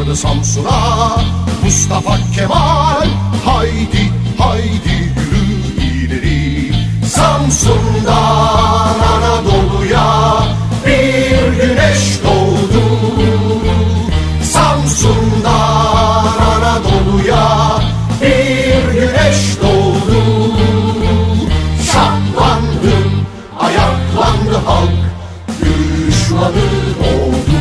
vardı Samsun'a Mustafa Kemal. Haydi haydi yürü ileri, Samsun'dan Anadolu'ya bir güneş doğdu. Samsun'dan Anadolu'ya bir güneş doğdu. Şahlandı, ayaklandı halk, düşmanı oldu.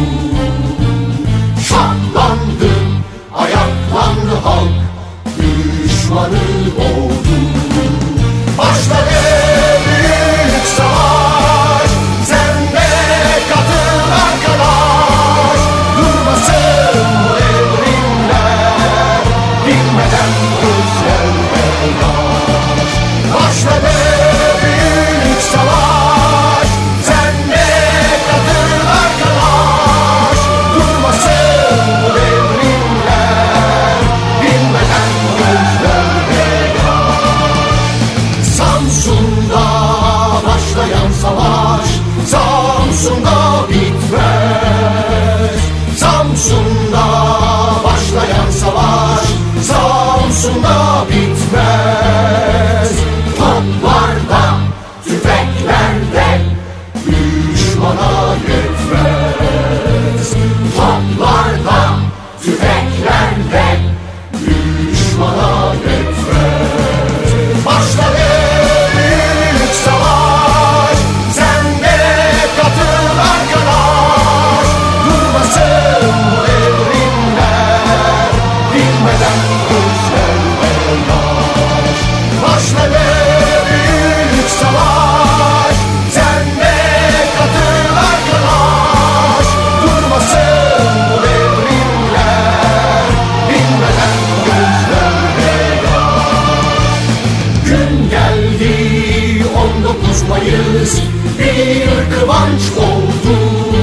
Şahlandı, ayaklandı halk, düşmanı oldu. Başladı büyük savaş, sen de katıl arkadaş. Durmasın bu evrimler, bilmeden gözlerine yaş. Başladı büyük savaş, sen de katıl arkadaş. Durmasın bu evrimler, bilmeden gözlerine yaş. Samsun'da başlayan savaş, Samsun'da bitmez. Samsun'da başlayan savaş, Samsun'da bitmez. Toplarda, tüfeklerde düşmana yetmez. Toplarda, tüfeklerde düşmana yetmez. Başladı büyük savaş, sen de katıl arkadaş. Durmasın bu evrimler, bilmeden gözlerine yaş. Başladı büyük savaş, sen de katıl arkadaş. Durmasın bu evrimler, bilmeden gözlerine yaş. Gün geldi 19 Mayıs, bir kıvanç oldu.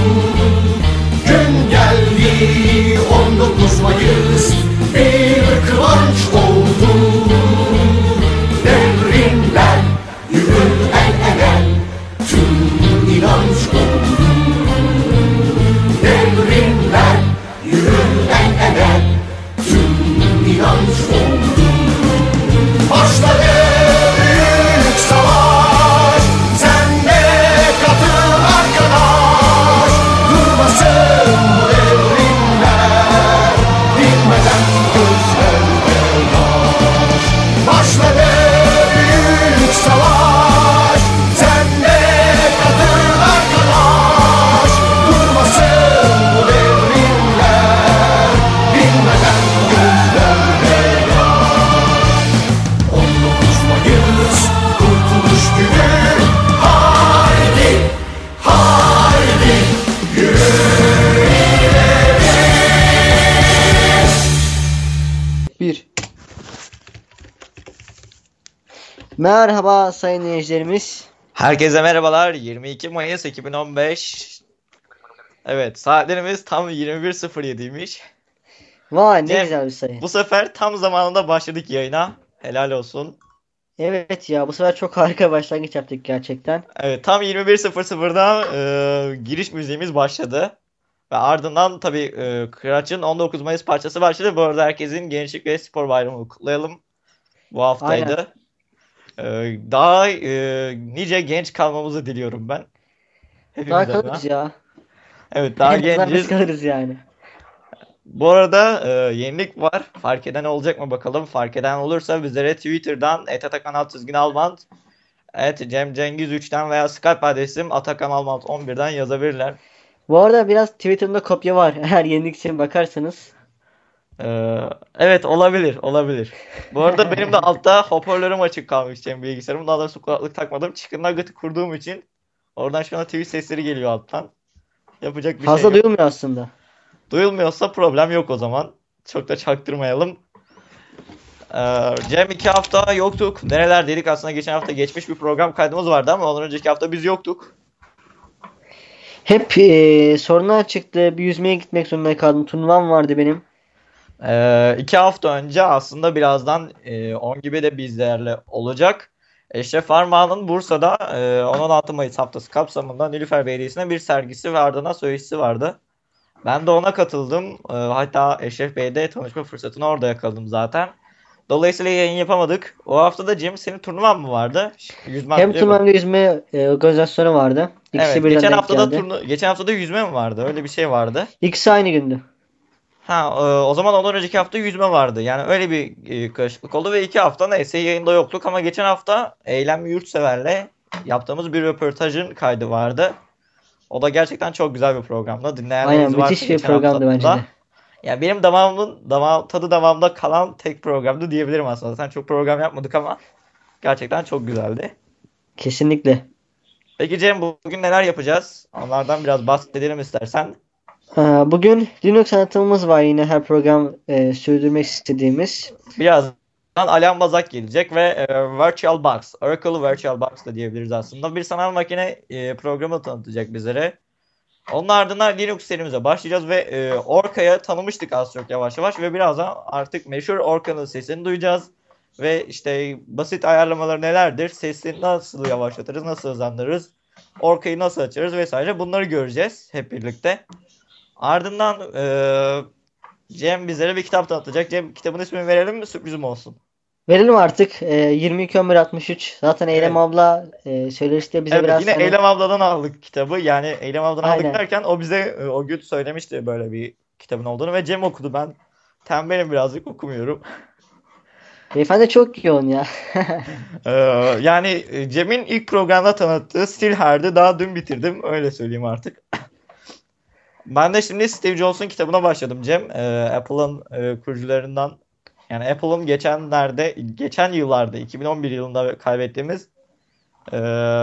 Gün geldi 19 Mayıs, bir kıvanç oldu. Devrimler yürür el ele, tüm inanç oldu. Devrimler yürür el ele, tüm inanç oldu. Başladı büyük savaş, sen de katıl arkadaş. Durmasın bu evrimler, bilmeden gözlerine yaş. Başladı büyük savaş, sen de katıl arkadaş. Durmasın bu devrimler, bilmeden gözlerine yaş. 19 Mayıs Kurtuluş Günü, haydi haydi yürü ileri. Bir. Merhaba sayın dinleyicilerimiz. Herkese merhabalar. 22 Mayıs 2015. Evet, saatlerimiz tam 21.07'ymiş. Vay ne Cem, güzel bir sayı. bu sefer tam zamanında başladık yayına. Helal olsun. Evet ya, bu sefer çok harika başlangıç yaptık gerçekten. Evet, tam 21.00'da giriş müziğimiz başladı. Ve ardından tabii Kıraç'ın 19 Mayıs parçası başladı. Bu arada herkesin Gençlik ve Spor Bayramı'nı kutlayalım. Bu haftaydı. Daha nice genç kalmamızı diliyorum ben. Hepimiz Daha adına. kalırız ya. Evet, daha En azından biz genciz. kalırız yani. Bu arada yenilik var. Fark eden olacak mı bakalım. Fark eden olursa bizlere Twitter'dan @atakanalt_almant, @cemcengiz3'ten veya Skype adresim atakanalmant11'den yazabilirler. Bu arada biraz Twitter'ımda kopya var. Eğer yenilik için bakarsanız. Evet, olabilir. Bu arada benim de altta hoparlörüm açık kalmış Cem bilgisayarım. Daha da kulaklık takmadım. Chicken Nugget'ı kurduğum için oradan şu an tweet sesleri geliyor alttan. Yapacak bir şey Fazla yok. duyulmuyor aslında. Duyulmuyorsa problem yok o zaman. Çok da çaktırmayalım. Cem 2 hafta yoktuk. Nerelerdeydik? Aslında geçen hafta geçmiş bir program kaydımız vardı ama ondan önceki hafta biz yoktuk. Hep sorunlar çıktı. Bir yüzmeye gitmek zorunda kaldım. Turnuvam vardı benim. 2 hafta önce aslında birazdan 10 gibi de bizlerle olacak. Eşref Armağan'ın Bursa'da 10-16 Mayıs haftası kapsamında Nilüfer Belediyesi'ne bir sergisi ve ardından söyleşisi vardı. Ben de ona katıldım. Hatta Eşref Bey'de tanışma fırsatını orada yakaladım zaten. Dolayısıyla yayın yapamadık. O hafta da Cem senin turnuvan mı vardı? Yüzme Hem biliyor musun? turnuva hem de yüzme organizasyonu vardı. İkisi Evet, birden denk geldi. geçen hafta da yüzme mi vardı? Öyle bir şey vardı. İkisi aynı gündü. Ha, o zaman ondan önceki hafta yüzme vardı. Yani öyle bir karışıklık oldu ve 2 hafta neyse yayında yoktuk ama geçen hafta Eylem Yurtsever'le yaptığımız bir röportajın kaydı vardı. O da gerçekten çok güzel bir programdı. Aynen, Dinleyenleriniz varsa müthiş bir geçen programdı bence haftada. de. Yani benim tadı damağımda kalan tek programdı diyebilirim aslında. Sen çok program yapmadık ama gerçekten çok güzeldi. Kesinlikle. Peki Cem bugün neler yapacağız? Onlardan biraz bahsedelim istersen. Bugün Linux tanıtımımız var, yine her program sürdürmek istediğimiz. Birazdan Alan Bazak gelecek ve VirtualBox, Oracle VirtualBox da diyebiliriz aslında. Bir sanal makine programı tanıtacak bizlere. Onun ardından Linux serimize başlayacağız ve Orka'ya tanımıştık az çok yavaş yavaş ve birazdan artık meşhur Orka'nın sesini duyacağız. Ve işte basit ayarlamaları nelerdir, sesini nasıl yavaşlatırız, nasıl hızlandırırız, Orka'yı nasıl açarız vesaire bunları göreceğiz hep birlikte. Ardından Cem bizlere bir kitap tanıtacak. Cem kitabın ismini verelim mi, sürprizim olsun? Verelim artık. 22.11.63. Zaten Eylem Evet. abla söyleşte de bize Evet, biraz yine hani Eylem abladan aldık kitabı. Yani Eylem abladan aldık aynen. derken o bize o gün söylemişti böyle bir kitabın olduğunu ve Cem okudu. Ben tembelim, birazcık okumuyorum. Beyefendi çok yoğun ya. Ee, Yani Cem'in ilk programda tanıttığı Still Hard'ı daha dün bitirdim. Öyle söyleyeyim artık. Ben de şimdi Steve Jobs'un kitabına başladım Cem. Apple'ın kurucularından, yani Apple'ın geçen yıllarda 2011 yılında kaybettiğimiz e,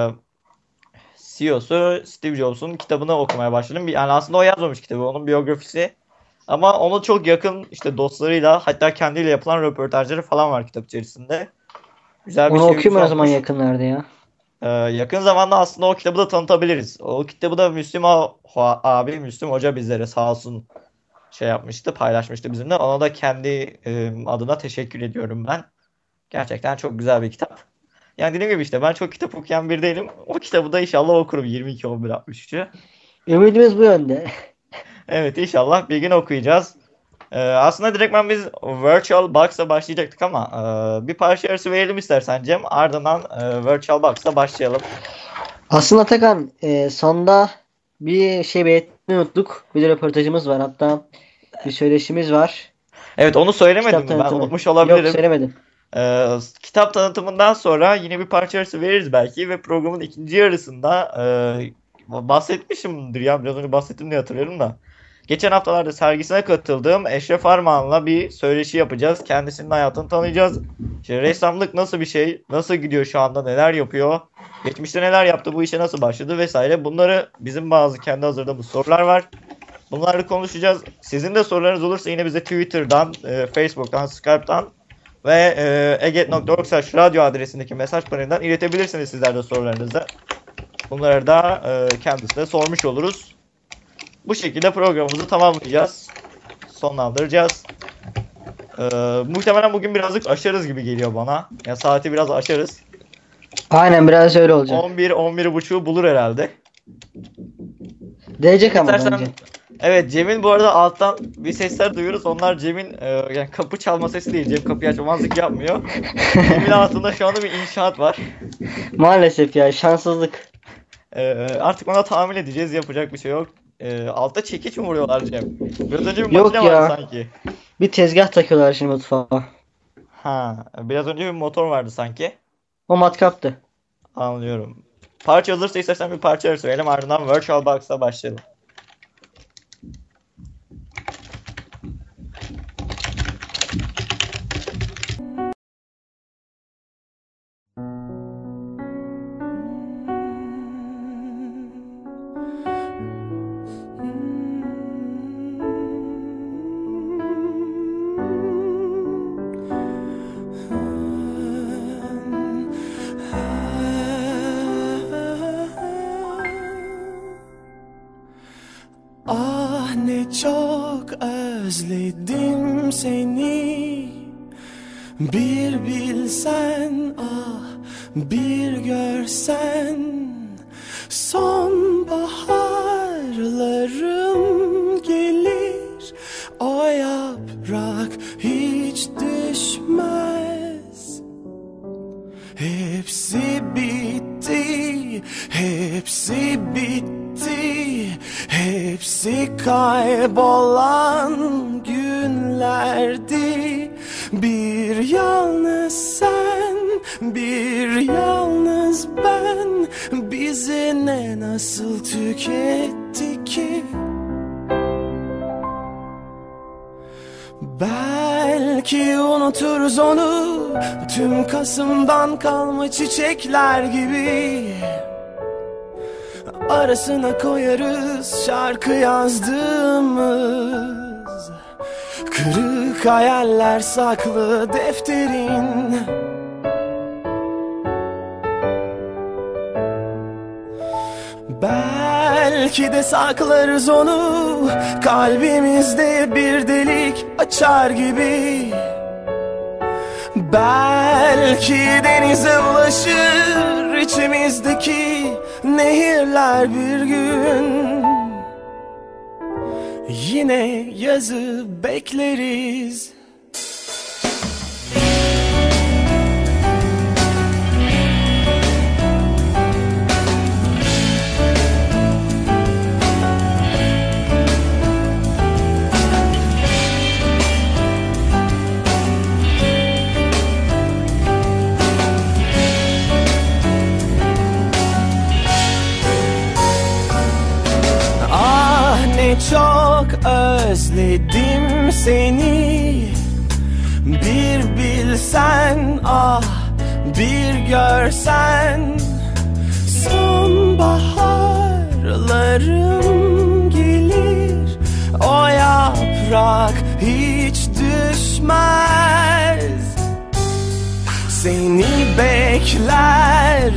CEO'su Steve Jobs'un kitabını okumaya başladım. Yani aslında o yazmamış kitabı, onun biyografisi. Ama onu çok yakın işte dostlarıyla, hatta kendiyle yapılan röportajları falan var kitap içerisinde. Güzel bir Onu okuyayım çevirisi ben o zaman olmuş. yakınlarda ya. Yakın zamanda aslında o kitabı da tanıtabiliriz. O kitabı da abi, Müslüm Hoca bizlere sağ olsun şey yapmıştı, paylaşmıştı bizimle. Ona da kendi adına teşekkür ediyorum ben. Gerçekten çok güzel bir kitap. Yani dediğim gibi işte ben çok kitap okuyan biri değilim. O kitabı da inşallah okurum, 22.11.63'ü. Ümidimiz bu yönde. Evet, inşallah bir gün okuyacağız. Aslında direktmen biz VirtualBox'a başlayacaktık ama bir parça arası verelim istersen Cem. Ardından VirtualBox'a başlayalım. Aslında Atakan, sonda bir şey belirtmeyi unuttuk. Bir de röportajımız var. Hatta bir söyleşimiz var. Evet, onu söylemedim Kitap mi? Ben tanıtımı. unutmuş Yok, olabilirim. söylemedim. Kitap tanıtımından sonra yine bir parça arası veririz belki ve programın ikinci yarısında bahsetmişimdir ya, biraz önce bahsettim diye hatırlıyorum da. Geçen haftalarda sergisine katıldığım Eşref Armağan'la bir söyleşi yapacağız. Kendisinin hayatını tanıyacağız. İşte ressamlık nasıl bir şey, nasıl gidiyor şu anda, neler yapıyor, geçmişte neler yaptı, bu işe nasıl başladı vesaire. Bunları bizim bazı kendi hazırladığımız sorular var. Bunları konuşacağız. Sizin de sorularınız olursa yine bize Twitter'dan, Facebook'tan, Skype'tan ve eget.org/radyo adresindeki mesaj panelinden iletebilirsiniz sizler de sorularınızı. Bunları da kendisine sormuş oluruz. Bu şekilde programımızı tamamlayacağız. Sonlandıracağız. Muhtemelen bugün birazcık aşarız gibi geliyor bana. Yani saati biraz aşarız. Aynen, biraz öyle olacak. 11-11.30'u bulur herhalde. Değecek ama İstersen, bence. evet, Cem'in bu arada alttan bir sesler duyuyoruz. Onlar Cem'in yani kapı çalma sesi değil. Cem kapıyı açmamazlık yapmıyor. Cem'in altında şu anda bir inşaat var. Maalesef ya, şanssızlık. Artık ona tahammül edeceğiz. Yapacak bir şey yok. Altta çekiç mi vuruyorlar Cem? Biraz önce bir Yok makine vardı ya. sanki. Bir tezgah takıyorlar şimdi mutfağa. Ha, biraz önce bir motor vardı sanki. O matkaptı. Anlıyorum. Parça hazırsa istersen bir parça söyleyelim. Ardından VirtualBox'a başlayalım. Ah ne çok özledim seni. Bir bilsen, ah bir görsen. Sonbaharlarım gelir. kaybolan günlerdi. Bir yalnız sen, bir yalnız ben, bizi ne nasıl tüketti ki? Belki unuturuz onu, tüm Kasım'dan kalma çiçekler gibi. Arasına koyarız şarkı yazdığımız, kırık hayaller saklı defterin. Belki de saklarız onu, kalbimizde bir delik açar gibi. Belki denize ulaşır içimizdeki nehirler bir gün. Yine yazı bekleriz. Çok özledim seni, bir bilsen ah, bir görsen. Sonbaharlarım gelir, o yaprak hiç düşmez. Seni bekler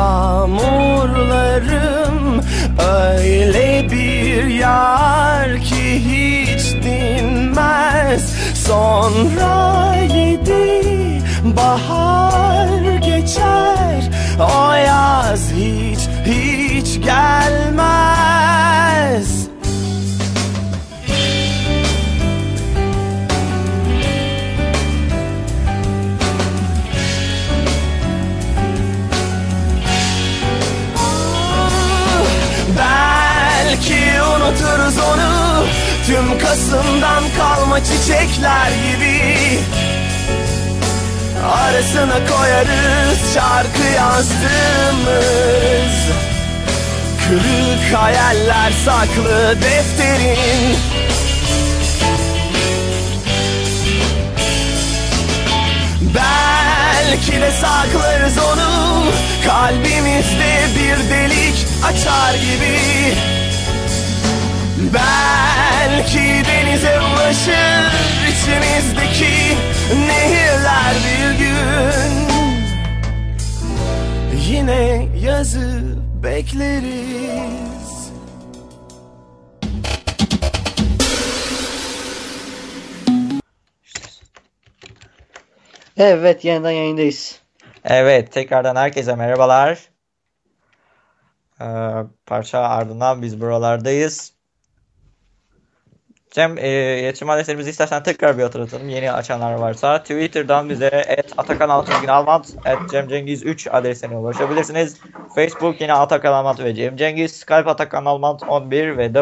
yağmurlarım, öyle bir yar ki hiç dinmez. Sonra 7 bahar geçer, o yaz hiç gelmez. Belki unuturuz onu, tüm Kasım'dan kalma çiçekler gibi. Arasına koyarız şarkı yazdığımız, kırık hayaller saklı defterin. Belki de saklarız onu, kalbimizde bir delik açar gibi. Belki denize ulaşır içimizdeki nehirler bir gün. Yine yazı bekleriz. Evet, yeniden yayındayız. Evet, tekrardan herkese merhabalar. Parça ardından biz buralardayız. Cem, iletişim adreslerimizi istersen tekrar bir hatırlatalım. Yeni açanlar varsa Twitter'dan bize @atakan_almant, @cemcengiz3 adresine ulaşabilirsiniz. Facebook yine Atakan Almant ve Cem Cengiz. Skype atakanalmant11 ve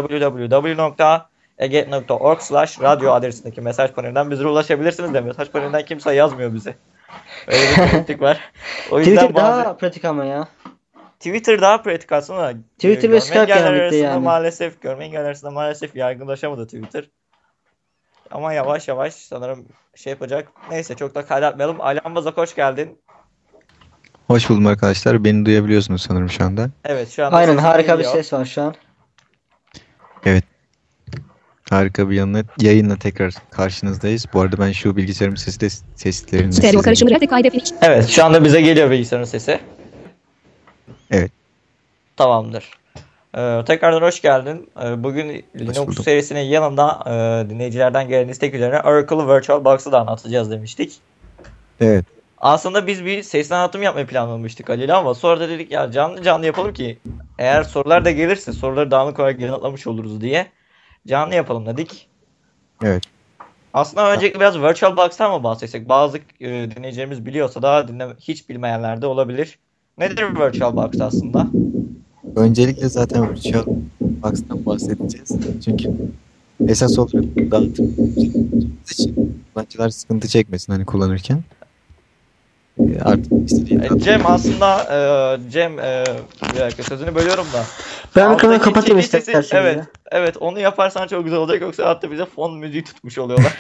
www.eget.org/radyo adresindeki mesaj panelinden bize ulaşabilirsiniz de mesaj panelinden kimse yazmıyor bize. Öyle bir kritik var. O yüzden Twitter daha pratik ama ya. Twitter daha pratik aslında. Twitter ve Skype genellikle yani. Görme engelleri arasında maalesef yaygınlaşamadı Twitter. Ama yavaş yavaş sanırım şey yapacak. Neyse çok da kaydetmeyelim. Alihan Bazak hoş geldin. Hoş buldum arkadaşlar. Beni duyabiliyorsunuz sanırım şu anda. Evet şu anda aynen, harika geliyor. bir ses var şu an. Evet. Harika bir yayınla tekrar karşınızdayız. Bu arada ben şu bilgisayarımın seslerini Stereo karışımı ve kaydet finish. Evet şu anda bize geliyor bilgisayarın sesi. Evet. Tamamdır. Tekrardan hoş geldin. Bugün Linux buldum. serisinin yanında dinleyicilerden gelen istek üzerine Oracle VirtualBox'ı da anlatacağız demiştik. Evet. Aslında biz bir sesli anlatım yapmayı planlamıştık Halil ama sonra da dedik ya canlı yapalım ki eğer sorular da gelirse soruları dağınık olarak yanıtlamış oluruz diye canlı yapalım dedik. Evet. Aslında öncelikle biraz VirtualBox'tan mı bahsetsek? Bazı dinleyicilerimiz biliyorsa da hiç bilmeyenler de olabilir. Nedir VirtualBox aslında? Öncelikle zaten VirtualBox'tan bahsedeceğiz. Çünkü esas olarak dağıtım için kullanıcılar sıkıntı çekmesin hani kullanırken. Artık istediğin Cem aslında Cem bir dakika sözünü bölüyorum da. Ben mikrofonumu Alttaki kapatayım çeki sesi, isterseniz evet, ya. evet onu yaparsan çok güzel olacak yoksa hatta bize fon müziği tutmuş oluyorlar.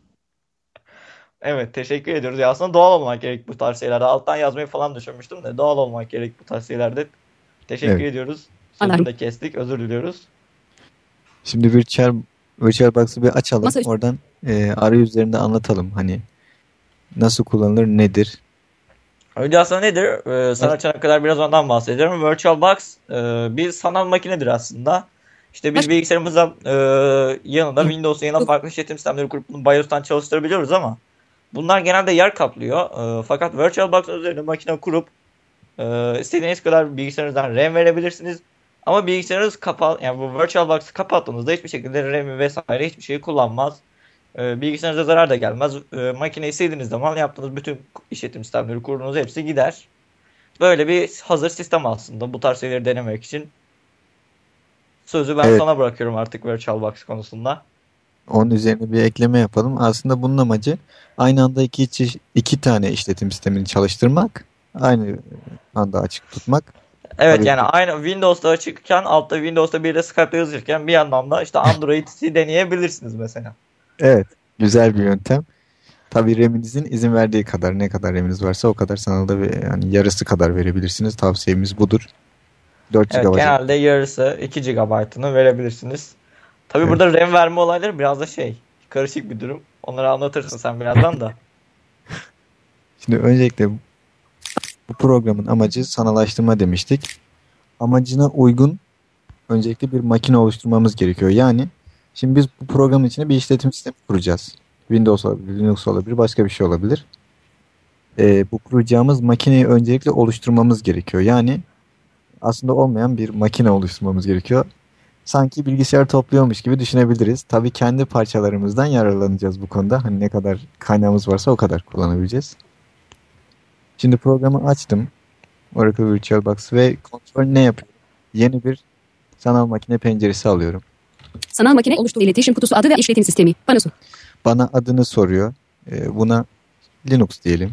Evet teşekkür ediyoruz. Ya aslında doğal olmak gerek bu tarz şeylerde. Alttan yazmayı falan düşünmüştüm de doğal olmak gerek bu tarz şeylerde. Teşekkür Evet. ediyoruz. Anladım. Sözünü de kestik. Özür diliyoruz. Şimdi VirtualBox'ı bir açalım. Masa üstü. Oradan arayüzlerinde anlatalım. Hani nasıl kullanılır, nedir? Önce aslında nedir? Sen açana kadar biraz ondan bahsediyorum. VirtualBox bir sanal makinedir aslında. İşte biz bilgisayarımızda yanında Windows'un yanına farklı işletim sistemleri kurup bunu BIOS'tan çalıştırabiliyoruz ama bunlar genelde yer kaplıyor. Fakat VirtualBox üzerine makine kurup istediğiniz kadar bilgisayarınızdan RAM verebilirsiniz. Ama bilgisayarınız kapalı, yani bu VirtualBox'ı kapattığınızda hiçbir şekilde RAM vesaire hiçbir şeyi kullanmaz. Bilgisayarınıza zarar da gelmez. Makineyi sildiğiniz zaman yaptığınız bütün işletim sistemleri, kurduğunuz hepsi gider. Böyle bir hazır sistem aslında bu tarz şeyleri denemek için. Sözü ben Evet. sana bırakıyorum artık VirtualBox konusunda. Onun üzerine bir ekleme yapalım. Aslında bunun amacı aynı anda iki tane işletim sistemini çalıştırmak, aynı anda açık tutmak. Evet Tabii yani ki. aynı Windows'ta açıkken altta Windows'ta bir de Skype'da yazırken bir yandan da işte Android'i deneyebilirsiniz mesela. Evet, güzel bir yöntem. Tabii RAM'inizin izin verdiği kadar, ne kadar RAM'iniz varsa o kadar sanalda ve yani yarısı kadar verebilirsiniz. Tavsiyemiz budur. 4 Evet GB. genelde yarısı 2 GB'ını verebilirsiniz. Tabii Evet. burada RAM verme olayları biraz da karışık bir durum. Onları anlatırsın sen birazdan da. Şimdi öncelikle bu programın amacı sanalaştırma demiştik. Amacına uygun öncelikle bir makine oluşturmamız gerekiyor. Yani şimdi biz bu programın içine bir işletim sistemi kuracağız. Windows olabilir, Linux olabilir, başka bir şey olabilir. Bu kuracağımız makineyi öncelikle oluşturmamız gerekiyor. Yani aslında olmayan bir makine oluşturmamız gerekiyor. Sanki bilgisayar topluyormuş gibi düşünebiliriz. Tabii kendi parçalarımızdan yararlanacağız bu konuda. Hani ne kadar kaynağımız varsa o kadar kullanabileceğiz. Şimdi programı açtım. Oracle VirtualBox ve kontrol ne yapıyor? Yeni bir sanal makine penceresi alıyorum. Sanal makine oluştur iletişim kutusu adı ve işletim sistemi. Panosu. Bana adını soruyor. Buna Linux diyelim.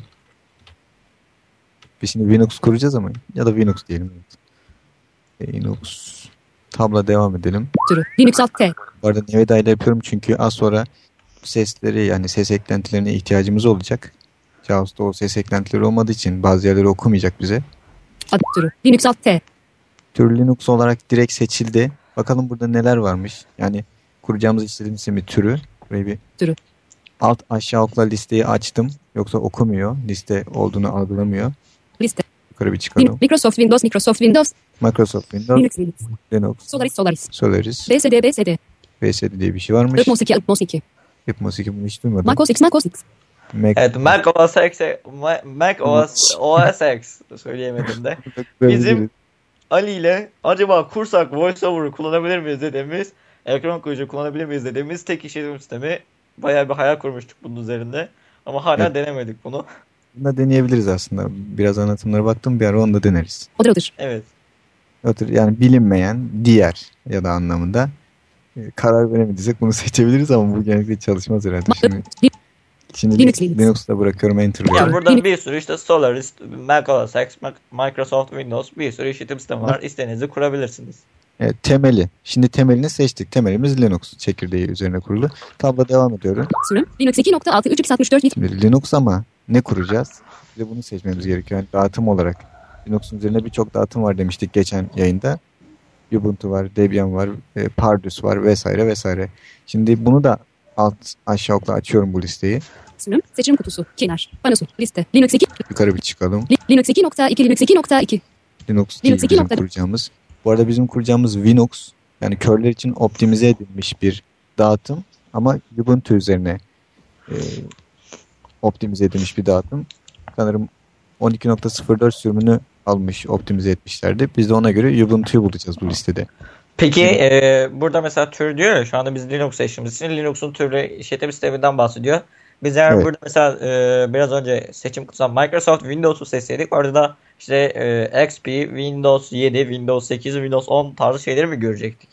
Biz şimdi Linux kuracağız ama ya da Linux diyelim. Linux. Tabla devam edelim. Türü. Linux Alt T. Bu arada Nevada ile yapıyorum çünkü az sonra sesleri yani ses eklentilerine ihtiyacımız olacak. Jaws'ta o ses eklentileri olmadığı için bazı yerleri okumayacak bize. Adı türü. Linux Alt T. Tür Linux olarak direkt seçildi. Bakalım burada neler varmış. Yani kuracağımız işletim sistemi türü. Burayı bir Türü. alt aşağı okla listeyi açtım. Yoksa okumuyor. Liste olduğunu algılamıyor. Liste. Yukarı bir çıkalım. Microsoft Windows. Microsoft Windows, Linux. Linux, Solaris. Solaris, BSD. VSD diye bir şey varmış. Ipmos2. Hipmos2 bunu hiç duymadım. Macos X. Mac, Evet Mac OS X söyleyemedim de. Bizim Ali ile acaba kursak VoiceOver'ı kullanabilir miyiz dediğimiz, ekran okuyucu kullanabilir miyiz dediğimiz tek işletim sistemi. Bayağı bir hayal kurmuştuk bunun üzerinde. Ama hala Evet. denemedik bunu. Bunu da deneyebiliriz aslında. Biraz anlatımlara baktım, bir ara onu da deneriz. Odur. Evet. Yani bilinmeyen, diğer ya da anlamında karar veremediysek bunu seçebiliriz ama bu genellikle çalışmaz herhalde. Şimdi Linux. Linux'ta bırakıyorum, enter'lıyorum. Yani burada bir sürü işte Solaris, Mac OS X, Microsoft Windows bir sürü işletim sistemi var. İstediğinizi kurabilirsiniz. Evet, temeli. Şimdi temelini seçtik. Temelimiz Linux çekirdeği üzerine kurulu. Tabla devam ediyorum. Sürüm. Linux 2.6 bit. Şimdi Linux ama ne kuracağız? Bir de bunu seçmemiz gerekiyor. Yani dağıtım olarak. Linux'un üzerinde birçok dağıtım var demiştik geçen yayında. Ubuntu var, Debian var, Pardus var vesaire vesaire. Şimdi bunu da aşağı okla açıyorum bu listeyi. Sürüm. Seçim kutusu. Kenar. Panosu. Liste. Linux 2. Yukarı bir çıkalım. Linux 2.2. Linux 2.2. Linux değil Linux bizim 2.4. kuracağımız. Bu arada bizim kuracağımız Linux yani körler için optimize edilmiş bir dağıtım ama Ubuntu üzerine optimize edilmiş bir dağıtım. Sanırım 12.04 sürümünü almış, optimize etmişlerdi. Biz de ona göre Ubuntu'yu bulacağız bu listede. Peki burada mesela tür diyor ya, şu anda biz Linux seçtiğimiz için Linux'un türlü işletim sisteminden bahsediyor. Biz eğer Evet. burada mesela biraz önce seçim kutusundan Microsoft Windows'u seçseydik orada da işte XP, Windows 7, Windows 8, Windows 10 tarzı şeyleri mi görecektik?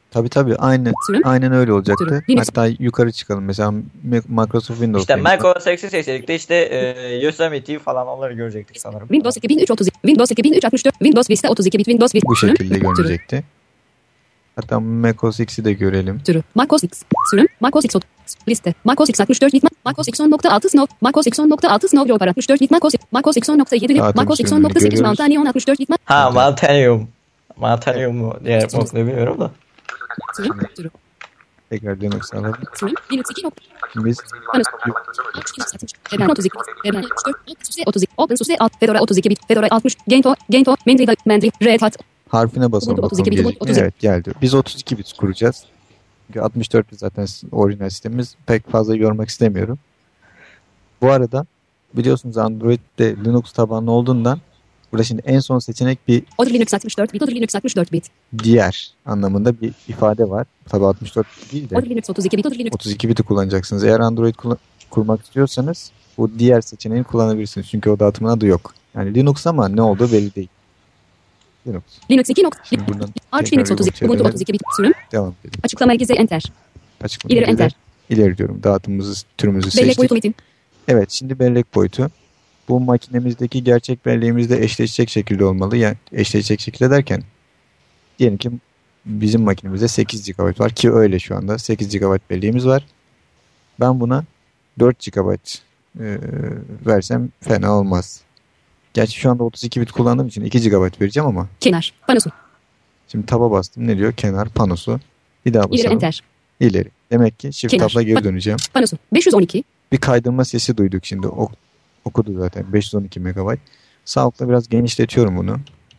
Tabii aynen Sürüm. aynen öyle olacaktı. Sürüm. Linux. Hatta yukarı çıkalım mesela Microsoft Windows. İşte Mac OS X'i seçtik de işte Yosemite falan onları görecektik sanırım. Windows 2030, Windows 2064, Windows Vista 32 bit, Windows Vista. bu Sürüm. şekilde Türü. görünecekti. Hatta macOS X'i de görelim. Türü. MacOS X. Sürüm. MacOS X. Liste. MacOS X 64 bit. MacOS X 10.6 Snow. MacOS X 10.6 Snow Leopard 64 bit. MacOS X 10.7 bit. Dağıtım MacOS X sürümünü 10.8 görüyoruz. Mountain 64 bit. Ha Mountainium. Mountainium mu diye okumayı bilmiyorum da. Sürüm. Türü. Tekrar Linux'ı alalım. Sürüm. Linux 2. Şimdi biz Panos. Debian 32. Debian 64. OpenSUSE 32. OpenSUSE 6. Fedora 32 bit. Fedora 60. Gentoo. Mandrill. Red Hat. harfine basalım. Ubuntu bakalım 32 bit, gelecek mi? 32. Evet geldi. Biz 32 bit kuracağız. Çünkü 64 bit zaten orijinal sistemimiz. Pek fazla yormak istemiyorum. Bu arada biliyorsunuz Android'de Linux tabanlı olduğundan burada şimdi en son seçenek bir Other Linux 64 bit. Other Linux 64 bit. diğer anlamında bir ifade var. Tabii 64 bit değil de Other Linux 32 bit. Other Linux 32 biti kullanacaksınız. Eğer Android kurmak istiyorsanız bu diğer seçeneği kullanabilirsiniz. Çünkü o dağıtımın adı yok. Yani Linux ama ne olduğu belli değil. Linux. Linux 2. Şimdi buradan Arch tekrar Linux 32. Ubuntu'ya Ubuntu dönelim. 32 bit. Sürüm. Devam edelim. Açıklama ilgisi Enter. Açıklama İleri ilgili Enter. İleri diyorum. Dağıtımımızı, türümüzü Bellek seçtik. boyutu metin. Evet, şimdi bellek boyutu. Bu makinemizdeki gerçek belleğimizle eşleşecek şekilde olmalı. Yani eşleşecek şekilde derken diyelim ki bizim makinemizde 8 GB var ki öyle şu anda. 8 GB belleğimiz var. Ben buna 4 GB versem fena olmaz. Gerçi şu anda 32 bit kullandığım için 2 GB vereceğim ama Kenar. Panosu. şimdi taba bastım. Ne diyor? Kenar panosu. Bir daha İleri basalım. Enter. İleri. Demek ki shift Kenar. tabla geri döneceğim. Panosu. 512. Bir kaydırma sesi duyduk şimdi. Okudu zaten. 512 MB. Sağ okla biraz genişletiyorum bunu.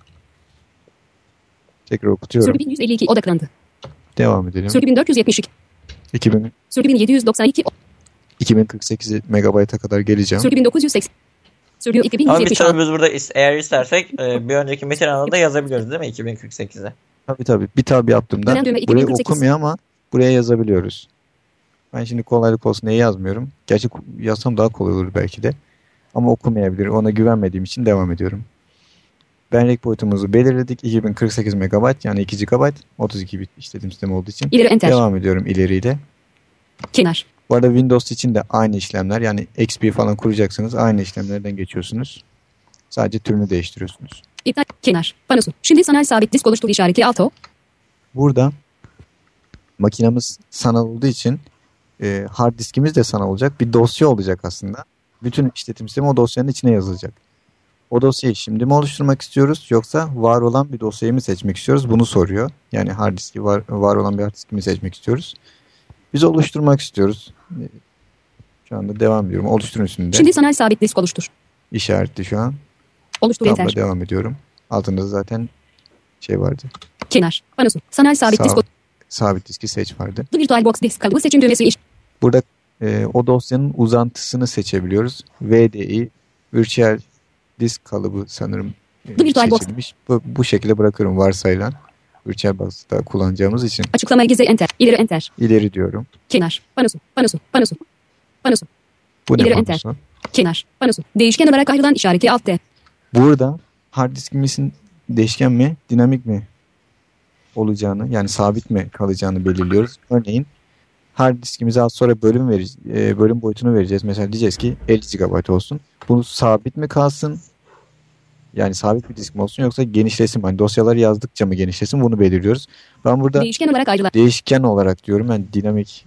Tekrar okutuyorum. Sürü 1152 odaklandı. Devam edelim. Sürü 1472. 2000, Sürü 1792. 2048 MB'a kadar geleceğim. Sürü 1980. Sürü Ama bir 2176. tabii biz burada eğer istersek bir önceki metin alanında yazabiliyoruz değil mi 2048'e? Tabii. Bir tab yaptığımda Dönem düğme buraya 2048. okumuyor ama buraya yazabiliyoruz. Ben şimdi kolaylık olsun diye yazmıyorum. Gerçi yazsam daha kolay olur belki de. Ama okumayabilir. Ona güvenmediğim için devam ediyorum. Bellek boyutumuzu belirledik. 2048 MB yani 2 GB. 32 bit işletim sistemi olduğu için. İleri Enter. Devam ediyorum ileriyle. Kenar. Bu arada Windows için de aynı işlemler. Yani XP falan kuracaksınız. Aynı işlemlerden geçiyorsunuz. Sadece türünü değiştiriyorsunuz. İptal. Kenar. Panosu. Şimdi sanal sabit disk oluştur işareti Alto. Burada makinamız sanal olduğu için hard diskimiz de sanal olacak. Bir dosya olacak aslında. Bütün işletim sistemi o dosyanın içine yazılacak. O dosyayı şimdi mi oluşturmak istiyoruz yoksa var olan bir dosyayı mı seçmek istiyoruz? Bunu soruyor. Yani hard diski var olan bir hard diski mi seçmek istiyoruz? Biz oluşturmak istiyoruz. Şu anda devam ediyorum. Oluşturun üstünde. Şimdi sanal sabit disk oluştur. İşaretli şu an. Oluştur Tabla Enter. devam ediyorum. Altında zaten şey vardı. Kenar. Panosu. Sanal sabit disk oluştur. Sabit diski seç vardı. VirtualBox disk kalıbı seçim düğmesi iş. Burada o dosyanın uzantısını seçebiliyoruz. VDI Virtual Disk kalıbı sanırım VirtualBox. seçilmiş. Bu şekilde bırakıyorum varsayılan. VirtualBox'ta kullanacağımız için. Açıklama ilgisi Enter. İleri Enter. İleri diyorum. Kenar. Panosu. Panosu. Panosu. Panosu. Bu ne İleri panosu? Kenar. Panosu. Değişken olarak ayrılan işareti Alt D. Burada hard diskimizin değişken mi, dinamik mi olacağını yani sabit mi kalacağını belirliyoruz. Örneğin hard diskimize az sonra bölüm boyutunu vereceğiz. Mesela diyeceğiz ki 50 GB olsun. Bunu sabit mi kalsın? Yani sabit bir disk mi olsun yoksa genişlesin mi? Hani dosyaları yazdıkça mı genişlesin? Bunu belirliyoruz. Ben burada Değişken olarak ayrılan. değişken olarak diyorum. Yani dinamik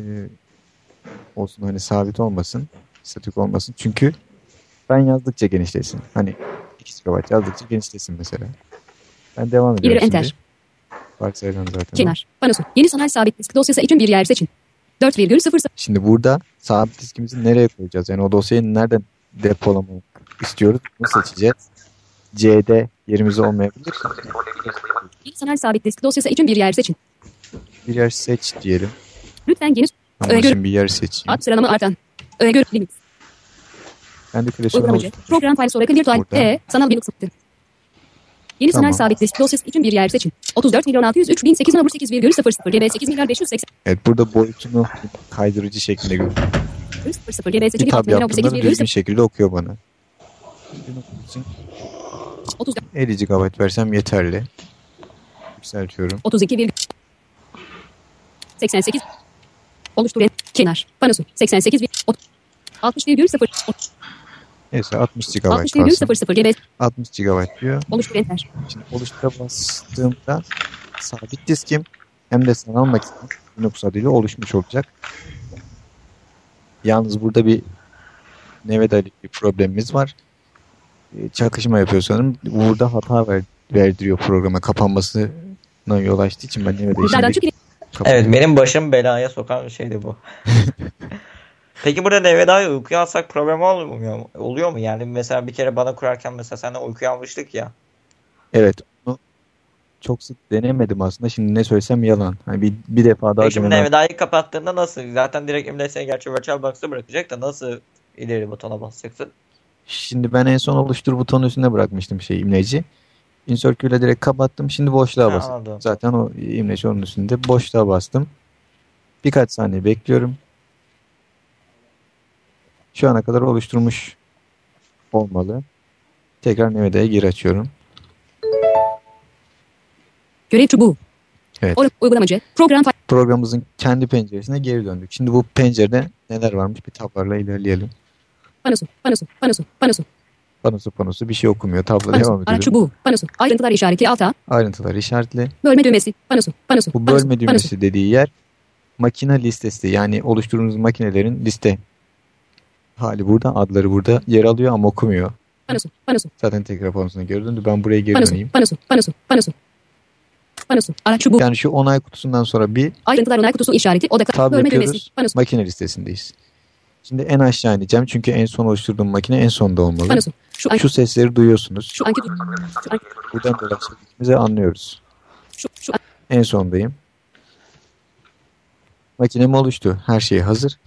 olsun hani sabit olmasın. Statik olmasın. Çünkü ben yazdıkça genişlesin. Hani 2 GB yazdıkça genişlesin mesela. Ben devam ediyorum İleri şimdi. Enter. Varsayılan zaten. o. Kenar. Panosu. Yeni sanal sabit disk dosyası için bir yer seçin. 4,0. Şimdi burada sabit diskimizi nereye koyacağız? Yani o dosyayı nereden depolamak istiyoruz? Bunu seçeceğiz. C'de yerimiz olmayabilir. Yeni sanal sabit disk dosyası için bir yer seçin. Bir yer seç diyelim. Lütfen geniş. Ama Öngörü. şimdi bir yer seçeyim. Ad sıralama artan. Öngörü. Linux. Ben de klasörü Uygulamacı. oluşturacağım. Program file Oracle Virtual. Burada. Sanal Linux. Yeni Tamam. sanal sabit disk dosyası için bir yer seçin. 34.603.008,00 GB 8.580 Evet burada boyutunu kaydırıcı şeklinde görüyorum. GB Bir tab 8.6 yaptığımda da düzgün şekilde okuyor bana. 34 50 GB versem yeterli. Yükseltiyorum. 32 88. Oluştur kenar. Panosu. 88 bir. 60,0. Neyse 60 GB kalsın. 60,00 GB. 60 GB diyor. Oluştur enter. Şimdi oluştura bastığımda sabit diskim hem de sanal makine Linux adıyla oluşmuş olacak. Yalnız burada bir Neveda'lı bir problemimiz var. Çakışma yapıyor sanırım. Burada hata verdiriyor programa, kapanmasına yol açtığı için ben Neveda'yı Nereden şimdi çıkıyor? Evet, benim başım belaya sokan şeydi bu. Peki burada Neveda'yı uykuya alsak problem olmuyor mu? Oluyor mu? Yani mesela bir kere bana kurarken mesela seninle uykuya almıştık ya. Evet, onu çok sık denemedim aslında. Şimdi ne söylesem yalan. Hani bir defa daha Peki şimdi denemem. Neveda'yı kapattığında nasıl? Zaten direkt imlesine gerçi VirtualBox'ta bırakacak da nasıl ileri butona basacaksın? Şimdi ben en son oluştur butonu üstünde bırakmıştım imleci. Insert Q ile direkt kapattım. Şimdi boşluğa Ha, bastım. anladım. Zaten o imleci onun üstünde. Boşluğa bastım. Birkaç saniye bekliyorum. Şu ana kadar oluşturmuş olmalı. Tekrar Neveda'ya gir açıyorum. Görev çubuğu. Evet. Uygulamacı. Program file. Programımızın kendi penceresine geri döndük. Şimdi bu pencerede neler varmış bir tablarla ilerleyelim. Panosu. Panosu. Panosu. Panosu. Panosu bir şey okumuyor. Tablo Panosu. devam Araç edelim. çubuğu. Panosu. Ayrıntılar işareti alta. Ayrıntılar işaretli. Bölme düğmesi. Panosu. Panosu. Bu Panosu, bölme düğmesi dediği yer makine listesi. Yani oluşturduğunuz makinelerin liste hali burada. Adları burada yer alıyor ama okumuyor. Panosu. Panosu. Zaten tekrar panosuna geri döndü. Ben buraya geri Panosu. döneyim. Panosu. Panosu. Panosu. Panosu. Araç çubuğu. Yani şu onay kutusundan sonra bir Ayrıntılar onay kutusu işareti. Odak. tab Bölme düğmesi. yapıyoruz. Panosu. Makine listesindeyiz. Şimdi en aşağı ineceğim. Çünkü en son oluşturduğum makine en sonda olmalı. Panosu. Şu anki. Şu sesleri duyuyorsunuz. Şu anki. Şu anki. Buradan dolayı söylediğimizi anlıyoruz. Şu En sondayım. Makinem oluştu. Her şey hazır.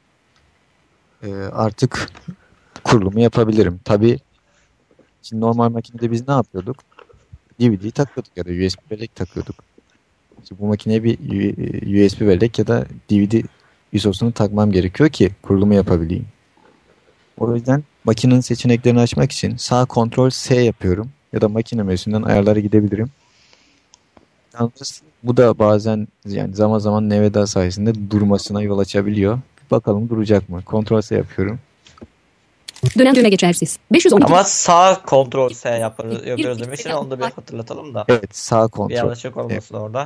Artık kurulumu yapabilirim. Tabii şimdi normal makinede biz ne yapıyorduk? DVD takıyorduk ya da USB bellek takıyorduk. Şimdi bu makineye bir USB bellek ya da DVD ISO'sunu takmam gerekiyor ki kurulumu yapabileyim. O yüzden makinenin seçeneklerini açmak için sağ kontrol S yapıyorum. Ya da makine menüsünden ayarlara gidebilirim. Yalnız bu da bazen yani zaman zaman Nevada sayesinde durmasına yol açabiliyor. Bakalım duracak mı? Kontrol S yapıyorum. dönem düğme geçersiz. 512. Ama sağ kontrol S yapıyoruz demiştin. Onu da bir hatırlatalım da. Evet, sağ Bir kontrol. yanlışlık olmasın orada.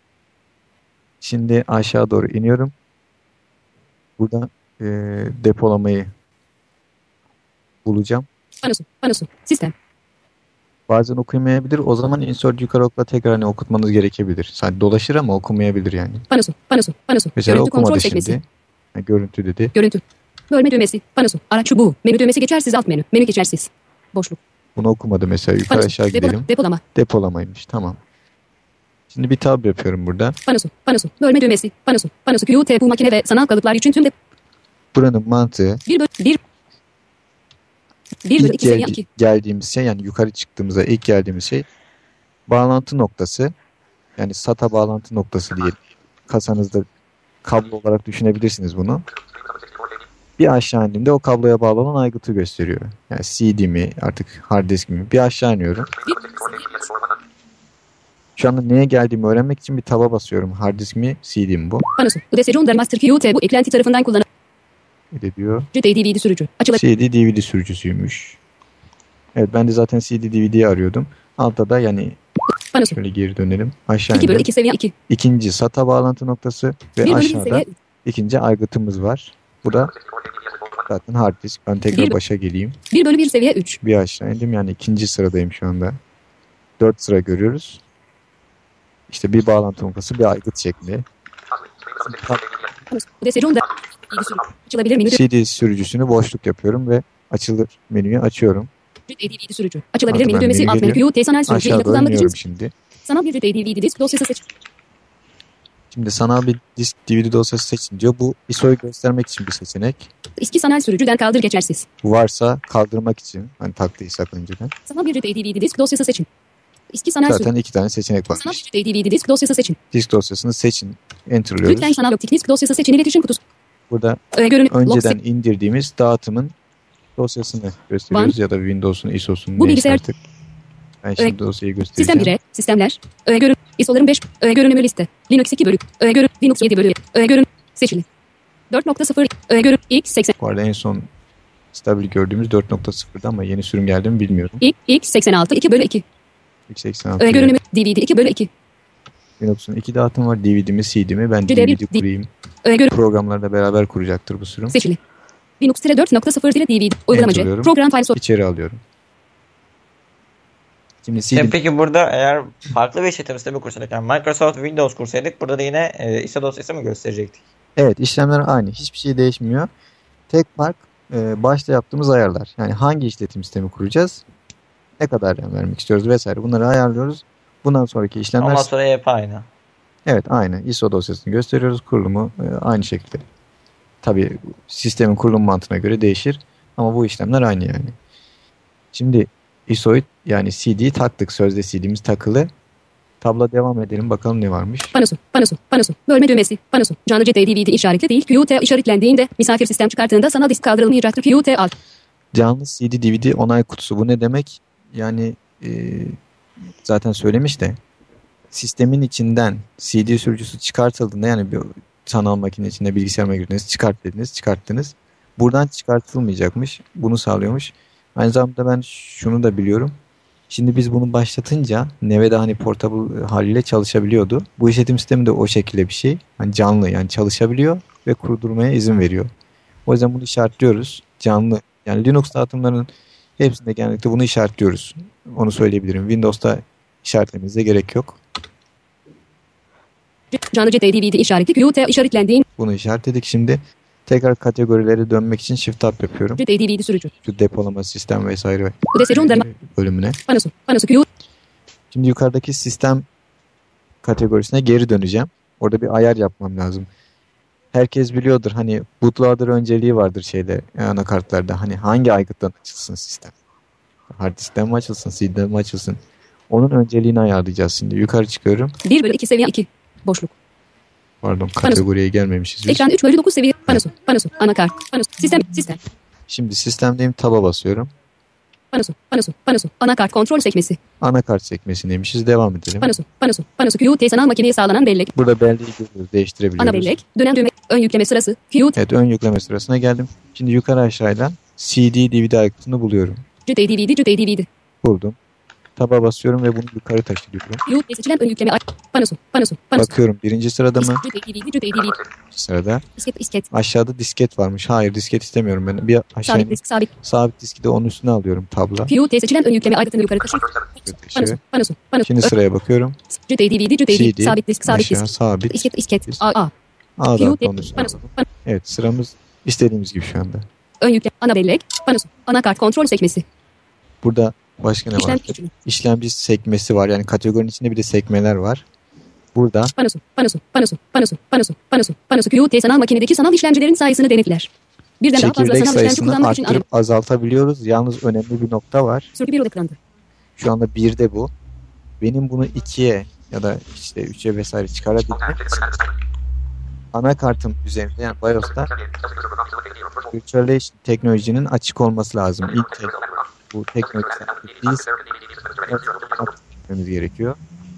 Şimdi aşağı doğru iniyorum. Burada depolamayı bulacağım. Panosu. Panosu. Sistem. Bazen okuyamayabilir. O zaman insert yukarı okla tekrar hani okutmanız gerekebilir. Sadece dolaşır ama okumayabilir yani. Panosu. Panosu. Panosu. Mesela Görüntü kontrol okumadı sekmesi. şimdi. Ha, görüntü dedi. Görüntü. Bölme düğmesi. Panosu. Araç çubuğu. Menü düğmesi geçersiz alt menü. Menü geçersiz. Boşluk. Bunu okumadı mesela. Yukarı Panosu. aşağı gidelim. Depolama. Depolamaymış. Tamam. Şimdi bir tab yapıyorum burada. Panosu. Panosu. Bölme düğmesi. Panosu. Panosu. QT bu makine ve sanal kalıplar için tüm de Buranın mantığı 1 bölü 1 1 bölü ilk 2 seviye 2. geldiğimiz şey yani yukarı çıktığımızda ilk geldiğimiz şey bağlantı noktası. Yani SATA bağlantı noktası diye kasanızda kablo olarak düşünebilirsiniz bunu. Bir aşağı indiğimde o kabloya bağlı olan aygıtı gösteriyor. Yani CD mi artık hard disk mi? Bir aşağı iniyorum. Şu anda neye geldiğimi öğrenmek için bir taba basıyorum. Hard disk mi CD mi bu? Panosu. UDSC Under Master QT bu eklenti tarafından kullanılan Ne diyor? DVD sürücü. Açılır. CD DVD sürücüsüymüş. Evet ben de zaten CD DVD'yi arıyordum. Altta da yani Panosu. şöyle geri dönelim. Aşağı 2 bölü indim. 2 seviye 2. İkinci SATA bağlantı noktası 1 ve bölü 1 aşağıda seviye ikinci aygıtımız var. Bu da zaten hard disk. Ben tekrar Bir- başa geleyim. 1 bölü 1 seviye 3. Bir aşağı indim yani ikinci sıradayım şu anda. 4 sıra görüyoruz. İşte bir bağlantı noktası bir aygıt şekli. Panosu. UDSC Under DVD sürücü. Açılabilir menü. CD sürücüsünü boşluk yapıyorum ve açılır menüyü açıyorum. DVD sürücü. Açılabilir Artık menü ben düğmesi menü alt menü geliyor. QT sanal sürücü ile Aşağı doğru kullanmak için iniyorum şimdi. sanal bir DVD disk dosyası seç. Şimdi sanal bir disk DVD dosyası seçin diyor. Bu ISO'yu göstermek için bir seçenek. İSKİ sanal sürücüden kaldır geçersiz. Varsa kaldırmak için hani taktıysak önceden. Sanal bir DVD disk dosyası seçin. İSKİ sanal sürücü. Zaten iki tane seçenek var. Sanal bir DVD disk dosyası seçin. Disk dosyasını seçin. Enter'lıyoruz. Lütfen sanal optik disk dosyası seçin iletişim kutusu. Burada Görünüm. önceden indirdiğimiz dağıtımın dosyasını gösteriyoruz ya da Windows'un ISO'sunu Bu neyse bilgisayar- artık. Ben şimdi dosyayı Sistem göstereceğim. 1'e. Sistemler. Görün. ISO'ların 5. Görünümü liste. Linux 2 bölü. Linux 7 bölü. Görün. Seçili. 4.0. X80. Bu arada en son stabil gördüğümüz 4.0'da ama yeni sürüm geldi mi bilmiyorum. X86 2 bölü 2. x86. Görünümü DVD 2 bölü 2. Linux'un 2 dağıtım var. DVD mi CD mi? Ben DVD kurayım. Programlarda beraber kuracaktır bu sürüm. Seçili. Linux 4.0 DVD. Uygulamacı. Enter Program file İçeri alıyorum. Şimdi CD Peki burada eğer farklı bir işletim sistemi kursaydık, yani Microsoft Windows kursaydık, burada da yine ISO dosyası mı gösterecektik? Evet, işlemler aynı. Hiçbir şey değişmiyor. Tek fark başta yaptığımız ayarlar. Yani hangi işletim sistemi kuracağız? Ne kadar RAM vermek istiyoruz vesaire. Bunları ayarlıyoruz. Bundan sonraki işlemler Ondan sonra hep aynı. evet aynı. ISO dosyasını gösteriyoruz. Kurulumu aynı şekilde. Tabii sistemin kurulum mantığına göre değişir. Ama bu işlemler aynı yani. Şimdi ISO'yu yani CD'yi taktık. Sözde CD'miz takılı. Tabla devam edelim. Bakalım ne varmış. Panosu. Bölme düğmesi. Panosu. Canlı DVD işaretli değil. QT işaretlendiğinde misafir sistem çıkarttığında sanal disk kaldırılmayacaktır. QT al. Canlı CD DVD onay kutusu. Bu ne demek? Yani zaten söylemiş de sistemin içinden CD sürücüsü çıkartıldığında yani bir sanal makine içinde bilgisayar girdiniz, çıkart dediniz, çıkarttınız. Buradan çıkartılmayacakmış. Bunu sağlıyormuş. Aynı zamanda ben şunu da biliyorum. Şimdi biz bunu başlatınca Neve'de hani portable haliyle çalışabiliyordu. Bu işletim sistemi de o şekilde bir şey. Hani canlı yani çalışabiliyor ve kurdurmaya izin veriyor. O yüzden bunu işaretliyoruz. Canlı yani Linux dağıtımlarının hepsinde genellikle bunu işaretliyoruz. Onu söyleyebilirim. Windows'ta işaretlemenize gerek yok. Canlı DVD işaretli QT işaretlendiğinde Bunu işaretledik. Şimdi tekrar kategorilere dönmek için Shift Tab yapıyorum. DVD sürücü. Şu depolama sistem vesaire Ödese gönderme. bölümüne. Panosu QT. Şimdi yukarıdaki sistem kategorisine geri döneceğim. Orada bir ayar yapmam lazım. Herkes biliyordur hani bootloader önceliği vardır şeyde anakartlarda. Hani hangi aygıttan açılsın sistem? Hard diskten mi açılsın, CD'den mi açılsın? Onun önceliğini ayarlayacağız şimdi. Yukarı çıkıyorum. 1 bölü 2 seviye 2. Boşluk. Pardon kategoriye gelmemişiz biz. Ekran 3 bölü 9 seviye. Panosu. Anakart. Panosu. Sistem. Şimdi sistemdeyim taba basıyorum. Panosu. Anakart kontrol sekmesi. Anakart sekmesindeymişiz. Devam edelim. Panosu QT sanal makineye sağlanan bellek. Burada belleği görüyoruz. Değiştirebiliyoruz. Ana bellek. Dönem düğme. Ön yükleme sırası. QT. Evet ön yükleme sırasına geldim. Şimdi yukarı aşağıdan CD DVD aygıtını buluyorum. DVD. Buldum. Taba basıyorum ve bunu yukarı taşıyorum. QT seçilen ön yükleme. Panosu. Bakıyorum birinci sırada mı? DVD. Sırada. Disket. Aşağıda disket varmış. Hayır disket istemiyorum ben. Bir aşağı Sabit disk. sabit diski de onun üstüne alıyorum tabla. QT seçilen ön yükleme aygıtını yukarı taşı. Panosu. Şimdi sıraya bakıyorum. DVD. Sabit disk. Aşağı sabit. Disket. A'da QT. onun üstüne alalım. Evet sıramız istediğimiz gibi şu anda. Ön yükleme. Ana bellek. Panosu. Anakart kontrol sekmesi. Burada başka ne var? İşlemci sekmesi var. Yani kategorinin içinde bir de sekmeler var. Burada Panosu QT sanal makinedeki sanal işlemcilerin sayısını denetler. Birden daha fazla çekirdek sanal işlemci sayısını kullanmak için arttırıp azaltabiliyoruz. Yalnız önemli bir nokta var. sürgü bir ekrandı. Şu anda 1'de bu. Benim bunu 2'ye ya da işte 3'e vesaire çıkarabilmek için anakartım üzerinde yani BIOS'ta Virtualization teknolojinin açık olması lazım. İlk bu teknolojiden değilse gerekiyor.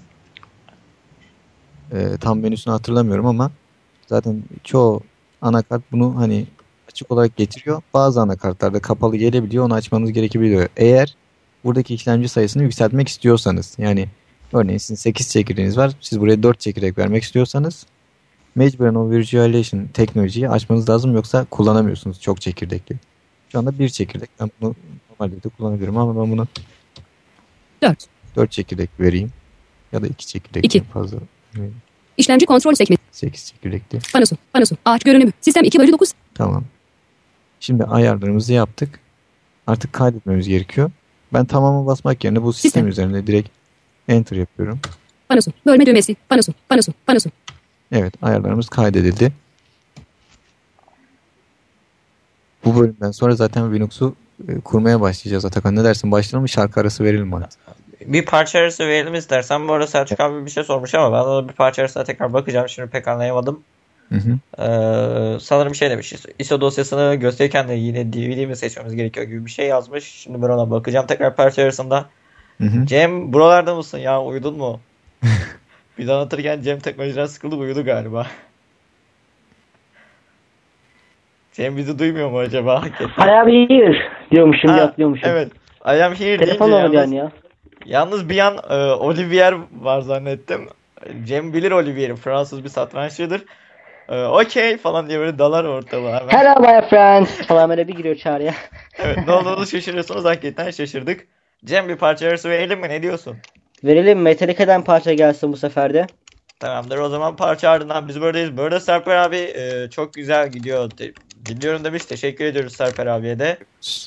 Tam menüsünü hatırlamıyorum ama zaten çoğu anakart bunu hani açık olarak getiriyor. Bazı anakartlarda kapalı gelebiliyor. Onu açmanız gerekebiliyor. Eğer buradaki işlemci sayısını yükseltmek istiyorsanız yani örneğin sizin 8 çekirdeğiniz var. Siz buraya 4 çekirdek vermek istiyorsanız mecburen o virtualization teknolojiyi açmanız lazım yoksa kullanamıyorsunuz çok çekirdekli. Şu anda 1 çekirdek. Ben bunu normalde de kullanabilirim ama ben bunu 4 çekirdek vereyim. Ya da 2 çekirdek 2. fazla. İşlemci kontrol sekmesi. 8 çekirdekli. Panosu. Ağaç görünümü. Sistem 2 bölü 9. Tamam. Şimdi ayarlarımızı yaptık. Artık kaydetmemiz gerekiyor. Ben tamama basmak yerine bu sistem üzerinde direkt enter yapıyorum. Panosu. Bölme düğmesi. Panosu. Evet ayarlarımız kaydedildi. Bu bölümden sonra zaten Linux'u kurmaya başlayacağız Atakan. Ne dersin? Başlayalım mı? Şarkı arası verelim mi? Bir parça arası verelim istersen. Bu arada Selçuk abi bir şey sormuş ama ben ona bir parça arasına tekrar bakacağım. Şimdi pek anlayamadım. Sanırım şey demiş. ISO dosyasını gösterirken de yine DVD mi seçmemiz gerekiyor gibi bir şey yazmış. Şimdi ben ona bakacağım tekrar parça arasında. Cem buralarda mısın ya? Uyudun mu? Biz anlatırken Cem teknolojiden sıkıldı, uyudu galiba. Cem bizi duymuyor mu acaba? Hakikaten. I am here diyormuşum, Ha, yatlıyormuşum. evet. I am here Telefon deyince oldu yalnız, yani ya. yalnız bir an Olivier var zannettim. Cem bilir Olivier'i. Fransız bir satranççıdır. Okey falan diye böyle dalar ortalığa hemen. Hello my friends falan böyle bir giriyor çağrıya. Evet, ne olduğunu şaşırıyorsunuz. Hakikaten şaşırdık. Cem, bir parça arası verelim mi? Ne diyorsun? Verelim, Metallica'dan parça gelsin bu sefer de. Tamamdır. O zaman parça ardından biz buradayız. Bu arada Serper abi çok güzel gidiyor. Dinliyorum demiş. Teşekkür ediyoruz Serper abiye de.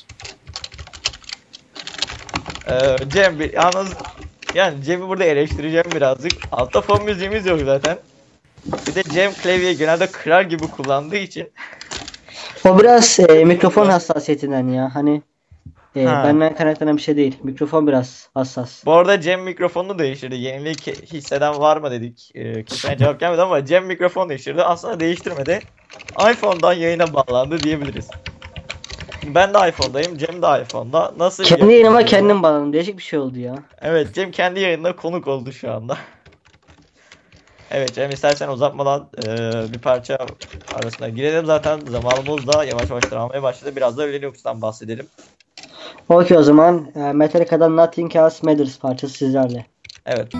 Cem yalnız yani Cem'i burada eleştireceğim birazcık. Altta fon müziğimiz yok zaten. Bir de Cem klavyeyi genelde kırar gibi kullandığı için. O biraz mikrofon hassasiyetinden ya. Hani Ha. benden kaynaklanan bir şey değil. Mikrofon biraz hassas. Bu arada Cem mikrofonunu değiştirdi. Yenilik hisseden var mı dedik. Kimseye cevap gelmedi ama Cem mikrofon değiştirdi. Aslında değiştirmedi. iPhone'dan yayına bağlandı diyebiliriz. Ben de iPhone'dayım. Cem de iPhone'da. Nasıl? Kendi yayınıma kendim bağladım. Değişik bir şey oldu ya. Evet, Cem kendi yayınına konuk oldu şu anda. Evet Cem, istersen uzatmadan bir parça arasına girelim. Zaten zamanımız da yavaş yavaş daralmaya başladı. Biraz da Linux'tan bahsedelim. Okey, o zaman Metallica'dan Nothing Else Matters parçası sizlerle. Evet.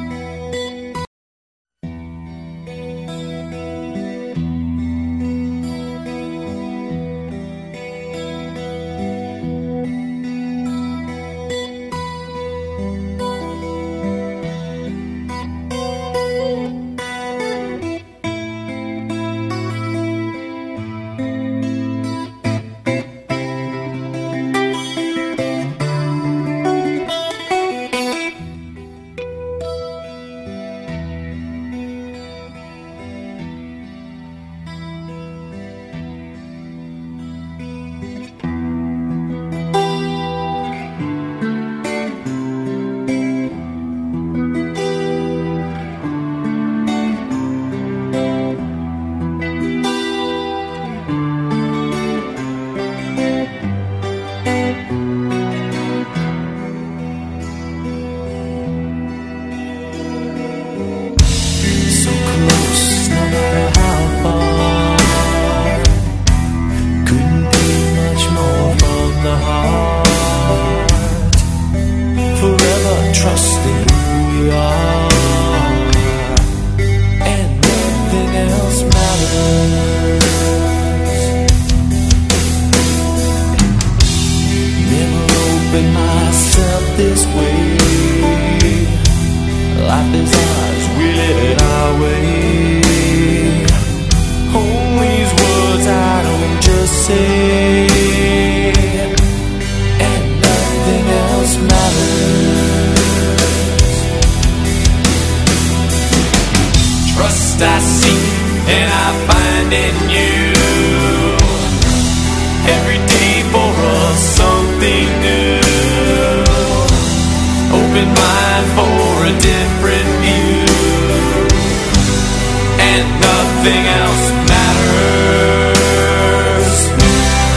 So close, no matter how far. Couldn't be much more from the heart. Forever trusting who we are, and nothing else matters. Never opened myself this way. Life is ours, we live it our way. Hold these words I don't just say, and nothing else matters. Trust I seek and I find in you. Every day for us something new. Open mind for a different view, and nothing else matters.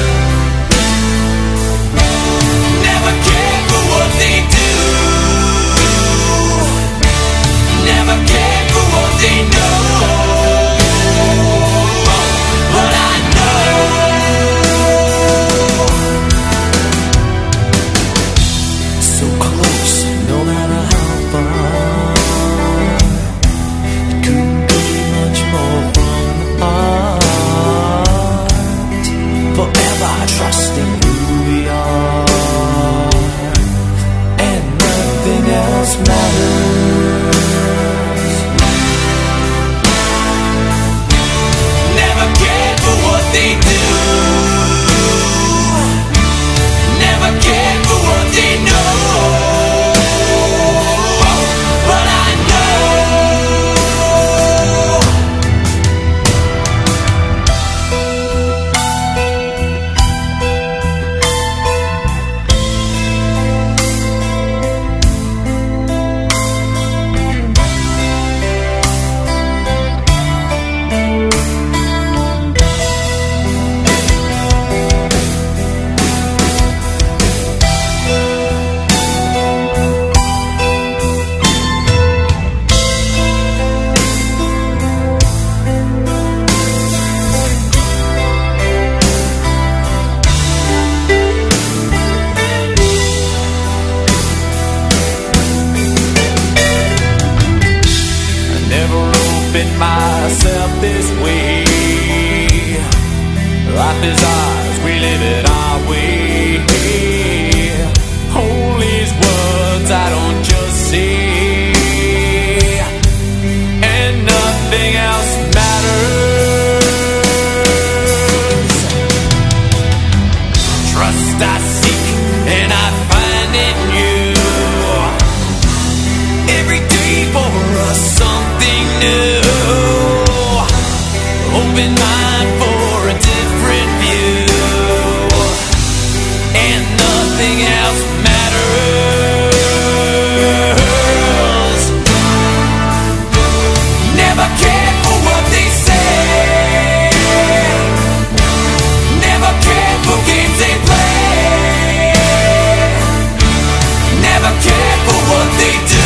truth is ours, we live it our way. Hold these words I don't just say, and nothing else matters. Trust I seek and I find in you. Every day for us something new. Open mind for a different view, and nothing else matters. Never cared for what they say, never cared for games they play, never cared for what they do,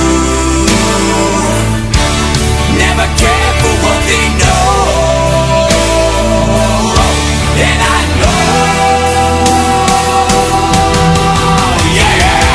never cared for what they know. And I know, yeah.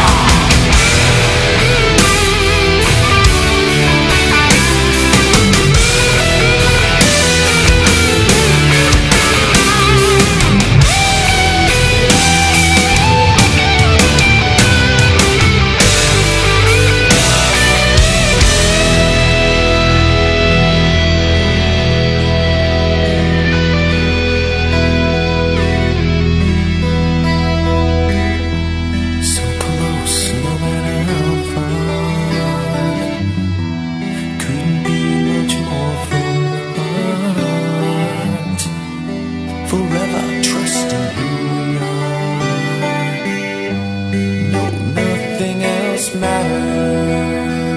So close, no matter how far. Couldn't be much more from the heart. Forever trusting who we are. No, nothing else matters.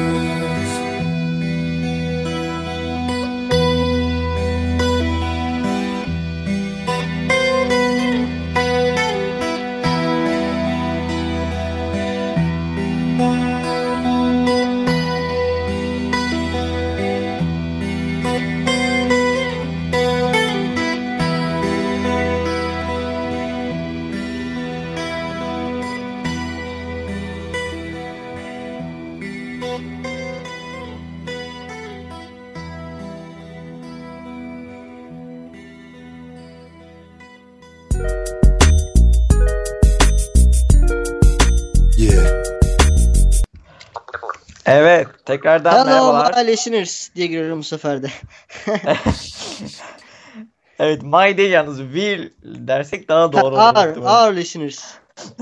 Evet, tekrardan Hello merhabalar. my listeners diye giriyorum bu sefer de. Evet, my değil yalnız will dersek daha doğru olur. Our listeners.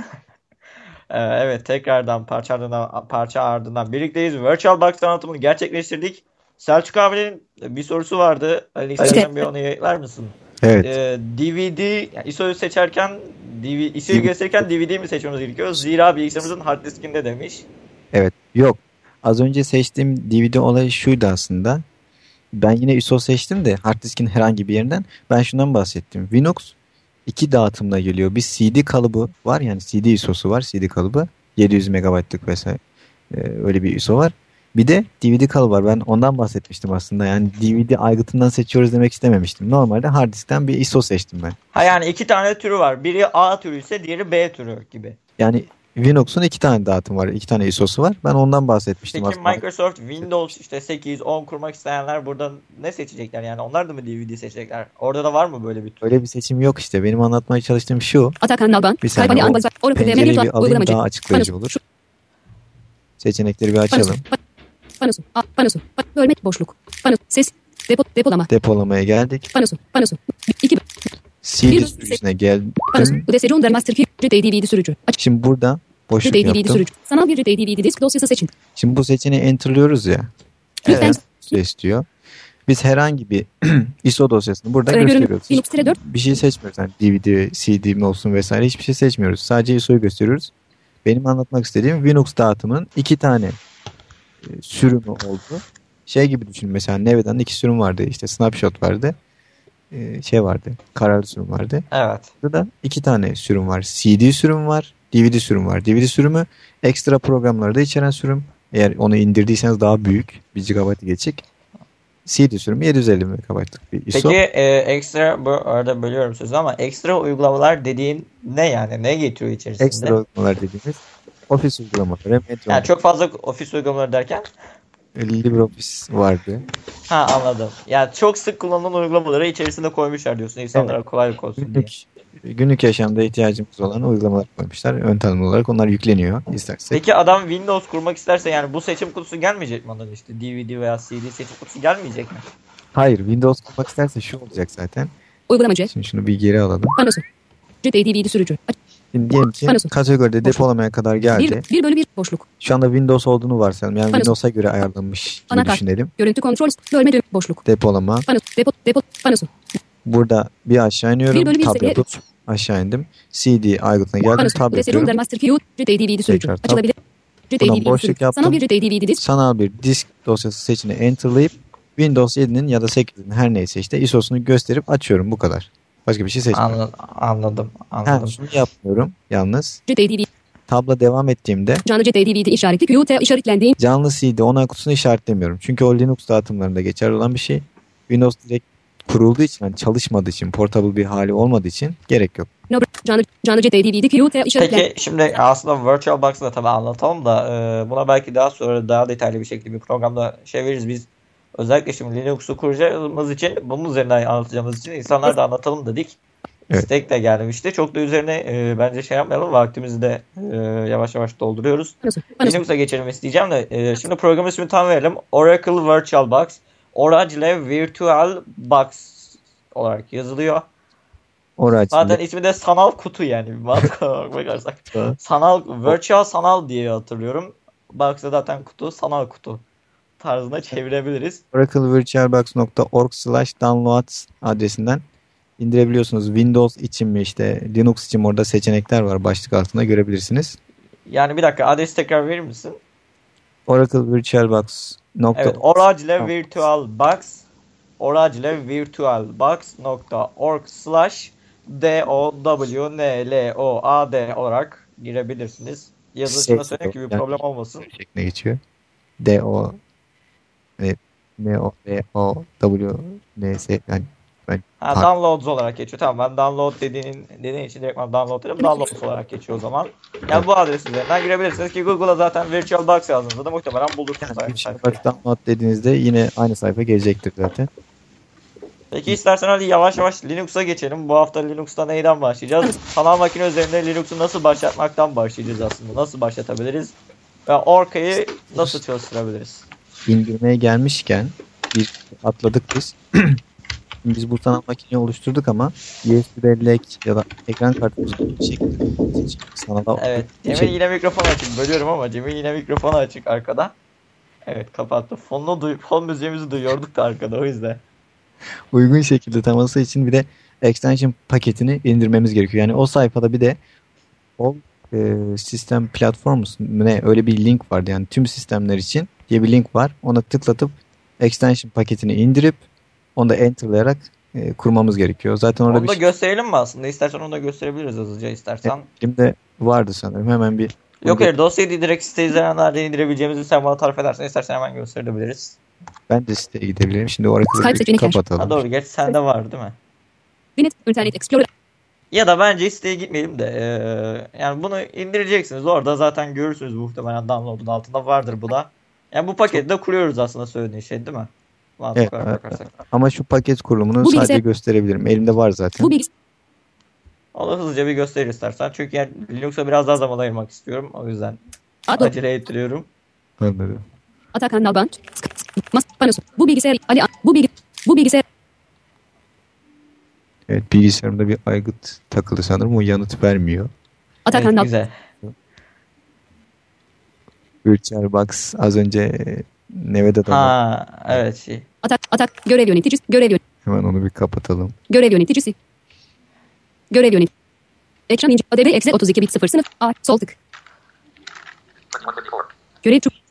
Evet, tekrardan parça ardından birlikteyiz. Virtual Box tanıtımını gerçekleştirdik. Selçuk abinin bir sorusu vardı. Ali sen bir onu yayınlar mısın? Evet. DVD, yani ISO'yu seçerken, ISO'yu gösterirken DVD mi seçmemiz gerekiyor? Zira bilgisayarımızın hard diskinde demiş. Evet. Yok. Az önce seçtiğim DVD olayı şuydu aslında. Ben yine ISO seçtim de hard diskin herhangi bir yerinden. Ben şundan bahsettim. Linux 2 dağıtımla geliyor. Bir CD kalıbı var, yani CD ISO'su var, CD kalıbı. 700 MB'lık vesaire. Öyle bir ISO var. Bir de DVD kalıbı var. Ben ondan bahsetmiştim aslında. Yani DVD aygıtından seçiyoruz demek istememiştim. Normalde hard diskten bir ISO seçtim ben. Ha, yani iki tane türü var. Biri A türü ise diğeri B türü gibi. Yani Linux'un 2 tane dağıtım var. 2 tane ISO'su var. Ben ondan bahsetmiştim Peki aslında. Microsoft Windows işte 8, 10 kurmak isteyenler burada ne seçecekler? Yani onlar da mı DVD seçecekler? Orada da var mı böyle bir tür? Öyle bir seçim yok işte. Benim anlatmaya çalıştığım şu. Atakan Nalban. Bir saniye, Kaybani o Anbazar. Oracle pencereyi Virtual bir alayım, uygulamacı. daha açıklayıcı olur. Seçenekleri bir açalım. Panosu. Panosu. Bölme boşluk. Panosu. Ses. Depolama. Depolamaya geldik. Panosu. 2. CD sürücüsüne geldim. Panosu. Udese Ronder Master 2. DVD sürücü. Aç. Şimdi burada boşluk DVD yaptım. sürücü. Sanal bir DVD disk dosyası seçin. Şimdi bu seçeneği enter'lıyoruz ya. Lütfen. İstiyor. Biz herhangi bir ISO dosyasını burada Görünüm. gösteriyoruz. Linux 4. Bir şey seçmiyoruz. Yani DVD, CD mi olsun vesaire hiçbir şey seçmiyoruz. Sadece ISO'yu gösteriyoruz. Benim anlatmak istediğim Linux dağıtımının 2 tane sürümü oldu. Şey gibi düşün, mesela Neveda'nın 2 sürüm vardı. İşte Snapshot vardı. Şey vardı. Kararlı sürüm vardı. Evet. Burada da 2 tane sürüm var. CD sürüm var. DVD sürüm var. DVD sürümü ekstra programları da içeren sürüm. Eğer onu indirdiyseniz daha büyük. 1 GB geçecek. CD sürümü 750 MB'lık bir ISO. Peki ekstra, bu arada bölüyorum sözü ama ekstra uygulamalar dediğin ne yani? Ne getiriyor içerisinde? Ekstra uygulamalar dediğimiz ofis uygulamaları. Yani çok fazla ofis uygulamaları derken? LibreOffice vardı. Ha, anladım. Yani çok sık kullanılan uygulamaları içerisinde koymuşlar diyorsun. İnsanlara kolaylık olsun diye. Günlük yaşamda ihtiyacımız olan uygulamalar koymuşlar. Ön tanımlı olarak onlar yükleniyor istersek. Peki adam Windows kurmak isterse yani bu seçim kutusu gelmeyecek mi ondan işte? DVD veya CD seçim kutusu gelmeyecek mi? Hayır, Windows kurmak isterse şu olacak zaten. Uygulamacı. Şimdi şunu bir geri alalım. Panosu. JDVD sürücü. Şimdi diyelim ki Panosu. kategoride depolamaya kadar geldi. 1/1 boşluk. Şu anda Windows olduğunu varsayalım. Yani Panosu. Windows'a göre ayarlanmış gibi Anakart. düşünelim. Görüntü kontrol. Bölme düğüm boşluk. Depolama. Depo panosu. Burada bir aşağı iniyorum. 1/1 Tab seviye yapıp aşağı indim. CD aygıtına geldim. Panosu. Tab Reserum yapıyorum. Master Q. JDVD sürücü. Tekrar tab. Açılabilir. Buradan JDVD boşluk sürücü. yaptım. Sanal bir JDVD disk. Sanal bir disk dosyası seçeneği enterlayıp Windows 7'nin ya da 8'in her neyse işte ISO'sunu gösterip açıyorum. Bu kadar. Başka bir şey seçmiyorum. Anladım. Şunu yapmıyorum yalnız. JDVD. Tabla devam ettiğimde Canlı JDVD işaretli QT işaretlendiği. canlı CD onay kutusunu işaretlemiyorum. Çünkü o Linux dağıtımlarında geçerli olan bir şey. Windows direkt kurulduğu için, yani çalışmadığı için, portable bir hali olmadığı için gerek yok. Canlı JDVD QT işaretlendiği. Peki şimdi aslında VirtualBox'ı da tabii anlatalım da buna belki daha sonra daha detaylı bir şekilde bir programda veririz. Biz özellikle şimdi Linux'u kuracağımız için bunun üzerinden anlatacağımız için insanlar da anlatalım dedik. Evet. İstek de gelmişti. Çok da üzerine bence yapmayalım. Vaktimizi de yavaş yavaş dolduruyoruz. Panosu. Linux'a geçelim isteyeceğim de şimdi programın ismini tam verelim. Oracle VirtualBox. Oracle VirtualBox olarak yazılıyor. Zaten ismi de sanal kutu yani. Bir mantık olarak bakarsak. Virtual sanal diye hatırlıyorum. Box'da zaten kutu, sanal kutu tarzına çevirebiliriz. oraclevirtualbox.org/downloads adresinden indirebiliyorsunuz. Windows için mi işte Linux için orada seçenekler var. Başlık altında görebilirsiniz. Yani bir dakika adresi tekrar verir misin? oraclevirtualbox.org Evet, Oracle VirtualBox oraclevirtualbox.org/DOWNLOAD olarak girebilirsiniz. Yazılışına söyleyeyim ki bir problem olmasın. Şeklinde geçiyor. D-O N-O-D-O-W-N-S yani Downloads olarak geçiyor. Tamam, ben download dediğin için direkt download dedim. Downloads olarak geçiyor o zaman. Yani bu adres üzerinden girebilirsiniz ki Google'a zaten VirtualBox yazdığınızda da muhtemelen bulursunuz. download dediğinizde yine aynı sayfa gelecektir zaten. Peki istersen hadi yavaş yavaş Linux'a geçelim. Bu hafta Linux'ta neyden başlayacağız? Sanal makine üzerinde Linux'u nasıl başlatmaktan başlayacağız aslında. Nasıl başlatabiliriz? Ve Orca'yı nasıl çalıştırabiliriz? İndirmeye gelmişken bir atladık biz. Biz bu sanal makineyi oluşturduk ama USB bellek ya da ekran kartımızı bir şekilde sanala Evet. Cemil yine mikrofon açık. Bölüyorum ama Cemil yine mikrofonu açık arkada. Evet, kapattı. Fon müziğimizi duyuyorduk da arkada, o yüzden. uygun şekilde tanıması için bir de extension paketini indirmemiz gerekiyor. Yani o sayfada bir de o sistem platformus ne öyle bir link vardı. Yani tüm sistemler için diye bir link var. Ona tıklatıp extension paketini indirip onu da enterlayarak kurmamız gerekiyor. Zaten orada Onu da gösterelim mi aslında? İstersen onu da gösterebiliriz hızlıca istersen. Elimde vardı sanırım. Hemen bir Yok hayır, dosyayı direkt site izleyenlerden indirebileceğimizi sen bana tarif edersen istersen hemen gösterebiliriz. ben de siteye gidebilirim. Şimdi Oracle'ı Skype seçenekler. kapatalım. Ha doğru, geç sende var değil mi? Internet Explorer. Ya da bence siteye gitmeyelim de yani bunu indireceksiniz. Orada zaten görürsünüz muhtemelen download'un altında vardır bu da. Yani bu paketi de kuruyoruz aslında söylediğin şey değil mi? Evet, ama şu paket kurulumunu Bu sadece bilgisayar- gösterebilirim. Elimde var zaten. Bu bilgisayar. Onu hızlıca bir gösterir istersen. Çünkü yani Linux'a biraz daha zaman ayırmak istiyorum. O yüzden Adı. acele ettiriyorum. Anladım. Atakan Nalbant. Panosu. Bu bilgisayar. Bu bilgisayar. Evet, bilgisayarımda bir aygıt takılı sanırım. O yanıt vermiyor. Atakan Evet, Nalbant. güzel. VirtualBox az önce Nevada'da Ha evet şey. Atak. Görev yöneticisi. hemen onu bir kapatalım. Görev yöneticisi. Görev yönet. Ekran ince. ADB eksi 32 bit 0 sınıf. A. Sol tık. Görev çubuğu.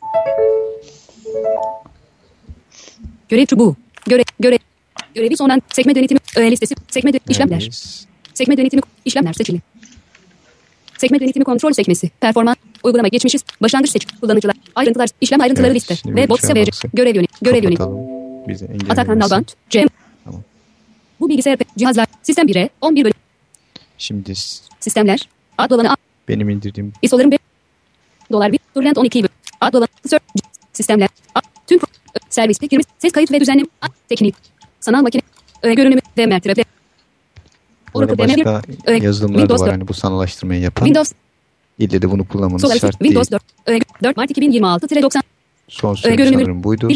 Görev çubuğu. Görevi sonan sekme denetimi. Öğe listesi. İşlemler. Neredeyiz? Sekme denetimi. İşlemler seçili. Sekme denetimi kontrol sekmesi. Performans. Uygulama geçmişiz. Başlangıç seç. Kullanıcılar. Ayrıntılar. İşlem ayrıntıları Evet, liste. şimdi Ve bot VirtualBox'ı seviye. Görev yönet. Kapatalım. Bizi engellemesin. Atakan Nalbant. Cem. Tamam. Bu bilgisayar cihazlar. Sistem 1'e 11 bölüm. Şimdi Sistemler. Ad dolanı A. benim indirdiğim ISO'ların 1. $1. Turlent 12 bölüm. Ad dolanı. Sistemler. Tüm servis. Girmiş. Ses kayıt ve düzenleme. Teknik. Sanal makine. Görünümü. VMware Trafe. Burada Oracle başka VMware. yazılımlar da Windows var. 4. Hani bu sanalaştırmayı yapan. Windows. İlle de bunu kullanmanız Solaris. şart değil. Windows 4. 4 Mart 2026-90. Son sürüm Görünümü. sanırım buydu.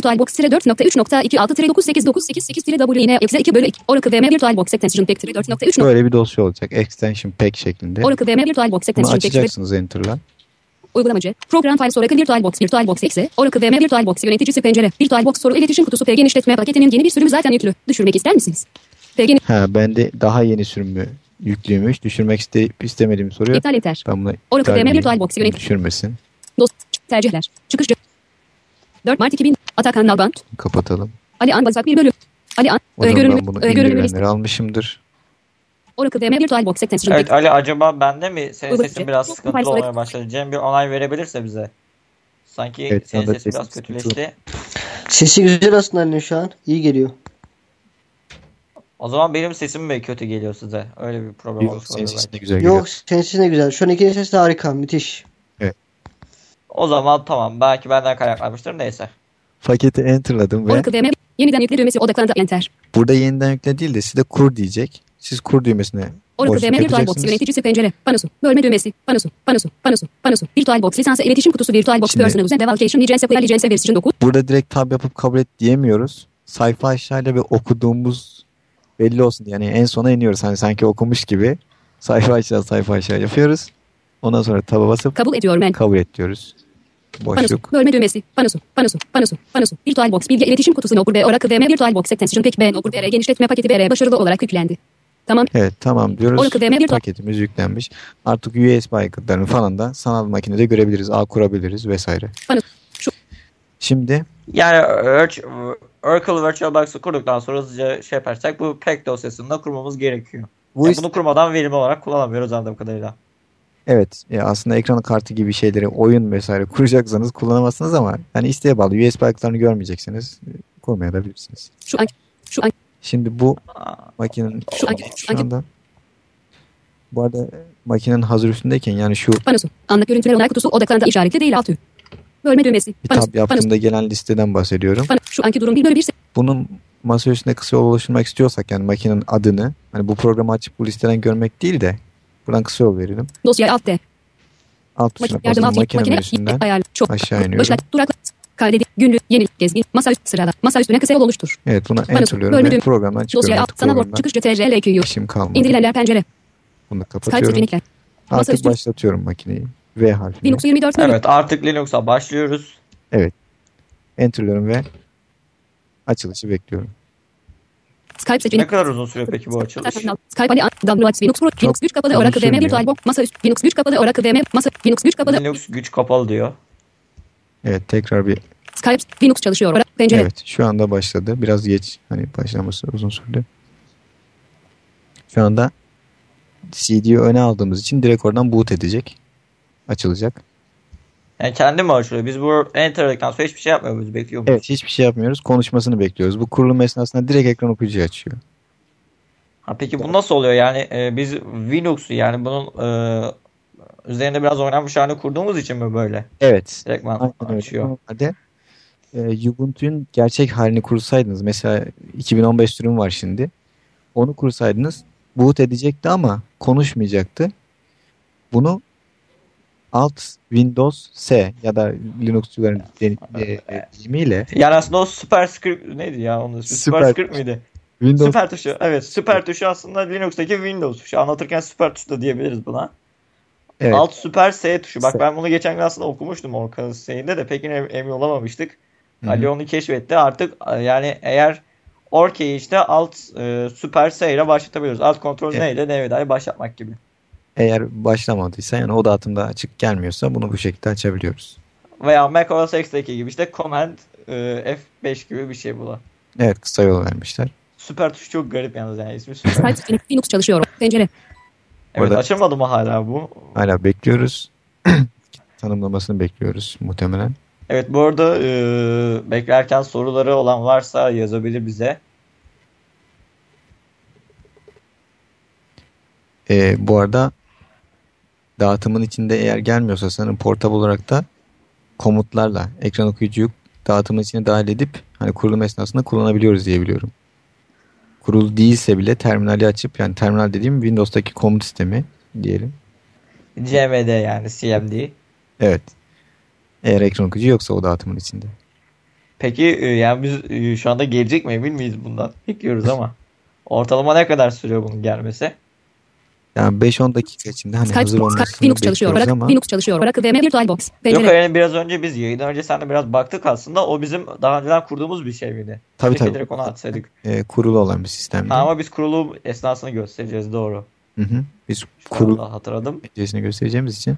VirtualBox-4.3.26-98898-WNE-2 Oracle VM VirtualBox Extension Pack 4.3. Böyle bir dosya olacak. Extension pack şeklinde. Oracle VM VirtualBox Bunu Extension Pack açacaksınız Enter'la. Uygulamacı. Program Files Oracle VirtualBox exe. Oracle VM VirtualBox yöneticisi pencere. VirtualBox soru iletişim kutusu P genişletme paketinin yeni bir sürümü zaten yüklü. Düşürmek ister misiniz? P Ha, ben de daha yeni sürümü yüklüymüş. Düşürmek istemediğimi soruyor. İptal eder. Ben bunu Oracle iptal VM edeyim. VirtualBox yönet. Düşürmesin. Tercihler. Çıkış. 4 Mart 2000. Atakan Nalbant. Kapatalım. Ali An Bazak bir bölüm. Ali An. O zaman Görünümü. ben bunu Görünümü liste. indirilenleri almışımdır. Oracle VM VirtualBox Extension Evet Pack. Ali, acaba bende mi? Senin Uygulamacı. sesin biraz sıkıntılı Files olmaya Oracle. başladı. Cem bir onay verebilirse bize. Sanki Evet, senin sana da sesin biraz sesin kötüleşti. Sesi güzel aslında Ali'nin şu an. İyi geliyor. O zaman benim sesim mi kötü geliyor size? Öyle bir problem Yok, olmuş senin olabilir sesin de belki. güzel geliyor. Yok senin sesin de güzel. Şu an ikinin sesi de harika. Müthiş. O zaman tamam. Belki benden kaynaklanmıştır. Neyse. Paketi enterladım ve Oracle VM yeniden yükle düğmesi odaklandı enter. burada yeniden yükle değil de size kur diyecek. Siz kur düğmesine Oracle boşluk VM VirtualBox yapacaksınız. yöneticisi pencere. Panosu. Bölme düğmesi. Panosu. VirtualBox lisansı iletişim kutusu VirtualBox Şimdi- Personal User Devalcation License Version 9. Burada direkt tab yapıp kabul et diyemiyoruz. Sayfa aşağıyla ve okuduğumuz belli olsun. Yani en sona iniyoruz. Hani sanki okumuş gibi sayfa aşağı yapıyoruz. Ondan sonra taba basıp Kabul ediyorum ben. kabul et diyoruz. Panosu. Boşluk. Bölme düğmesi. Panosu. VirtualBox bilgi iletişim kutusu Nokur ve Oracle VM VirtualBox Extension Pack B Nokur BR genişletme paketi BR başarılı olarak yüklendi. Tamam. Evet, tamam diyoruz. Oracle VM Virtual. Paketimiz yüklenmiş. Artık USB aygıtlarını falan da sanal makinede görebiliriz. Ağ kurabiliriz vesaire. Panosu. Şu. Şimdi Yani Oracle VirtualBox'ı kurduktan sonra hızlıca şey yaparsak bu pack dosyasını da kurmamız gerekiyor. bu Yani bunu kurmadan verimli olarak kullanamıyoruz anladığım kadarıyla. evet, aslında ekran kartı gibi şeyleri, oyun vesaire kuracaksanız kullanamazsınız ama yani isteğe bağlı. USB aygıtlarını görmeyeceksiniz. Kurmayabilirsiniz. Şu an Şimdi bu makinenin şu anda bu arada makinenin hazır üstündeyken yani şu panosu. Anlık görüntüler onay kutusu odaklandı işaretli değil altı. Bölme düğmesi. bir tab yaptığımda gelen listeden bahsediyorum. Şu anki durum 1/1. Bunun masa üstünde kısa yol oluşturmak istiyorsak yani makinenin adını hani bu programı açıp bu listeden görmek değil de buradan kısa yol verelim. Dosya alt D. Alt tuşuna Yardım basın alt makine makine menüsünden ayarlı. Çok. aşağı iniyorum. Başlat. Durakla. Kaydet. Günlük. Yeni. Gezgin. Masa üstü sırada. Masa üstüne kısa yol oluştur. Evet, buna Panosu, enterlıyorum bölme ve düğme. programdan çıkıyorum. Dosya alt. Artık Sana bol. programdan Çıkış CTRL-Q'yu. işim kalmadı. İndirilenler pencere. Bunu Skype kapatıyorum. seçenekler. Masa Artık üstü. başlatıyorum makineyi. V harfiyle. Linux 24 menü. Evet, artık Linux'a başlıyoruz. Enterlıyorum ve açılışı bekliyorum. Skype Ne seçenek. kadar uzun sürüyor peki bu açılış? Skype Ali Downloads Linux Pro. Linux güç kapalı uzun Oracle VM sürmüyor. VirtualBox. Masa üstü. Linux güç kapalı Oracle VM. Masa. Linux güç kapalı. Linux güç kapalı diyor. Evet, tekrar bir Skype. Linux çalışıyor. Pencere. evet, şu anda başladı. Biraz geç, hani başlaması uzun sürdü. Şu anda CD'yi öne aldığımız için direkt oradan boot edecek. Açılacak. Yani kendi mi açılıyor? Biz bu enter'lıktan sonra hiçbir şey yapmıyor muyuz? Bekliyor muyuz? Evet, hiçbir şey yapmıyoruz. Konuşmasını bekliyoruz. Bu kurulum esnasında direkt ekran okuyucuyu açıyor. Ha, peki bu nasıl oluyor? Yani biz Linux'u yani bunun üzerinde biraz oynanmış halini kurduğumuz için mi böyle? Evet. Direktman Aynen öyle. açıyor. Normalde Ubuntu'nun gerçek halini kursaydınız, mesela 2015 sürüm var şimdi. Onu kursaydınız boot edecekti ama konuşmayacaktı. Bunu Alt Windows S ya da Linux'cuların deyimiyle Yani aslında o superscript neydi ya onun ismi? Süper- Superscript miydi? Windows Süper tuşu. Evet, süper tuşu aslında Linux'taki Windows tuşu. Anlatırken süper tuşu da diyebiliriz buna. evet, Alt süper S tuşu. Bak S. ben bunu geçen gün aslında okumuştum Orkan'ın şeyinde de pek emin olamamıştık. Hı hı. Ali onu keşfetti. Artık yani eğer Orke'yi işte alt süper S ile başlatabiliyoruz. Alt kontrol Evet. N ile NVDA'yı başlatmak gibi. eğer başlamadıysa yani o dağıtımda açık gelmiyorsa bunu bu şekilde açabiliyoruz. Veya Mac OS X'teki gibi işte Command F5 gibi bir şey bu da. Evet, kısa yol vermişler. Süper tuş çok garip yalnız yani ismi süper. Skype seçenek. Linux çalışıyor. Pencere. Evet, Orada- açılmadı mı hala bu? Hala bekliyoruz. Tanımlamasını bekliyoruz muhtemelen. Evet, bu arada beklerken soruları olan varsa yazabilir bize. Bu arada dağıtımın içinde eğer gelmiyorsa sanırım portable olarak da komutlarla ekran okuyucuyu dağıtımın içine dahil edip hani kurulum esnasında kullanabiliyoruz diye biliyorum. Kurulu değilse bile terminali açıp, yani terminal dediğim Windows'taki komut sistemi diyelim. CMD yani CMD. Evet. Eğer ekran okuyucu yoksa o dağıtımın içinde. Peki yani biz şu anda gelecek mi emin miyiz bundan? Bekliyoruz ama. Ortalama ne kadar sürüyor bunun gelmesi? Yani 5-10 dakika içinde hani Skype, hazır Skype, olmasını Linux çalışıyor. bekliyoruz Oracle, ama Linux çalışıyor. Oracle VM VirtualBox. Yok Pencere. yani biraz önce biz yayından önce seninle biraz baktık aslında. O bizim daha önceden kurduğumuz bir şey miydi? Tabii, Keşke tabii. direkt onu atsaydık. kurulu olan bir sistemdi. Ha, ama biz kurulu esnasını göstereceğiz, doğru. Hı hı. Biz Şu kurulu anda hatırladım. penceresini göstereceğimiz için.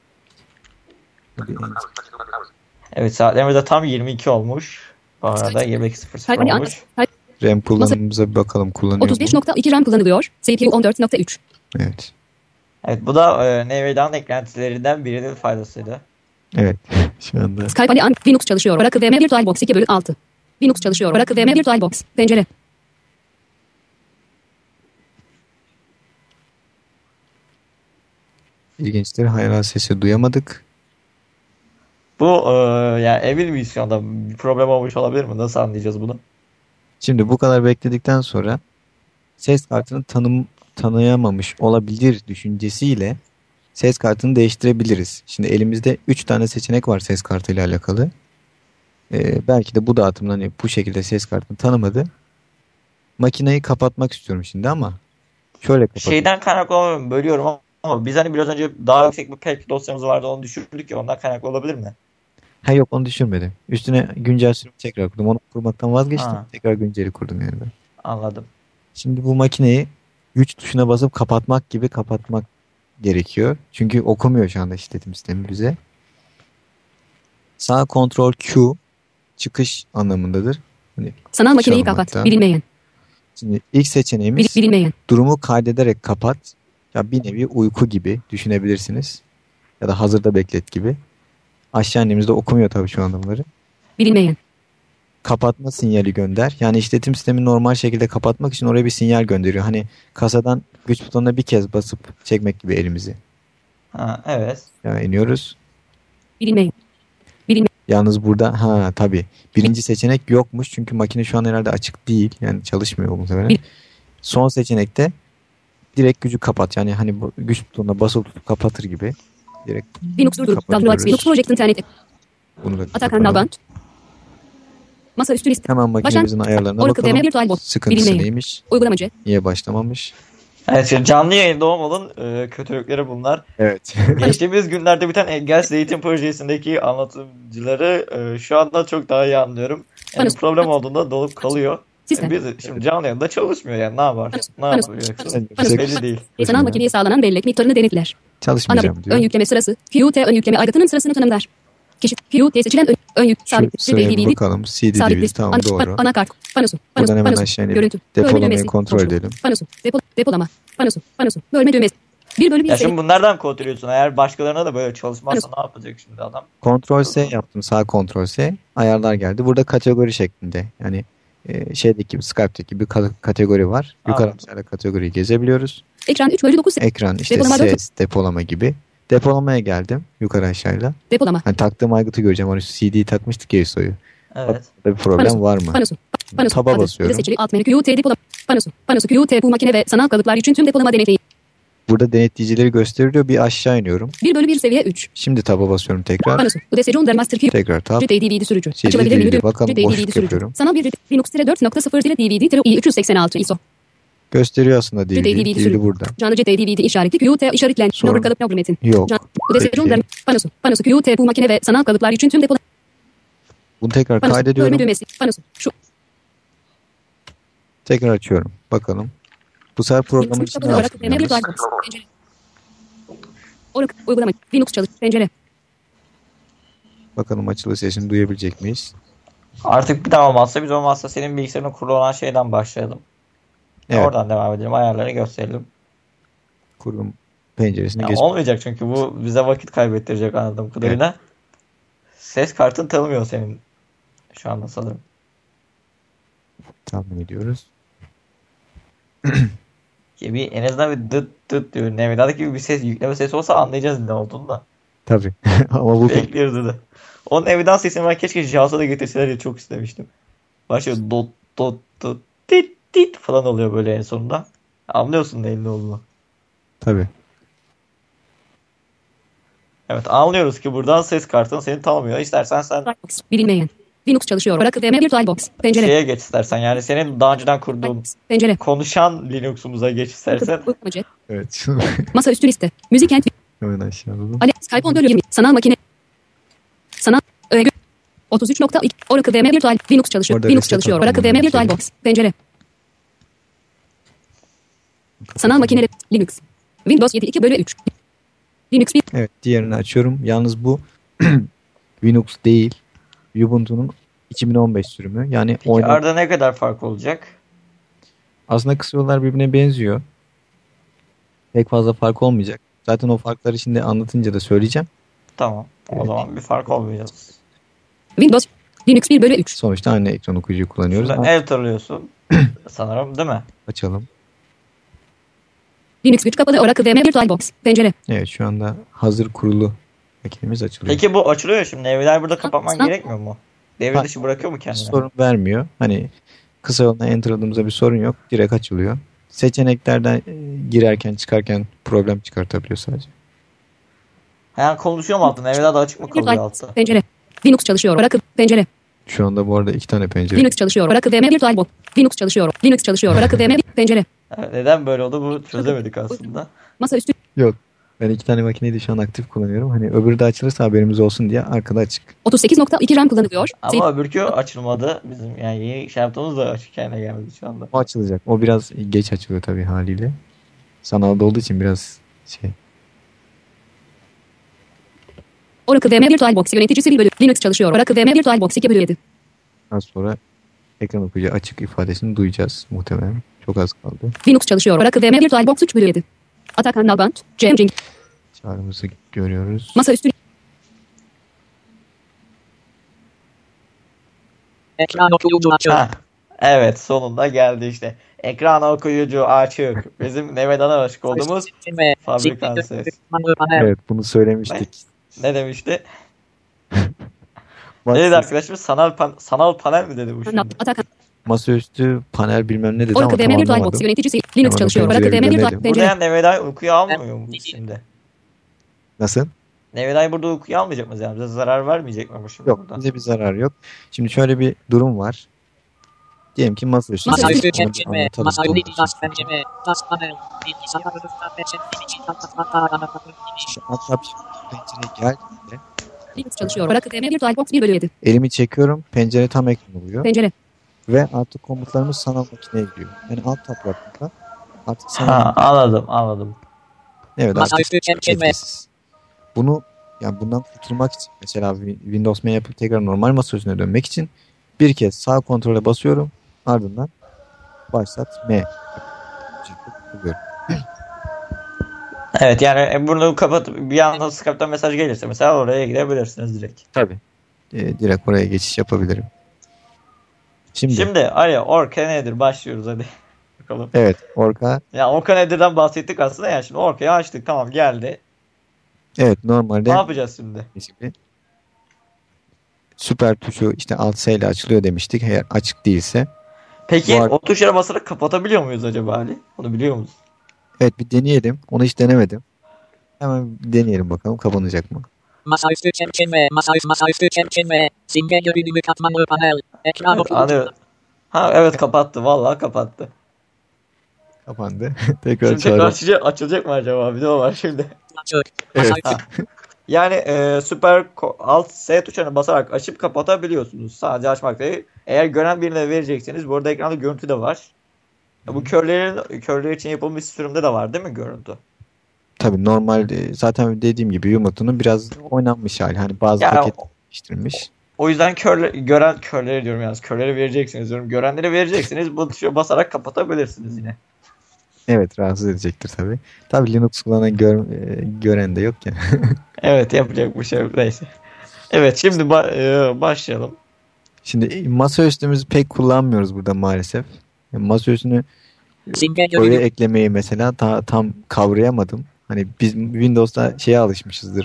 Evet, saatlerimiz de tam 22 olmuş. Bu arada 22.00 Skype, hani olmuş. Skype RAM kullanımımıza bir bakalım, kullanıyor mu? 35.2 RAM kullanılıyor. CPU 14.3. Evet. Evet, bu da NVIDIA'nın eklentilerinden birinin faydasıydı. Evet. Şu anda Skype Ali Linux çalışıyor. Oracle VM VirtualBox 2/6. Linux çalışıyor. Oracle VM VirtualBox. Pencere. ilginçtir. Hayal sesi duyamadık. Bu yani emin miyiz şu anda? Bir problem olmuş olabilir mi? Nasıl anlayacağız bunu? Şimdi bu kadar bekledikten sonra ses kartını tanıyamamış olabilir düşüncesiyle ses kartını değiştirebiliriz. Şimdi elimizde 3 tane seçenek var ses kartıyla alakalı. Belki de bu dağıtımdan hani bu şekilde ses kartını tanımadı. Makineyi kapatmak istiyorum şimdi ama şöyle kapatayım. Şeyden kaynaklı olmuyor, bölüyorum ama biz hani biraz önce daha yüksek bir patch dosyamız vardı, onu düşürdük ya, ondan kaynaklı olabilir mi? Ha yok, onu düşürmedim. Üstüne güncel sürümü tekrar kurdum. Onu kurmaktan vazgeçtim. Ha. Tekrar günceli kurdum yani ben. Anladım. Şimdi bu makineyi güç tuşuna basıp kapatmak gibi kapatmak gerekiyor. Çünkü okumuyor şu anda işletim sistemi bize. Sağ kontrol Q çıkış anlamındadır. Hani Sanal makineyi çalmakta. kapat. Bilinmeyen. Şimdi ilk seçeneğimiz Bilinmeyen. durumu kaydederek kapat. Ya bir nevi uyku gibi düşünebilirsiniz. Ya da hazırda beklet gibi. Aşağı indiğimizde okumuyor tabii şu anda bunları. Bilinmeyen. Kapatma sinyali gönder. Yani işletim sistemi normal şekilde kapatmak için oraya bir sinyal gönderiyor. Hani kasadan güç butonuna bir kez basıp çekmek gibi elimizi. Ha, evet. Yani iniyoruz. Bilinmeyen. Yalnız burada tabii birinci seçenek yokmuş. Çünkü makine şu an herhalde açık değil. Yani çalışmıyor muhtemelen. Son seçenekte direkt gücü kapat. Yani hani bu güç butonuna basılı tutup kapatır gibi. Direkt Linux durdur. kapatıyoruz. Linux Project internet. Bunu da Atakan kapatalım. Nalbant. Masaüstü liste. Hemen makinemizin ayarlarına Oracle bakalım. VM VirtualBox. Sıkıntısı Bilinmeyen. neymiş? Uygulamacı. Niye başlamamış? Evet, şimdi canlı yayında olmanın kötülükleri bunlar. Evet. Geçtiğimiz günlerde biten Engels Eğitim Projesi'ndeki anlatımcıları şu anda çok daha iyi anlıyorum. Yani Panos- problem olduğunda dolup kalıyor. Sistem. Biz şimdi canlı yayında çalışmıyor yani, ne yapar? Ne yapacaksın? Panos- Belli değil. Sanal makineye sağlanan bellek miktarını denetler. Çalışmayacağım Ön diyor. yükleme sırası. QT ön yükleme aygıtının sırasını tanımlar. Kişi QT seçilen ön yük Şu sabit. sıraya bir DVD. bakalım. CD Sabit DVD list. tamam doğru. Anakart. Panosu. Buradan hemen Panosu. aşağı inelim. Görüntü. Depolamayı Bölme düğmesi. kontrol Boşluk. edelim. Panosu. Depolama. Panosu. Panosu. Bölme düğmesi. Bir bölü bir Ya sayı. şimdi bunlardan kontrol ediyorsun. Eğer başkalarına da böyle çalışmazsa ne yapacak şimdi adam? Kontrol S yaptım. Sağ kontrol S. Ayarlar geldi. Burada kategori şeklinde. Yani şeydeki gibi, Skype'deki bir kategori var. Yukarı Anladım. aşağıda kategoriyi gezebiliyoruz. Ekran 3/9. Ekran işte Depolama ses, depolama gibi. Depolamaya geldim. Yukarı aşağıyla. Depolama. Hani taktığım aygıtı göreceğim. Orası CD'yi takmıştık ya ISO'yu. Evet. Burada bir problem var mı? Panosu. Panosu. Taba Adı. basıyorum. Seçili alt menü QT depolama. Panosu. Panosu QT bu makine ve sanal kalıplar için tüm depolama denetleyin. Burada denetleyicileri gösteriliyor. Bir aşağı iniyorum. 1/1 seviye 3. Şimdi taba basıyorum tekrar. Panosu. UDSC Under Master Q. Tekrar tab. DVD sürücü. CD Açılabilir menü. DVD. Bakalım DVD boşluk sürücü. yapıyorum. Sanal bir Linux-4.0-DVD i386 ISO. Gösteriyor aslında DVD. DVD DVD burada. Canlı DVD işareti QT işaretlen. Sorun. Nobur kalıp nobur metin. Yok. UDSC Peki. Under Panosu. Panosu QT bu makine ve sanal kalıplar için tüm depolama. Bunu tekrar Panosu. Bölme kaydediyorum. düğmesi. Panosu. Şu. Tekrar açıyorum. Bakalım. Bu sefer programın içinde Oracle açtım VM yalnız. VirtualBox. Pencere. Oracle uygulama. Linux çalış. Pencere. Bakalım açılı sesini duyabilecek miyiz? Artık bir daha olmazsa, biz olmazsa senin bilgisayarın kurulu olan şeyden başlayalım. Evet. Oradan devam edelim. Ayarları gösterelim. Kurulum penceresine Ya geç. olmayacak çünkü bu bize vakit kaybettirecek anladığım kadarıyla. Ses kartın tanımıyor senin şu anda sanırım. Tahmin ediyoruz. En azından bir dıt dıt diyor. Nevada'daki gibi bir ses, yükleme sesi olsa anlayacağız ne olduğunu da. Tabii. Ama bu Bekliyoruz da. Onun evidans sesini ben keşke Jaws'a da getirseler diye çok istemiştim. Başlıyor dot dot dot tit tit falan oluyor böyle en sonunda. Anlıyorsun neyin ne olduğunu. tabii. Evet, anlıyoruz ki buradan ses kartın seni tanımıyor. İstersen sen VirtualBox. Bilinmeyen. Linux çalışıyor. Oracle VM VirtualBox. Pencere. şeye geç istersen. Yani senin daha önceden kurduğun VirtualBox. Pencere. konuşan Linux'umuza geç istersen. Uygulamaca. Evet. Şunu Masaüstü liste. Müzik and. hemen aşağı alalım. Ale. Skype 14 Sanal makine. Sanal. Öğe. 33.2. Oracle VM Virtual. Linux çalışıyor. Orada Linux reset çalışıyor. attım Oracle ben VM bir şey. VirtualBox. Pencere. Sanal makine. Linux. Windows 7 2/3. Linux 1. Evet, diğerini açıyorum. Yalnız bu Linux değil. Ubuntu'nun 2015 sürümü. Yani Peki arada ne kadar fark olacak? aslında kısa yollar birbirine benziyor. Pek fazla fark olmayacak. Zaten o farkları şimdi anlatınca da söyleyeceğim. Tamam. O zaman bir fark olmayacağız. Windows. Linux 1/3. Sonuçta aynı ekran okuyucuyu kullanıyoruz. Burada Ama Enter'lıyorsun. Sanırım değil mi? açalım. Linux 3 kapalı. Oracle VM VirtualBox. Pencere. Evet, şu anda hazır kurulu makinemiz açılıyor. Peki bu açılıyor ya şimdi. Evler burada kapatman Sen- gerekmiyor mu? Devre Ha. dışı bırakıyor mu kendini? Sorun vermiyor. Hani kısa yoldan enter'ladığımızda bir sorun yok. Direkt açılıyor. Seçeneklerden girerken çıkarken problem çıkartabiliyor sadece. Yani konuşuyor mu altında? Evler de açık mı kalıyor VirtualBox. altta? Pencere. Linux çalışıyor. Oracle. Pencere. Şu anda bu arada 2 tane pencere. Linux çalışıyor. Oracle VM VirtualBox. Linux çalışıyor. Linux çalışıyor. Oracle VM Pencere. Evet, neden böyle oldu bu çözemedik aslında. Masaüstü. Yok. Ben 2 tane makineyi de şu an aktif kullanıyorum. Hani öbürü de açılırsa haberimiz olsun diye arkada açık. 38.2 RAM kullanılıyor. Ama öbürkü açılmadı. Bizim yani yeni şey yaptığımız da açık kendine gelmedi şu anda. O açılacak. O biraz geç açılıyor tabii haliyle. Sanalda olduğu için biraz şey. Oracle VM VirtualBox yöneticisi 1/. Linux çalışıyor. Oracle VM VirtualBox 2/7. Az sonra ekran okuyucu açık ifadesini duyacağız muhtemelen. Çok az kaldı. Linux çalışıyor. Oracle VM VirtualBox 3/7. Atakan Nalbant. Cem Cink. Çağrımızı görüyoruz. Masaüstü. Ekran okuyucu açık. Ha, evet sonunda geldi işte. Ekran okuyucu açık. Bizim Nevedan'a aşık olduğumuz Silme. fabrikan Silme. ses. Manuel panel. Evet, bunu söylemiştik. Ne demişti? Bak, Ne dedi arkadaşımız? Sanal panel mi dedi bu şimdi? Atakan. masaüstü panel bilmem ne dedi ama Oracle tam VM VirtualBox anlamadım. yöneticisi. Linux Hemen çalışıyor. pencereyi Oracle VM bir Virtual deneyelim. Burada Pencere. yani Neveday uykuya almıyor mu şimdi? Nasıl? Neveday burada uykuya almayacak mı yani? Bize zarar vermeyecek mi bu şimdi Yok, burada? bize bir zarar yok. Şimdi şöyle bir durum var. Diyelim ki masaüstü. Masaüstü Onu bir çekme. anlatalım. Masaüstü taş pencere. Taş panel. Bilgisayarınızda peçete için kapatmakta aranatmak İşte alt pencereye geldiğinde Linux çalışıyor. Oracle VM VirtualBox 1/7. elimi çekiyorum. Pencere tam ekran oluyor. Pencere. Ve artık komutlarımız sanal makineye gidiyor. Yani alt tab yaptığında artık sanal Ha, anladım. Evet, Masaüstü artık çekme. etkisiz. Bunu yani bundan kurtulmak için mesela Windows M yapıp tekrar normal masaüstüne dönmek için bir kez sağ kontrole basıyorum. Ardından başlat M. Tıklıyorum. Evet yani bunu kapatıp bir anda Skype'tan mesaj gelirse mesela oraya gidebilirsiniz direkt. Tabii. Direkt oraya geçiş yapabilirim. Şimdi Ali Orca nedir? Başlıyoruz hadi. Bakalım. Evet, Orca. Ya Orca nedir'den bahsettik aslında yani şimdi Orca'yı açtık tamam geldi. Evet, normalde Ne yapacağız şimdi? gibi süper tuşu işte Alt S ile açılıyor demiştik. Eğer açık değilse. Peki Var. o tuşlara basarak kapatabiliyor muyuz acaba Ali? Onu biliyor musun? Evet, bir deneyelim. Onu hiç denemedim. Hemen bir deneyelim bakalım kapanacak mı? Masaüstü çekme. Masaüstü çekme. Simge görünümü katmanlı panel. Ekran okuyucu Anlıyorum. Ha evet kapattı. Vallahi kapattı. Kapandı. Tekrar Şimdi tekrar çağırıyorum. açılacak mı acaba? Bir de o var şimdi. açık. Evet. Masaüstü Yani Alt S tuşuna basarak açıp kapatabiliyorsunuz. Sadece açmak değil. Eğer gören birine verecekseniz bu arada ekranda görüntü de var. Bu körler için yapılmış sürümde de var değil mi görüntü? Tabii normal zaten dediğim gibi Yumurta'nın biraz oynanmış hali. Hani bazı Yani paket değiştirilmiş. O yüzden gören körleri diyorum yalnız. Körleri vereceksiniz diyorum. Görenleri vereceksiniz. Bu tuşa basarak kapatabilirsiniz yine. Evet, rahatsız edecektir tabii. Tabii Linux kullanan gören de yok ya. Evet yapacak bir şey yok. Neyse. Evet şimdi başlayalım. Şimdi masaüstümüzü pek kullanmıyoruz burada maalesef. Yani masaüstünü simge oraya görünümü eklemeyi mesela tam kavrayamadım. Hani biz Windows'ta şeye alışmışızdır.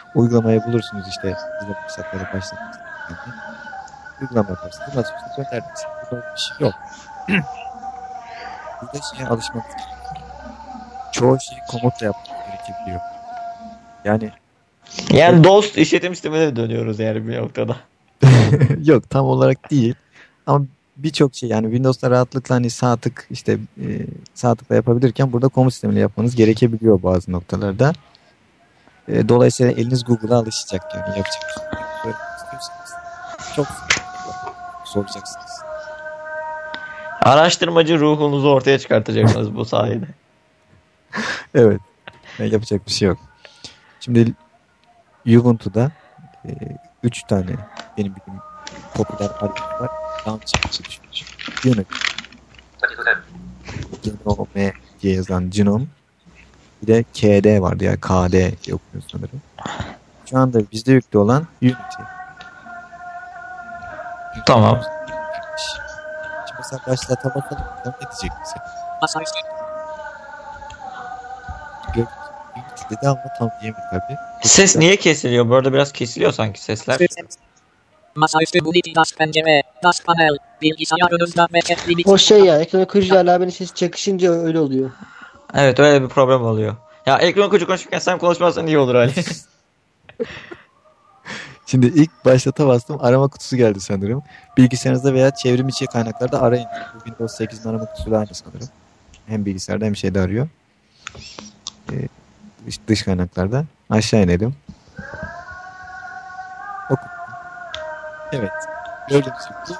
Uygulamayı bulursunuz işte. Bizde fırsatları başlamak istedim. Uygulama yaparsınız. Nasıl işte gönderdiğiniz. Burada bir şey yok. Burada şeye alışmak çoğu şeyi komutla yapmak gerekebiliyor. Yani Yani DOS işletim sistemine dönüyoruz yani bir noktada. yok tam olarak değil. Ama birçok şey yani Windows'ta rahatlıkla hani sağ tık işte sağ tıkla yapabilirken burada komut sistemiyle yapmanız gerekebiliyor bazı noktalarda. Dolayısıyla eliniz Google'a alışacak yani yapacak bir şey yok. Böyle istiyorsanız çok soracaksınız. Araştırmacı ruhunuzu ortaya çıkartacaksınız bu sayede. Evet. Yani yapacak bir şey yok. Şimdi Ubuntu'da 3 tane benim bildiğim popüler arayüz var. Launcher düşünmüş. Unity. Genome diye yazan Genome. Bir de KD vardı ya. KD diye okuyor sanırım. Şu anda bizde yüklü olan Unity. Tamam. Şimdi mesela başlata bakalım. Ne diyecek bize? Masaüstü. Unity dedi ama tam diyemedi tabii. Ses niye kesiliyor? Bu arada biraz kesiliyor sanki sesler. Masaüstü buliti task pencere. Task panel. Bilgisayarınızda meket limit. O şey ya ekran okuyucuyla alakalı ses çakışınca öyle oluyor. Evet öyle bir problem oluyor. Ya ekran okuyucu konuşurken sen konuşmazsan iyi olur Ali. Şimdi ilk başlata bastım. Arama kutusu geldi sanırım. Bilgisayarınızda veya çevrim içi kaynaklarda arayın. Bu Windows 8'in arama kutusuyla aynı sanırım. Hem bilgisayarda hem şeyde arıyor. Dış kaynaklarda. Aşağı inelim. Oku. Evet. Gördüğünüz gibi.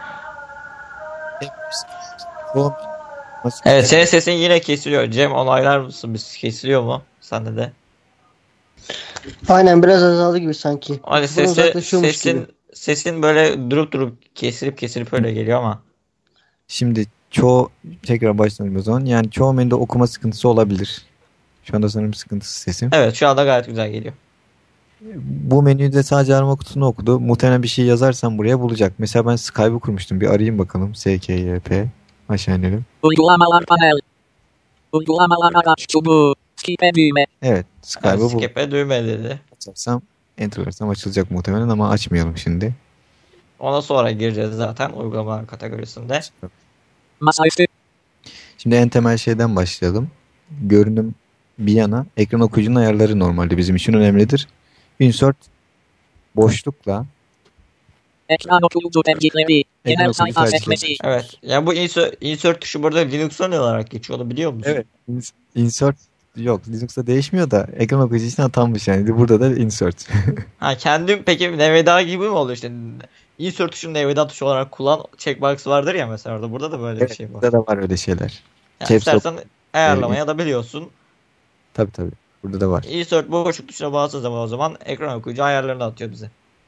Evet senin sesin yine kesiliyor. Cem onaylar mısın? Biz kesiliyor mu? Sende de. Aynen biraz azaldı gibi sanki. Ali Bunun uzaklaşıyormuş gibi. sesin böyle durup kesilip öyle geliyor ama. Şimdi tekrar başlayalım o zaman. Yani çoğu menüde okuma sıkıntısı olabilir. Şu anda sanırım sıkıntısı sesim. Evet şu anda gayet güzel geliyor. Bu menüde sadece arama kutusunu okudu. Muhtemelen bir şey yazarsam buraya bulacak. Mesela ben Skype'ı kurmuştum. Bir arayayım bakalım. SKYP. Aşağı inelim. Uygulamalar panel. Uygulamalar araç çubuğu. Skip'e düğme. Evet. Skype'ı bul. Skip'e düğme dedi. Açarsam enter versem açılacak muhtemelen ama açmayalım şimdi. Ona sonra gireceğiz zaten uygulamalar kategorisinde. Masaüstü. Şimdi en temel şeyden başlayalım. Görünüm bir yana. Ekran okuyucunun ayarları normalde bizim için önemlidir. Insert boşlukla Ekran okuyucu tercihleri. Genel okuyucu sayfa tercihleri. sekmesi. Evet. Yani bu insert tuşu burada Linux'a ne olarak geçiyor onu biliyor musun? evet. Insert yok. Linux'ta değişmiyor da ekran okuyucu için atanmış yani. Burada da insert. Ha kendim peki NVDA gibi mi oluyor işte? Insert tuşunu NVDA tuşu olarak kullan checkbox vardır ya mesela orada. Burada da böyle bir Evet, şey var. burada da var öyle şeyler. Yani Caps istersen ayarlamaya da biliyorsun. Tabii. Burada da var. Insert boşluk tuşuna bastığın zaman o zaman ekran okuyucu ayarlarını atıyor bize.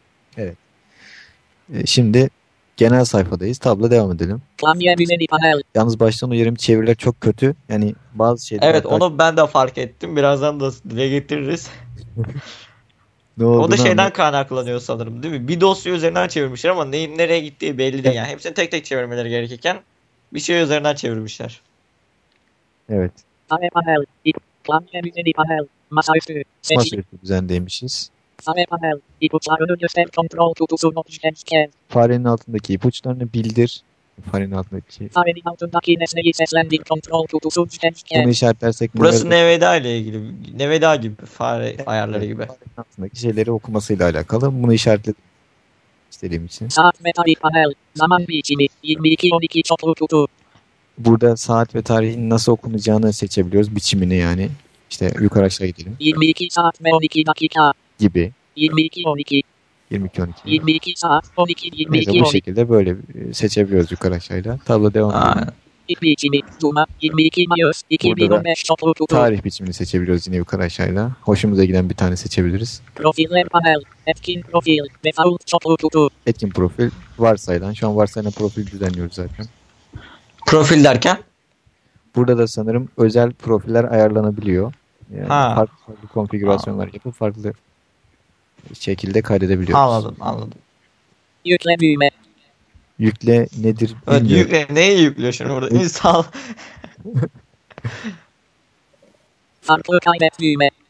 Şimdi genel sayfadayız. Tabla devam edelim. Klavye düzeni panel. Yalnız baştan uyarım çeviriler çok kötü. Yani bazı şeyler... Evet onu ben de fark ettim. Birazdan da dile getiririz. Ne O da olduğunu şeyden anlat. kaynaklanıyor sanırım değil mi? Bir dosya üzerinden çevirmişler ama neyin nereye gittiği belli değil. Yani hepsini tek tek çevirmeleri gerekirken bir şey üzerinden çevirmişler. Evet. Save panel. Klavye düzeni panel. Masaüstü. Seçim. Masaüstü düzendeymişiz. Save panel. İpuçlarını göster kontrol kutusunu scan. Farenin altındaki ipuçlarını bildir. Farenin altındaki... Farenin altındaki nesneyi seslendir kontrol kutusu scan. Bunu işaretlersek... Burası NVDA ile ilgili. NVDA gibi fare ayarları gibi. Farenin altındaki şeyleri okumasıyla alakalı. Bunu işaretledim. İstediğim için. Saat ve tarih panel. Zaman biçimi. 22-12 çoklu kutu. Burada saat ve tarihin nasıl okunacağını seçebiliyoruz. Biçimini yani. İşte yukarı aşağı gidelim. 22 saat ve 12 dakika. Gibi. 22-12. 22-12. 22 saat. 12 Neyse bu 22-12. şekilde böyle seçebiliyoruz yukarı aşağıyla. Tablo devam edelim. Biçimi. Cuma. 22 Mayıs. 2015 çoklu kutu. Tarih biçimini seçebiliyoruz yine yukarı aşağıyla. Hoşumuza giden bir tane seçebiliriz. Profiller panel. Etkin profil. Default çoklu kutu. Etkin profil varsayılan. Şu an varsayılan profil düzenliyoruz zaten. Profil derken? Burada da sanırım özel profiller ayarlanabiliyor. Yani Ha. farklı konfigürasyonlar yapıp farklı şekilde kaydedebiliyoruz. Anladım. Yükle düğme. Yükle nedir Evet bilmiyorum. neyi yüklüyor şimdi burada? İnsan. Farklı kaydet düğme.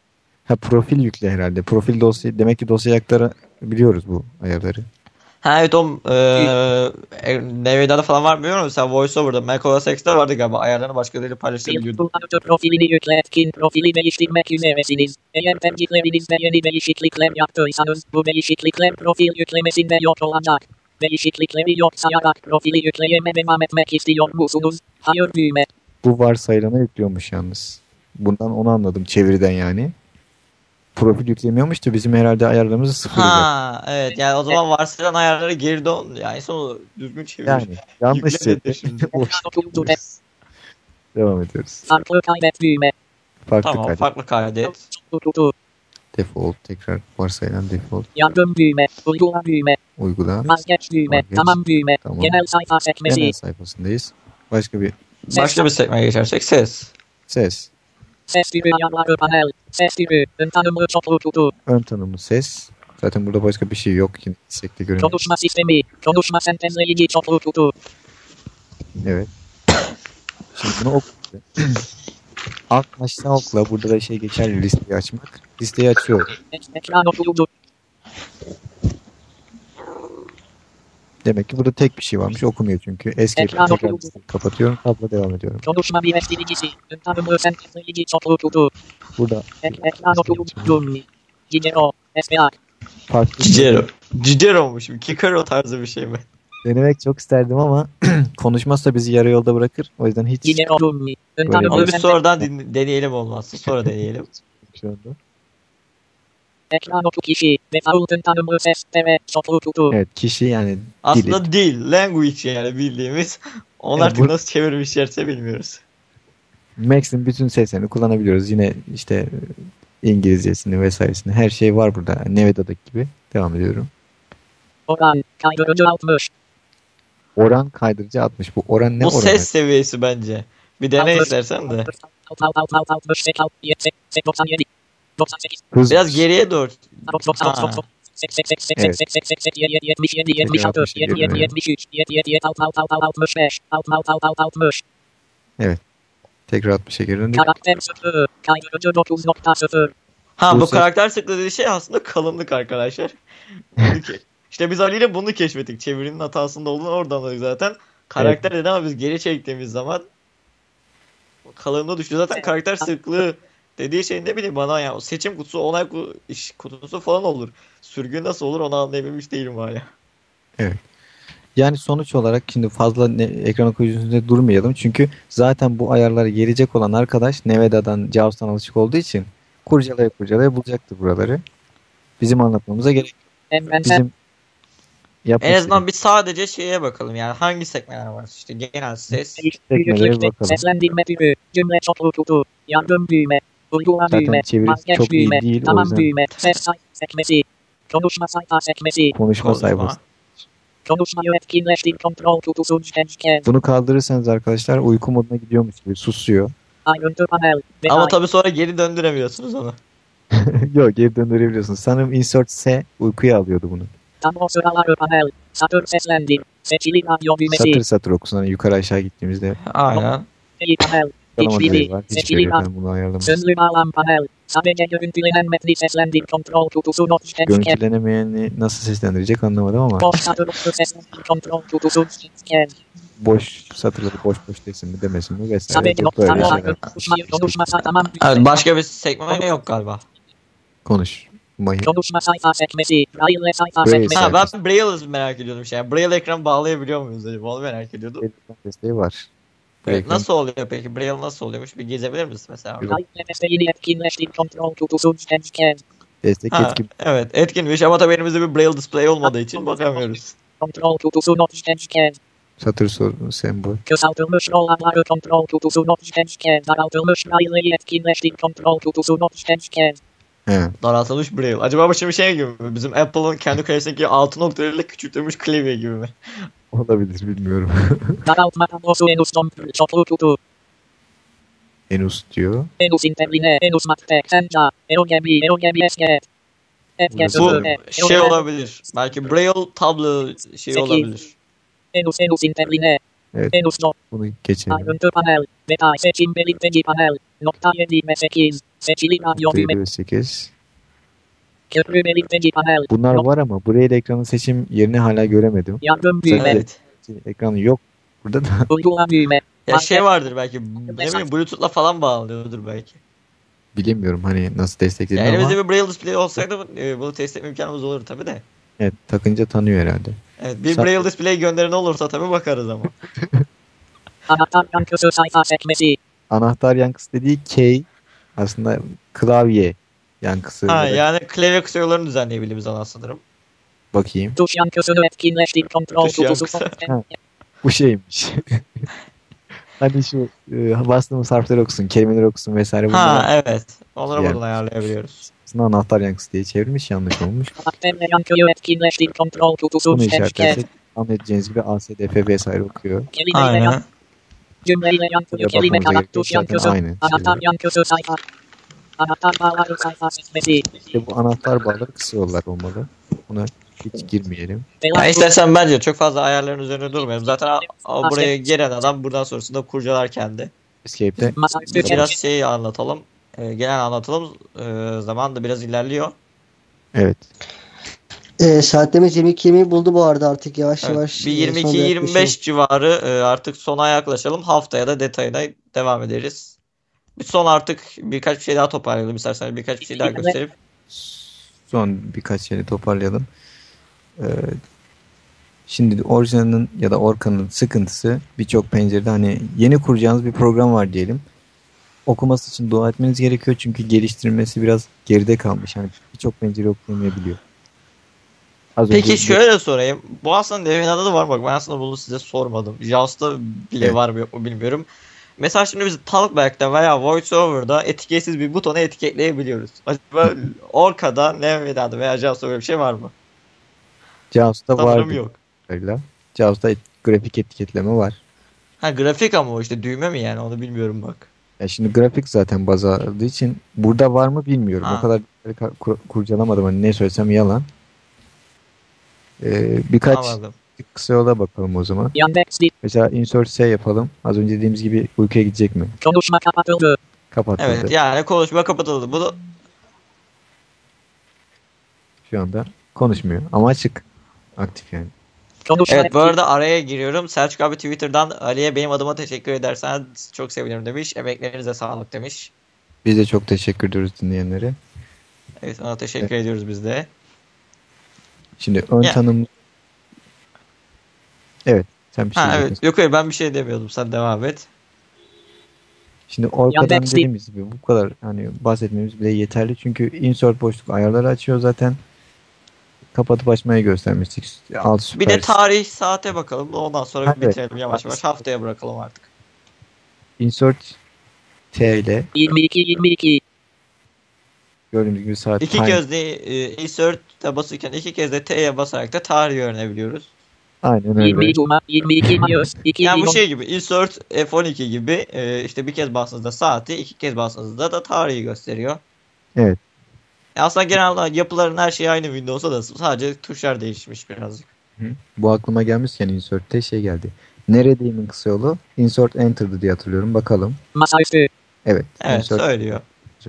Ha, profil yükle herhalde. Profil dosya demek ki dosya aktarabiliyoruz bu ayarları. Ha evet, o Neveda'da falan var mı bilmiyorum. Mesela VoiceOver'da, macOS X'te vardı galiba. Ayarlarını başkalarıyla paylaşabiliyordun. Kullanıcı profilini yükle etkin profili değiştirmek üzeresiniz. Eğer tercihlerinizde yeni değişiklikler yaptıysanız bu değişiklikler profil yüklemesinde yok olacak. Değişiklikleri yok sayarak profili yükleyeme devam etmek istiyor musunuz? Hayır düğme. Bu varsayılana yüklüyormuş yalnız. Bundan onu anladım çeviriden yani. Profil yüklemiyormuş da bizim herhalde ayarlarımızı sıfırlayacak. Ha evet, yani o zaman varsayılan ayarları geri dön. Yani sonu düzgün çevir. Yani yanlış Yükle dedi çevir. şimdi. Devam ediyoruz. Farklı kaydet düğme. Farklı Tamam, kaydet. farklı kaydet. Tutu. Default. Tekrar varsayılan default. Yardım düğme. Uygula düğme. Uygula. Vazgeç düğme. Vazgeç. Tamam düğme. Tamam. Genel sayfa sekmesi. Genel sayfasındayız. Başka bir Başka bir sekmeye geçersek ses. ses. Ses türü ayarları panel. Ses türü. Ön tanımlı çoklu tutu. Ön tanımlı ses. Zaten burada başka bir şey yok. Yine sekte görünüyor. Konuşma sistemi. Konuşma sentezleyici çoklu tutu. Evet. Şimdi bunu okuyalım. Alt aşağı okla. Burada da şey geçerli, listeyi açmak. Listeyi açıyorum. Ekran okuyucu. Demek ki burada tek bir şey varmış. Okumuyor çünkü. Escape. Ekran Tekrar okuyucu. listeyi kapatıyorum. Tabla devam ediyorum. Konuşma birleştiricisi. Ön tanımlı sentezleyici çoklu tutu. Burada Ekran okuyucu. Gidero. SPA. farklı Cicero mu şimdi? Kikaro tarzı bir şey mi? denemek çok isterdim ama konuşmazsa bizi yarı yolda bırakır. O yüzden hiç Gidero. Ön Böyle tanımlı Onu bir sentez. sonradan deneyelim olmazsa. Sonra deneyelim. şu anda. Ekran oku kişi. Default ön tanımlı ses. TV. Çoklu tutu. Evet, kişi yani Aslında dil, language yani bildiğimiz. Onlar Evet, artık bu- nasıl çevirmişlerse bilmiyoruz. Max'in bütün seslerini kullanabiliyoruz. Yine işte İngilizcesini vesairesini her şey var burada. Neveda'daki gibi. Devam ediyorum. Oran. Kaydırıcı 60. Oran kaydırıcı 60. Bu oran ne Bu oranı? ses seviyesi bence. Bir dene istersen de. 97. 98. Hız. Biraz geriye doğru. Ha. Tekrar 60'a geri döndük. Karakter sıklığı. Kaydırıcı 9.0. Ha, Bu bu ses- karakter sıklığı dediği şey aslında kalınlık arkadaşlar. İşte biz Ali ile bunu keşfettik. Çevirinin hatasında olduğunu oradan anladık zaten. Karakter dedi ama biz geri çektiğimiz zaman kalınlığı düştü. Zaten karakter sıklığı dediği şey ne bileyim bana ya. O seçim kutusu, onay kutusu falan olur. Sürgü nasıl olur onu anlayabilmiş değilim hala. Yani sonuç olarak şimdi fazla ekran okuyucusunda durmayalım. Çünkü zaten bu ayarları gelecek olan arkadaş Neveda'dan, JAWS'tan alışık olduğu için kurcalaya bulacaktır buraları. Bizim anlatmamıza gerek yok. Evrensel. Bizim yapmak En azından istediğimiz bir sadece şeye bakalım yani hangi sekmeler var işte genel ses. sekmelere Büyüklükte. bakalım. Seslendirme türü. Cümle çoklu tutu. Yardım düğme. Uygula Zaten düğme. çevirisi Vazgeç çok iyi düğme. değil, o Tamam yüzden. düğme. Ses sayfa sekmesi. Konuşma sayfa sekmesi. konuşma sayfası. Konuşmayı etkinleştir kontrol kutusu gençken. Bunu kaldırırsanız arkadaşlar uyku moduna gidiyormuş gibi susuyor. Ayrıntı panel. Ama tabii sonra geri döndüremiyorsunuz onu. Yok, geri döndürebiliyorsunuz. Sanırım insert S uykuya alıyordu bunu. Tam o sıraları panel. Satır seslendir. Seçili radyo düğmesi. Satır satır okusun. Hani yukarı aşağı gittiğimizde Aynen. İyi panel. sıralama İçlili. görevi var. Hiç Seçili görev radyo. ben bunu ayarlamak. Sözlü bağlam panel. Sadece görüntülenen metni seslendir kontrol kutusu not gençken. Görüntülenemeyeni nasıl seslendirecek anlamadım ama Boş satır oku seslendir kontrol kutusu gençken. boş satırları boş desin mi demesin mi vesaire. Sadece Çok böyle noktalar. şeyler. Konuşma tamam. Evet, başka bir sekme yok galiba. Konuşmayı. Konuşma sayfa sekmesi. Braille sayfa Braille sekmesi. Ha, sayfası. ben Braille'ı merak ediyordum yani. Braille ekran bağlayabiliyor muyuz acaba? Onu merak ediyordum. Desteği var. Bu Evet, ekran- nasıl oluyor peki? Braille nasıl oluyormuş? Bir gezebilir misin mesela? Evet. Braille desteğini etkinleştir kontrol kutusu gençken. Destek Ha, etkin. evet, etkinmiş ama tabii elimizde bir Braille display olmadığı için bakamıyoruz. Kontrol kutusu not gençken. Satır sorunu sembol. Kısaltılmış rol adları kontrol kutusu not gençken. Daraltılmış Braille'yi etkinleştir kontrol kutusu not gençken. He. Daraltılmış Braille. Acaba bu şimdi şey gibi mi? Bizim Apple'ın kendi kalitesindeki 6 noktalarıyla küçültülmüş klavye gibi mi? Olabilir bilmiyorum. Daraltma tablosu en ustom çoklu kutu. Enus diyor. Enus interline, enus matte, senca, eogebi esket. Etket Bu öbürne, şey olabilir. Belki Braille tablo şey Peki. olabilir. enus interline. Evet. En usta. Bunu geçelim. Ayrıntı panel. Detay seçim belirteci panel. Nokta 7 ve 8. Seçili radyo düğme. 8. Köprü belirteci panel. Bunlar var ama buraya da ekranın seçim yerini hala göremedim. Yardım düğme. Evet. Ekranı yok. Burada da Uygula düğme. Ya şey vardır belki, ne bileyim, Bluetooth'la falan bağlanıyordur belki. bilemiyorum hani nasıl Ya desteklediğini ama elimizde bir Braille display olsaydı bunu test etme imkanımız olurdu tabii de. evet, takınca tanıyor herhalde. Evet, bir Sa- Braille display gönderen olursa tabii bakarız ama. Anahtar yankısı sayfa sekmesi. Anahtar yankısı dediği K aslında klavye yankısı. Ha ya da- yani klavye kısa düzenleyebildiğimiz alan sanırım. Bakayım. Tuş yankısını etkinleştir. Kontrol Tuş kutusu. yankısı. Ha. Bu şeymiş. Hani şu bastığımız harfleri okusun, kelimeleri okusun vesaire bunlar Ha evet. Onları Yani. buradan ayarlayabiliyoruz. aslında anahtar yankısı diye çevrilmiş, yanlış olmuş. Aktarma yankıyı etkinleştir. Kontrol kutusu. Bunu Şevket. işaretlersek anlayacağınız gibi ASDF vesaire okuyor. Kelimeyle Aynen. yan. Cümleyle yankılı Buraya kelime bakmamıza karak. gerek yok, Tuş zaten yankısı. aynı Anahtar şeyler. yankısı sayfa. Anahtar bağları sayfa sekmesi. İşte bu anahtar bağları kısa yollar olmalı. Buna hiç girmeyelim. Ya istersen bence çok fazla ayarların üzerine durmayalım. Zaten buraya gelen adam buradan sonrasında kurcalar kendi. Escape'de Masaüstü Biraz çevir. şeyi anlatalım. Genel anlatalım. Zaman da biraz ilerliyor. evet. Saatlerimiz 22'yi buldu bu arada, artık yavaş Evet, yavaş. bir sonuna 22-25 civarı artık sona yaklaşalım. Haftaya da detayına devam ederiz. Bir son artık birkaç bir şey daha toparlayalım istersen. Birkaç bir şey daha gösterip. Son birkaç şeyi toparlayalım. Şimdi orijinalinin ya da Orkan'ın sıkıntısı birçok pencerede hani yeni kuracağınız bir program var diyelim. Okuması için dua etmeniz gerekiyor çünkü geliştirmesi biraz geride kalmış. Yani birçok pencere okuyamayabiliyor. Az Peki önce şöyle sorayım. Bu aslında devin adı var, bak ben aslında bunu size sormadım. JAWS'ta bile Evet. var mı yok mu bilmiyorum. Mesela şimdi biz Talkback'ta veya VoiceOver'da etiketsiz bir butonu etiketleyebiliyoruz. Acaba Orka'da, NVIDIA'da veya JAWS'ta böyle bir şey var mı? JAWS'ta Sanırım var. yok. JAWS'ta grafik etiketleme var. Ha grafik ama o işte düğme mi yani, onu bilmiyorum bak. Ya şimdi grafik zaten baz aldığı için burada var mı bilmiyorum. Ha. O kadar kurcalamadım. Hani ne söylesem yalan. Birkaç Anladım. kısa yola bakalım o zaman. Yandex dil. Mesela insert S yapalım. Az önce dediğimiz gibi uykuya gidecek mi? Konuşma kapatıldı. Kapatıldı. Evet yani konuşma kapatıldı. Bu da Şu anda konuşmuyor ama açık. Aktif yani. Konuşma evet, bu etki. arada araya giriyorum. Selçuk abi Twitter'dan Ali'ye benim adıma teşekkür edersen çok sevinirim demiş. Emeklerinize sağlık demiş. Biz de çok teşekkür ediyoruz dinleyenlere. Evet, ona teşekkür ediyoruz biz de. Şimdi ön Ya. tanım... Evet. Sen bir şey Ha diyecektin. evet. Yok hayır, ben bir şey demiyordum. Sen devam et. Şimdi Orka'dan Yandex dediğimiz gibi bu kadar hani bahsetmemiz bile yeterli. Çünkü insert boşluk ayarları açıyor zaten. Kapatıp açmayı göstermiştik. Alt süper. Bir de tarih saate bakalım. Ondan sonra Evet. bitirelim yavaş yavaş. Haftaya bırakalım artık. Insert T ile 22. gördüğümüz gibi saat İki time. kez de insert'e basırken iki kez de T'ye basarak da tarihi öğrenebiliyoruz. Aynen öyle. 20 Cuma. 22 Mayıs. 2 Yani bu milyon. şey gibi insert F12 gibi işte bir kez bastığınızda saati, iki kez bastığınızda da tarihi gösteriyor. Evet. Aslında genel olarak yapıların her şeyi aynı Windows'ta da sadece tuşlar değişmiş birazcık. Bu aklıma gelmişken insert'te şey geldi. Neredeyim'in kısa yolu insert enter'dı diye hatırlıyorum. Bakalım. Masaüstü. Evet. Evet, insert söylüyor.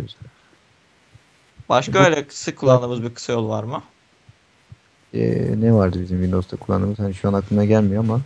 Başka öyle sık kullandığımız bir kısa yol var mı? Ne vardı bizim Windows'ta kullandığımız? Hani şu an aklıma gelmiyor ama.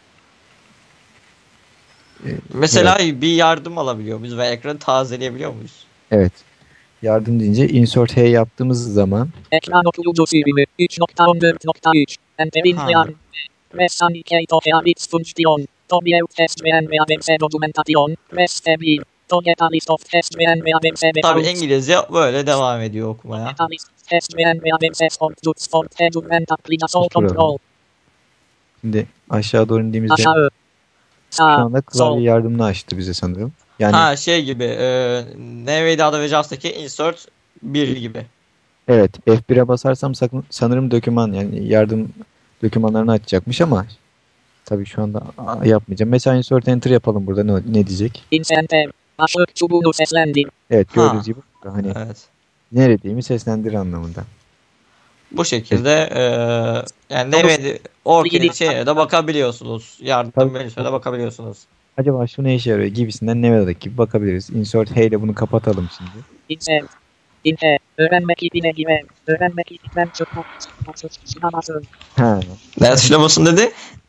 Mesela bir yardım alabiliyor muyuz ve ekranı tazeleyebiliyor muyuz? Evet. Yardım deyince insert H yaptığımız zaman Ekran okuyucu sürümü. 3.14.3. Enterin Ha. plan. Mechanicator habits function. Tobieu test ve avance dokumentasyon. Rest bir. Toyota list of test ve avance Tabii İngilizce böyle devam ediyor okumaya. Test ve avance objects for document application control. şimdi aşağı doğru indiğimizde Aşağı. şu Sağ. anda klavye Sol. yardımını açtı bize sanırım. Yani Ha şey gibi NVIDIA'da ve JAWS'taki insert 1 gibi. evet, F1'e basarsam sanırım doküman yani yardım dokümanlarını açacakmış ama tabii şu anda yapmayacağım. Mesela insert enter yapalım burada, ne diyecek? Incentive. Başlık çubuğunu seslendir. Evet, Ha. gördüğünüz gibi hani Evet. neredeyimi seslendir anlamında. Bu şekilde yani Nevedi Orkin'in şeyine de bakabiliyorsunuz. Yardım Tabii. menüsüne de bakabiliyorsunuz. Acaba şu ne işe yarıyor gibisinden Nevada'daki gibi bakabiliriz. Insert Hey ile bunu kapatalım şimdi. Insert. Inhe. Öğrenmek ipine girme. Öğrenmek ipinden çıkmak. Çıkamazsın. Ha. Ne tuşlamasın dedi?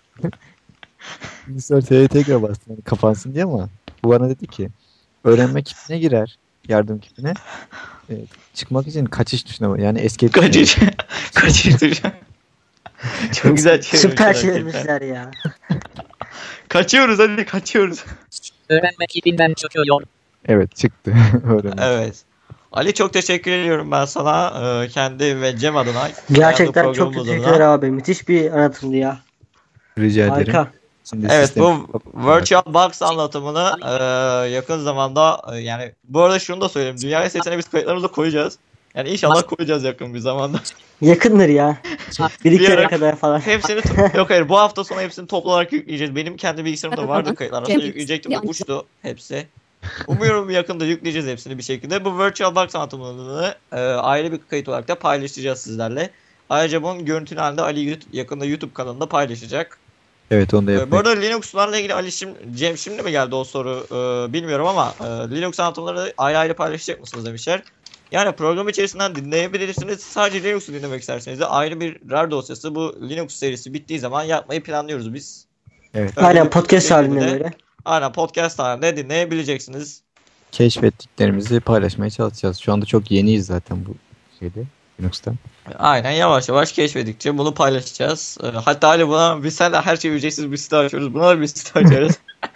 Insert Hey'e tekrar bastım hani kapansın diye ama bu bana dedi ki öğrenmek kipine girer. Yardım kipine. Çıkmak için kaçış tuşuna yani escape tuşuna. Kaçış. Kaçış tuşu. Çok güzel çevirmişler. Süper hakikaten. çevirmişler ya. Kaçıyoruz hadi kaçıyoruz. Öğrenmek ipinden çıkıyor. Evet çıktı. Öğrenmek. Evet. Ali çok teşekkür ediyorum ben sana kendi ve Cem adına. Gerçekten kendi çok programımız teşekkürler adına. abi. Müthiş bir anlatımdı ya. Rica ederim. Harika. Şimdi Evet sistemi bu Virtual Box anlatımını yakın zamanda yani bu arada şunu da söyleyeyim. Dünya sesine biz kayıtlarımızı koyacağız. Yani inşallah koyacağız yakın bir zamanda. Yakındır ya. Bir iki Bir yere ara- kadar falan. Hepsini yok hayır bu hafta sonu hepsini toplu olarak yükleyeceğiz. Benim kendi bilgisayarımda vardı kayıtlar. Aslında yükleyecektim de uçtu hepsi. Umuyorum yakında yükleyeceğiz hepsini bir şekilde. Bu Virtual Box anlatımını ayrı bir kayıt olarak da paylaşacağız sizlerle. Ayrıca bunun görüntülü halinde Ali yakında YouTube kanalında paylaşacak. Evet onu da Bu yapmayı. arada Linux'larla ilgili Cem şimdi mi geldi o soru bilmiyorum ama Linux anlatımları ayrı ayrı paylaşacak mısınız demişler. Yani program içerisinden dinleyebilirsiniz. Sadece Linux'u dinlemek isterseniz de ayrı bir RAR dosyası bu Linux serisi bittiği zaman yapmayı planlıyoruz biz. Evet. Öyle Aynen bir podcast şekilde- halinde böyle. Aynen podcast halinde dinleyebileceksiniz. Keşfettiklerimizi paylaşmaya çalışacağız. Şu anda çok yeniyiz zaten bu şeyde Linux'ta. Aynen yavaş yavaş keşfedikçe bunu paylaşacağız. Hatta Ali buna biz seninle her şeyi ücretsiz bir site açıyoruz. Buna da bir site açarız.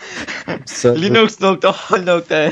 Linux.hol.e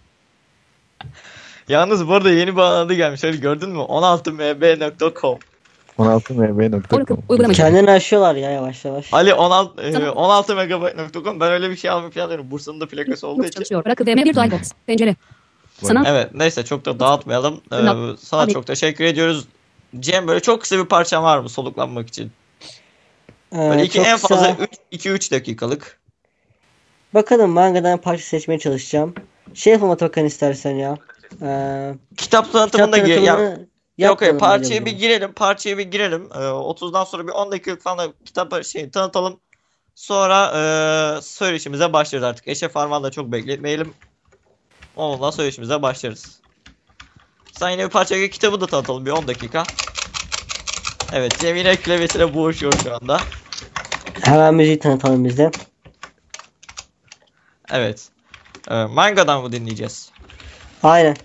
Yalnız bu arada yeni bir adı gelmiş. Ali gördün mü? 16mb.com 16mb.com Oracle uygulamayı. Kendini aşıyorlar ya yavaş yavaş. Ali 16 Tamam. 16mb.com ben öyle bir şey almayı planlıyorum. Bursa'nın da plakası olduğu Linux için. çalışıyor. Oracle VM VirtualBox. Pencere. Sanat. Evet neyse çok da dağıtmayalım. Sana Abi. çok teşekkür ediyoruz. Cem böyle çok kısa bir parçan var mı soluklanmak için? Böyle Çok en kısa. fazla 2-3 dakikalık. Bakalım mangadan parça seçmeye çalışacağım. Şey yapalım Atakan istersen ya. Kitap Kitap tanıtımında yok hayır yapmayalım parçaya bence bir girelim. 30'dan sonra bir 10 dakika falan kitap tanıtalım. Sonra söyleşimize başlarız artık. Eşref Arman'ı da çok bekletmeyelim. Onunla söyleşimize başlarız. Sen yine bir parça kitabı da tanıtalım bir 10 dakika. Evet Cem yine klavyesine boğuşuyor şu anda. Hemen müziği tanıtalım biz de. Evet. Manga'dan mı dinleyeceğiz? Aynen.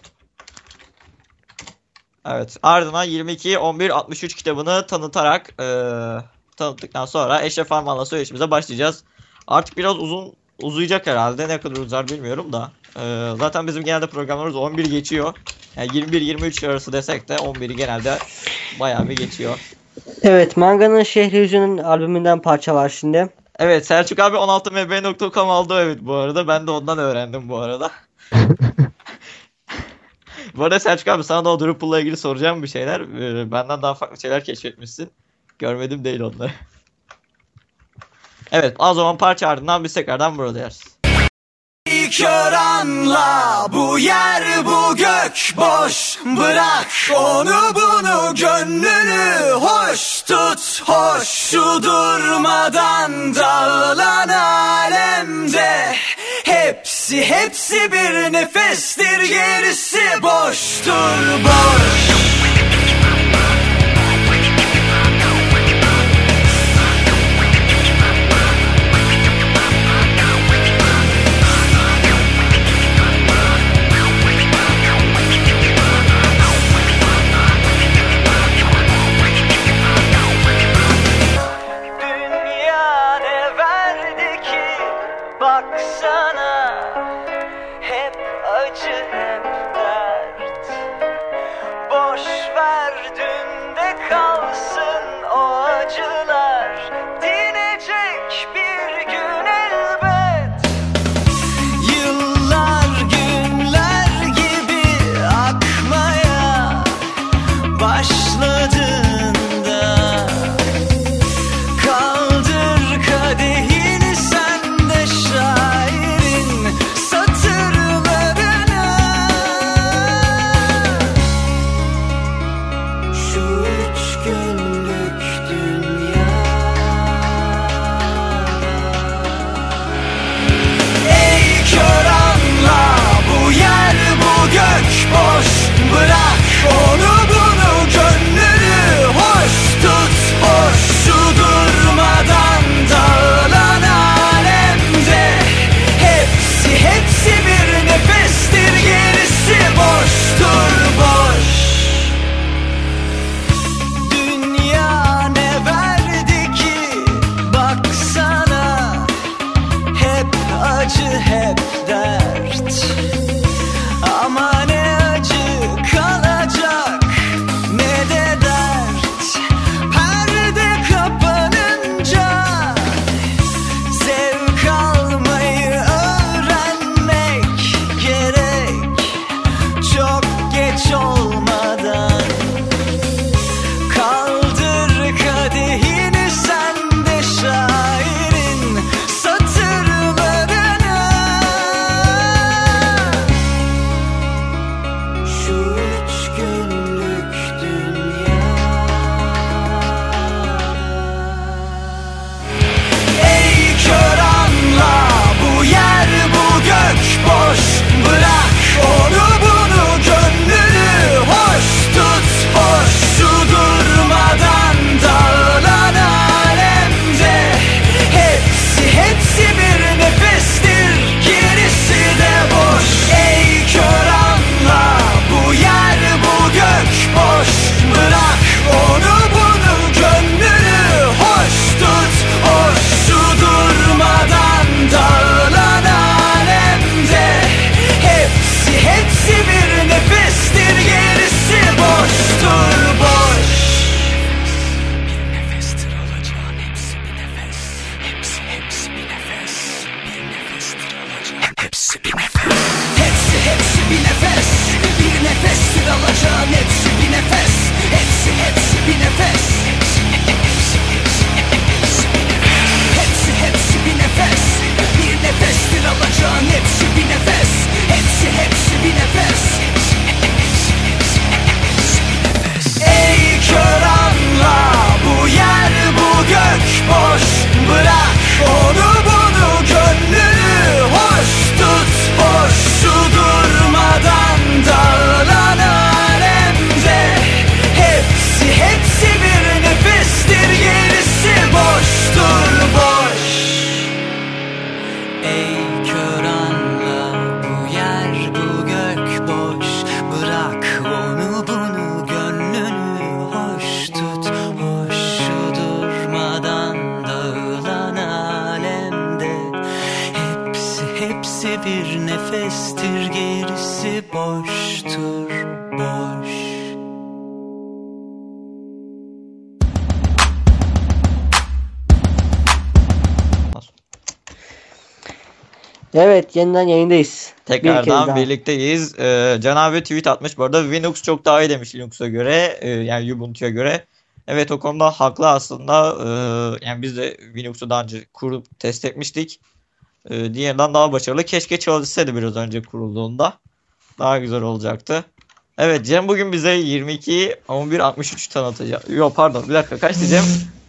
Evet. Ardından 22-11-63 kitabını tanıttıktan sonra Eşref Arman'la söyleşimize başlayacağız. Artık biraz uzayacak herhalde. Ne kadar uzar bilmiyorum da. Zaten bizim genelde programlarımız 11 geçiyor. Yani 21-23 arası desek de 11'i genelde bayağı bir geçiyor. Evet, Manga'nın Şehri Yüzü'nün albümünden parça var şimdi. Evet Selçuk abi 16mb.com aldı evet bu arada. Ben de ondan öğrendim bu arada. Bu arada Selçuk abi sana da o Drupal'la ilgili soracağım bir şeyler. Benden daha farklı şeyler keşfetmişsin. Görmedim değil onları. Evet o zaman parça ardından biz tekrardan buradayız. Kör anla bu yer bu gök boş bırak onu bunu gönlünü hoş tut hoş şu durmadan dağılan alemde hepsi bir nefestir gerisi boştur boş. Dünya ne verdi ki baksana hep acı hep dert boş ver dünde kalsın o acılar dinecek bir gün elbet yıllar günler gibi akmaya başladığında kaldır kadehini sen de şairin satırlarına şu üç göz bir nefestir, gerisi boştur, boş. Evet, yeniden yayındayız. Bir kez Tekrardan daha. birlikteyiz. Can abi tweet atmış bu arada. Linux çok daha iyi demiş Linux'a göre. Yani Ubuntu'ya göre. Evet, o konuda haklı aslında. Yani biz de Linux'u daha önce kurup test etmiştik. Diğerinden daha başarılı. Keşke çalışsaydı biraz önce kurulduğunda. Daha güzel olacaktı. Evet, Cem bugün bize 22.11.63 tanıtacak. Yok pardon, bir dakika, kaç diyeceğim?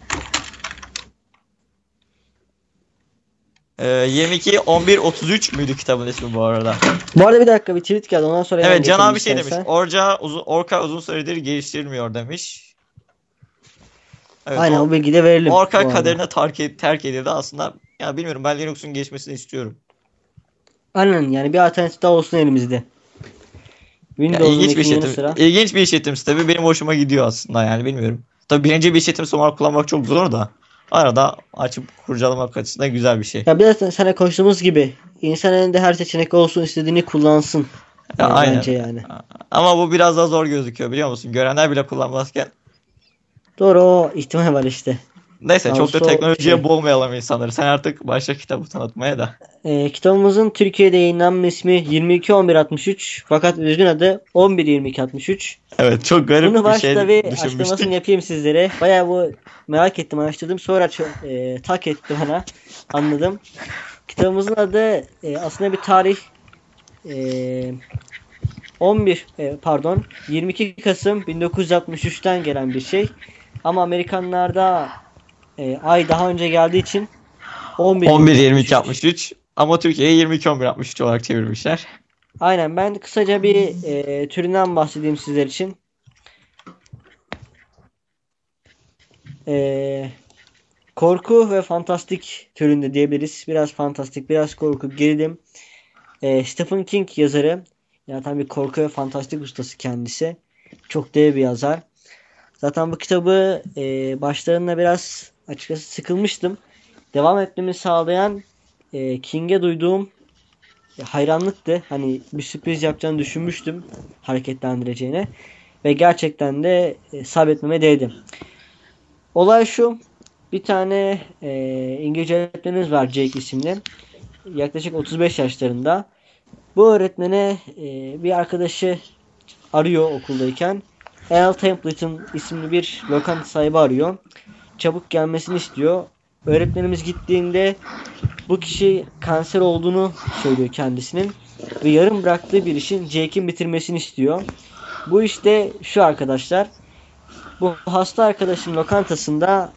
22.11.33 müydü kitabın ismi bu arada? Bu arada bir dakika, bir tweet geldi. Ondan sonra hemen Evet, Can geçelim abi şey demiş. istersen. Orka uzun süredir geliştirilmiyor demiş. Evet, Aynen, o bilgiyi de verelim. bu Orka arada. kaderine terk edildi aslında. Ya bilmiyorum, ben Linux'un geçmesini istiyorum. Aynen, yani bir alternatif daha olsun elimizde. Ya Windows'un ilginç bir yanı işletim. sıra. İlginç bir işletim sistemi, benim hoşuma gidiyor aslında, yani bilmiyorum. Tabii birinci bir işletim sistemi kullanmak çok zor da arada açıp kurcalamak açısından güzel bir şey. Ya biraz sana konuştuğumuz gibi insan elinde her seçenek olsun, istediğini kullansın. Ya aynen. Bence yani. Ama bu biraz daha zor gözüküyor, biliyor musun? Görenler bile kullanmazken. Doğru, o ihtimal var işte. Neyse, çok da Yalnız o teknolojiye şey. boğmayalım insanları. Sen artık başla kitabı tanıtmaya da. Kitabımızın Türkiye'de yayınlanma ismi 22.11.63 fakat üzgün adı 11.22.63. Evet, çok garip Bunu bir şey başta bir açıklamasını düşünmüştük. yapayım sizlere. Bayağı bu merak ettim, araştırdım. Sonra tak etti bana. Anladım. Kitabımızın adı aslında bir tarih 22 Kasım 1963'ten gelen bir şey. Ama Amerikanlarda ay daha önce geldiği için 11.22.63 ama Türkiye'ye 22.11.63 olarak çevirmişler. Aynen, ben kısaca bir türünden bahsedeyim sizler için. Korku ve fantastik türünde diyebiliriz. Biraz fantastik, biraz korku, gerilim. Stephen King yazarı. Yani tam bir korku ve fantastik ustası kendisi. Çok dev bir yazar. Zaten bu kitabı başlarında biraz açıkçası sıkılmıştım. Devam etmemi sağlayan King'e duyduğum hayranlıktı. Hani bir sürpriz yapacağını düşünmüştüm, hareketlendireceğine. Ve gerçekten de sabretmeme değdi. Olay şu. Bir tane İngilizce öğretmenimiz var, Jake isimli. Yaklaşık 35 yaşlarında. Bu öğretmene bir arkadaşı arıyor okuldayken. Al Templeton isimli bir lokanta sahibi arıyor. Çabuk gelmesini istiyor. Öğretmenimiz gittiğinde bu kişi kanser olduğunu söylüyor kendisinin. Ve yarım bıraktığı bir işin Jake'in bitirmesini istiyor. Bu işte şu arkadaşlar. Bu hasta arkadaşın lokantasında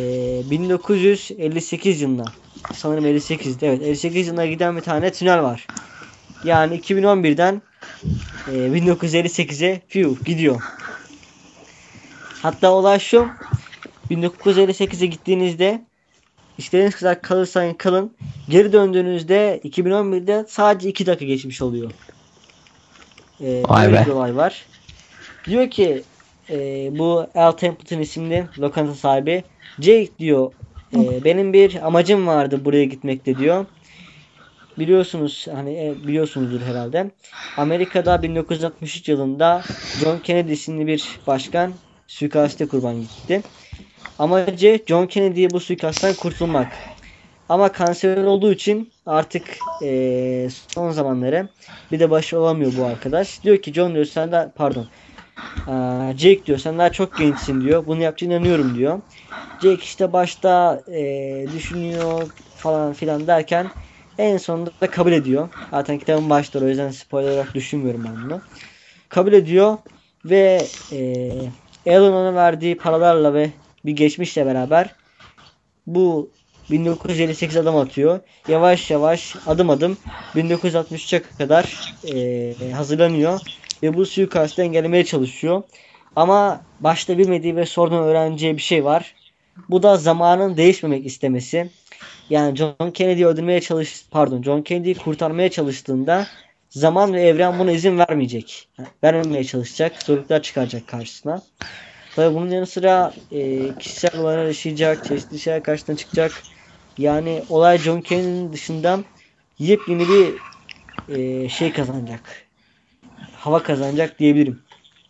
1958 yılına, sanırım 58'de, evet 58 yılına giden bir tane tünel var. Yani 2011'den 1958'e gidiyor. Hatta olay şu. 1958'e gittiğinizde istediğiniz kadar kalırsanız kalın, geri döndüğünüzde 2011'de sadece 2 dakika geçmiş oluyor. Vay böyle be. bir olay var. Diyor ki bu Al Templeton isimli lokanta sahibi, Jake diyor, benim bir amacım vardı buraya gitmekte diyor. Biliyorsunuz, hani biliyorsunuzdur herhalde. Amerika'da 1963 yılında John Kennedy isimli bir başkan suikaste kurban gitti. Amacı John Kennedy'ye bu suikastten kurtulmak. Ama kanser olduğu için artık son zamanları bir de başı olamıyor bu arkadaş. Diyor ki John diyor, sen de Jake diyor, sen daha çok gençsin diyor. Bunu yapacağına inanıyorum diyor. Jake işte başta düşünüyor falan filan derken en sonunda da kabul ediyor. Zaten kitabın başları, o yüzden spoiler olarak düşünmüyorum ben bunu. Kabul ediyor ve Alan ona verdiği paralarla ve bir geçmişle beraber bu 1958 adım atıyor. Yavaş yavaş, adım adım 1963'e kadar hazırlanıyor ve bu suikastı engellemeye çalışıyor. Ama başta bilmediği ve sonradan öğreneceği bir şey var. Bu da zamanın değişmemek istemesi. Yani John Kennedy'yi kurtarmaya çalıştığında zaman ve evren buna izin vermeyecek. Vermemeye çalışacak, zorluklar çıkaracak karşısına. Tabii bunun yanı sıra kişisel olaylar yaşayacak, çeşitli şeyler karşısına çıkacak. Yani olay John Kennedy'nin dışında yepyeni bir şey kazanacak. Hava kazanacak diyebilirim.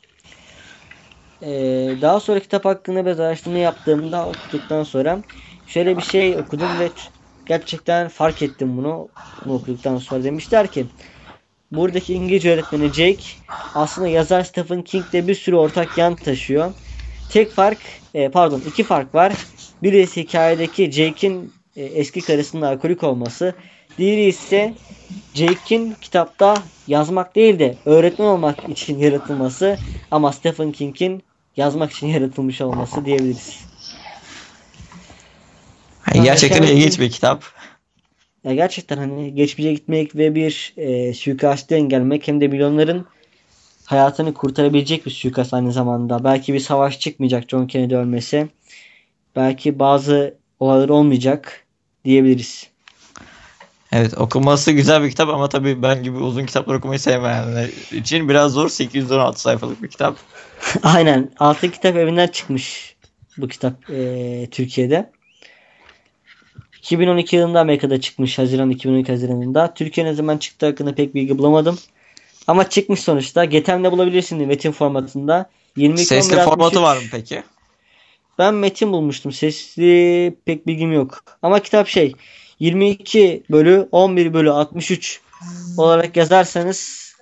Daha sonra kitap hakkında biraz araştırma yaptığımda, okuduktan sonra şöyle bir şey okudum ve gerçekten fark ettim bunu okuduktan sonra. Demişler ki buradaki İngilizce öğretmeni Jake aslında yazar Stephen King'le bir sürü ortak yan taşıyor. İki fark var. Birisi hikayedeki Jake'in eski karısının alkolik olması. Diğeri ise Jake'in kitapta yazmak değil de öğretmen olmak için yaratılması, ama Stephen King'in yazmak için yaratılmış olması diyebiliriz. Gerçekten ilginç bir kitap. Ya gerçekten hani geçmişe gitmek ve bir suikastı engellemek, hem de milyonların hayatını kurtarabilecek bir suikast aynı zamanda. Belki bir savaş çıkmayacak John Kennedy ölmesi. Belki bazı olaylar olmayacak diyebiliriz. Evet, okunması güzel bir kitap ama tabii ben gibi uzun kitaplar okumayı sevmeyenler için biraz zor. 816 sayfalık bir kitap. Aynen. Altın Kitap Evi'nden çıkmış bu kitap Türkiye'de. 2012 yılında Amerika'da çıkmış. 2012 Haziran'ında. Türkiye ne zaman çıktığı hakkında pek bilgi bulamadım. Ama çıkmış sonuçta. Getem'de bulabilirsin metin formatında. 22 Sesli 11 formatı 63. var mı peki? Ben metin bulmuştum. Sesli pek bilgim yok. Ama kitap 22 bölü 11 bölü 63 olarak yazarsanız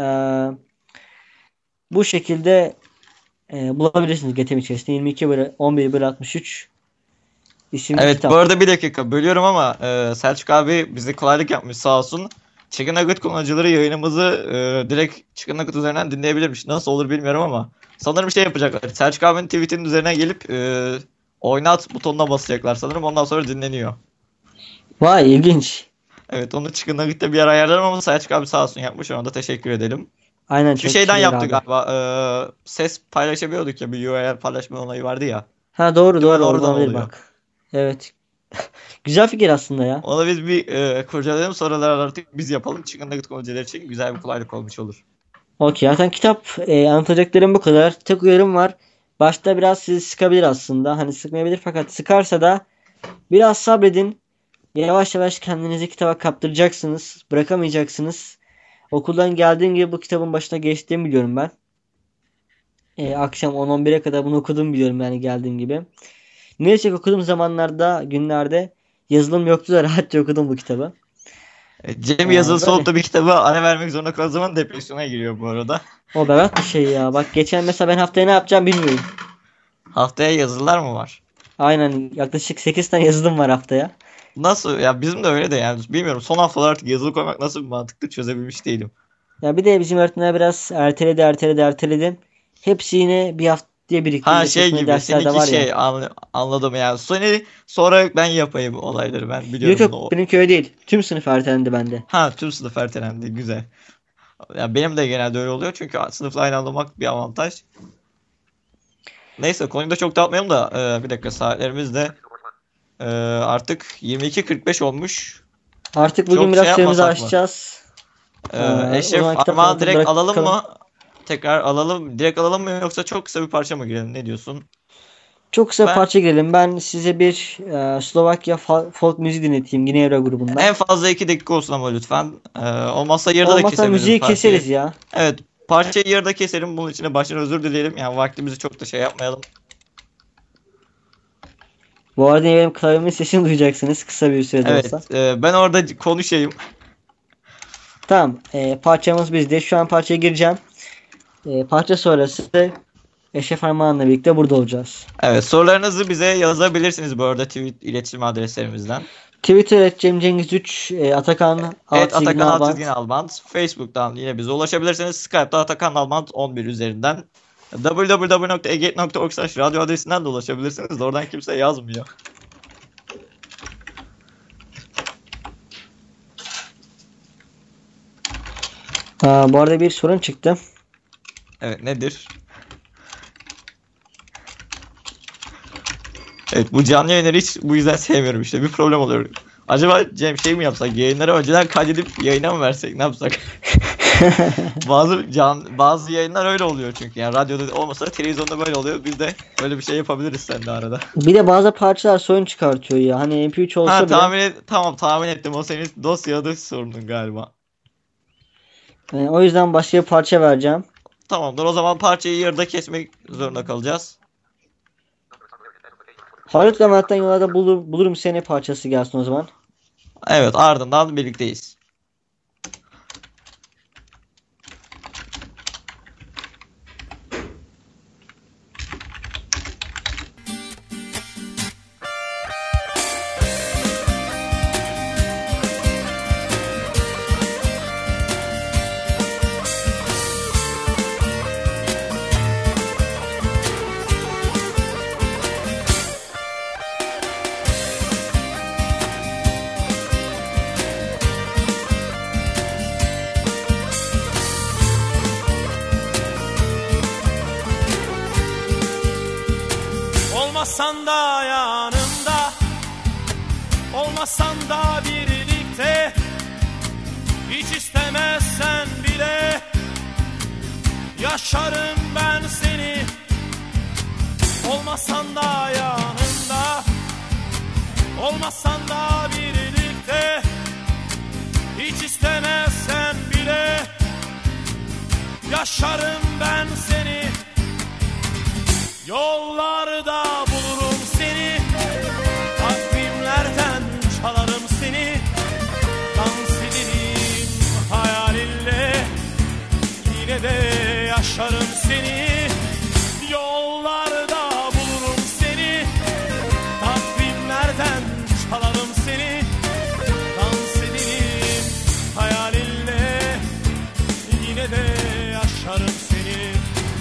bu şekilde bulabilirsiniz Getem içerisinde. 22 bölü 11 bölü 63 isimli Evet, kitap. bu arada bir dakika bölüyorum ama Selçuk abi bize kolaylık yapmış sağ olsun. Chicken Nugget kullanıcıları yayınımızı direkt Chicken Nugget üzerinden dinleyebilirmiş. Nasıl olur bilmiyorum ama sanırım şey yapacaklar. Selçuk abinin tweetinin üzerine gelip oynat butonuna basacaklar sanırım. Ondan sonra dinleniyor. Vay, ilginç. Evet, onu Chicken Nugget'te bir ara ayarlarım ama Selçuk abi sağ olsun yapmış. Ona da teşekkür edelim. Aynen, Şu çok şeyden teşekkürler yaptı abi. galiba. Ses paylaşabiliyorduk ya, bir URL paylaşma olayı vardı ya. Ha, doğru Muhtemelen doğru, oradan oradan olabilir oluyor. bak. Evet. Güzel fikir aslında ya. Ona biz bir kurcalayalım, sonralar artık biz yapalım. Chicken Nugget kullanıcılar için güzel bir kolaylık olmuş olur. Okey. Zaten kitap anlatacaklarım bu kadar. Tek uyarım var. Başta biraz sizi sıkabilir aslında. Hani sıkmayabilir, fakat sıkarsa da biraz sabredin. Yavaş yavaş kendinizi kitaba kaptıracaksınız. Bırakamayacaksınız. Okuldan geldiğim gibi bu kitabın başına geçtiğimi biliyorum ben. Akşam 10-11'e kadar bunu okudum biliyorum yani, geldiğim gibi. Neyse ki okuduğum zamanlarda, günlerde yazılım yoktu da rahatça okudum bu kitabı. Cem yazılısı Böyle. olup da bir kitaba ara vermek zorunda kalan zaman depresyona giriyor bu arada. O berbat bir şey ya. Bak geçen mesela ben haftaya ne yapacağım bilmiyorum. Haftaya yazılılar mı var? Aynen, yaklaşık 8 tane yazılım var haftaya. Nasıl? Ya bizim de öyle de yani bilmiyorum. Son haftalar artık yazılı koymak nasıl bir mantıklı çözebilmiş değilim. Ya bir de bizim öğretmenler biraz erteledi. Hepsi yine bir haftaya birikti. Ha, Bir de şey seçmeli gibi dersler de seninki var ya. anladım yani. Sonra ben yapayım olayları, ben biliyorum Yok bunu. yok, benimki öyle değil. Tüm sınıf ertelendi bende. Ha, tüm sınıf ertelendi, güzel. Ya benim de genelde öyle oluyor çünkü sınıfla aynı olmak bir avantaj. Neyse, konuyu da çok dağıtmayalım da bir dakika, saatlerimiz de artık 22:45 olmuş. Artık bugün Çok biraz şey süremizi yapmasak mı? aşacağız. O Eşref, zaman kitap Armağan tanıtımı direkt alalım bırakalım. mı? Tekrar alalım. Direkt alalım mı yoksa çok kısa bir parça mı girelim? Ne diyorsun? Çok kısa Ben parça girelim. Ben size bir Slovakya folk müziği dinleteyim. Ginevra grubundan. en fazla 2 dakika olsun ama lütfen. Olmazsa yarıda da Olmazsa kesebiliriz müziği parçayı. keseriz ya. Evet, parçayı yarıda keselim. Bunun için de baştan özür dileyelim. Yani vaktimizi çok da şey yapmayalım. Bu arada benim klavyemin sesini duyacaksınız kısa bir sürede Evet, olsa. ben orada konuşayım. Tamam. Parçamız bizde. Şu an parçaya gireceğim. Parça sonrası Eşref Armağan'la birlikte burada olacağız. Evet, sorularınızı bize yazabilirsiniz bu arada iletişim adreslerimizden. Twitter @cemcengiz3, Atakan Evet, Atakan Altıgın Altıgın Albant. Facebook'tan yine bize ulaşabilirsiniz. Skype'da Atakan Albant 11 üzerinden. www.eget.org/radyo adresinden de ulaşabilirsiniz. Oradan kimse yazmıyor. Bu arada bir sorun çıktı. Evet, nedir? Evet, bu canlı yayınları hiç bu yüzden sevmiyorum işte. Bir problem oluyor. Acaba Cem şey mi yapsak? Yayınları önceden kaydedip yayına mı versek? Ne yapsak? Bazı yayınlar öyle oluyor çünkü. Yani radyoda olmasa da televizyonda böyle oluyor. Biz de böyle bir şey yapabiliriz seninle arada. Bir de bazı parçalar sorun çıkartıyor ya. Hani MP3 olsa Ha, bile. tamam, tahmin ettim. O senin dosyada sorunun galiba. O yüzden başka bir parça vereceğim. Tamamdır. O zaman parçayı yarıda kesmek zorunda kalacağız. Halit Gamet'ten yollarda bulurum seni parçası gelsin o zaman. Evet, ardından birlikteyiz. Olmasan da yanımda, olmasan da birlikte, hiç istemezsen bile yaşarım ben seni. Olmasan da yanımda, olmasan da birlikte, hiç istemezsen bile yaşarım ben seni. Yollarda bulurum seni, takvimlerden çalarım seni, dans ederim hayalinle, yine de yaşarım seni. Yollarda bulurum seni, takvimlerden çalarım seni, dans ederim hayalinle, yine de yaşarım seni.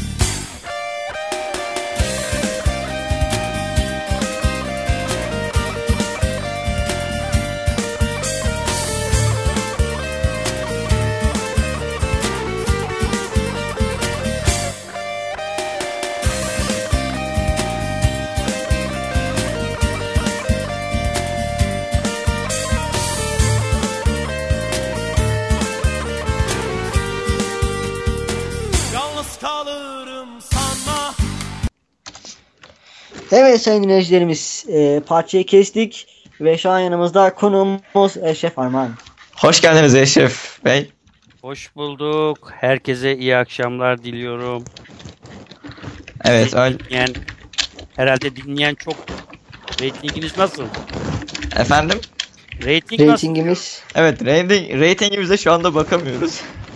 Yalnız kalırım sanma. Evet sayın dinleyicilerimiz, parçayı kestik ve şu an yanımızda konuğumuz Eşref Arman. Hoş geldiniz Eşref Bey. Hoş bulduk. Herkese iyi akşamlar diliyorum. Evet, öyle. Herhalde dinleyen çok. Ratinginiz nasıl? Efendim? Rating nasıl? Ratingimiz Evet, ratingimize şu anda bakamıyoruz.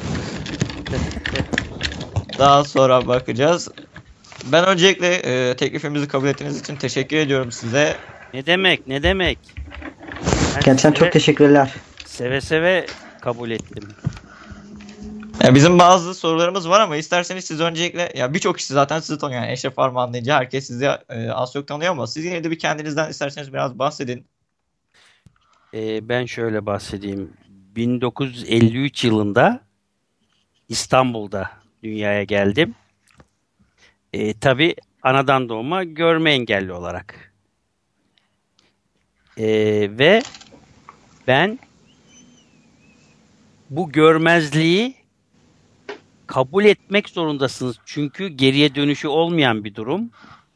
Daha sonra bakacağız. Ben öncelikle teklifimizi kabul ettiğiniz için teşekkür ediyorum size. Ne demek? Ne demek? Ben gerçekten çok teşekkürler. Seve seve kabul ettim. Ya bizim bazı sorularımız var ama isterseniz siz öncelikle, ya birçok kişi zaten sizi tanıyor. Yani Eşref Arman deyince herkes sizi az çok tanıyor ama siz yine de bir kendinizden isterseniz biraz bahsedin. Ben şöyle bahsedeyim. 1953 yılında İstanbul'da dünyaya geldim. Tabii anadan doğma görme engelli olarak. Ve ben bu görmezliği kabul etmek zorundasınız. Çünkü geriye dönüşü olmayan bir durum.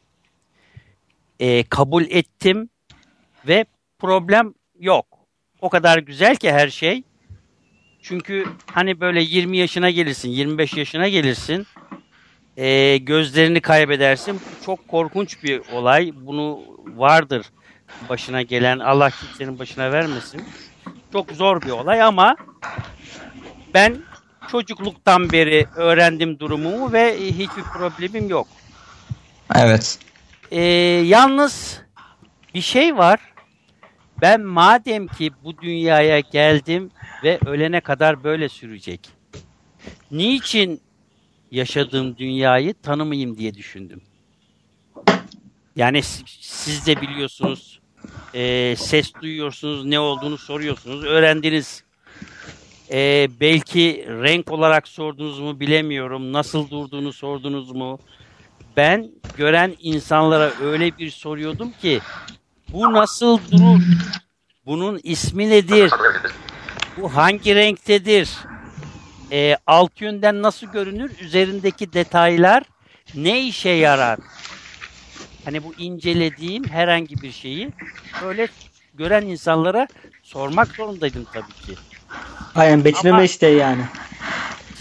Kabul ettim ve problem yok. O kadar güzel ki her şey. Çünkü hani böyle 20 yaşına gelirsin, 25 yaşına gelirsin, gözlerini kaybedersin. Bu çok korkunç bir olay. Bunu vardır başına gelen, Allah kimsenin başına vermesin. Çok zor bir olay ama ben çocukluktan beri öğrendim durumumu ve hiçbir problemim yok. Evet. Yalnız bir şey var. Ben madem ki bu dünyaya geldim ve ölene kadar böyle sürecek. Niçin yaşadığım dünyayı tanımayayım diye düşündüm. Yani siz de biliyorsunuz, ses duyuyorsunuz, ne olduğunu soruyorsunuz, öğrendiniz. Belki renk olarak sordunuz mu bilemiyorum, nasıl durduğunu sordunuz mu? Ben gören insanlara öyle bir soruyordum ki, bu nasıl durur? Bunun ismi nedir? Bu hangi renktedir? Alt yönden nasıl görünür? Üzerindeki detaylar ne işe yarar? Hani bu incelediğim herhangi bir şeyi böyle gören insanlara sormak zorundaydım tabii ki. Aynen, betimleme isteği yani.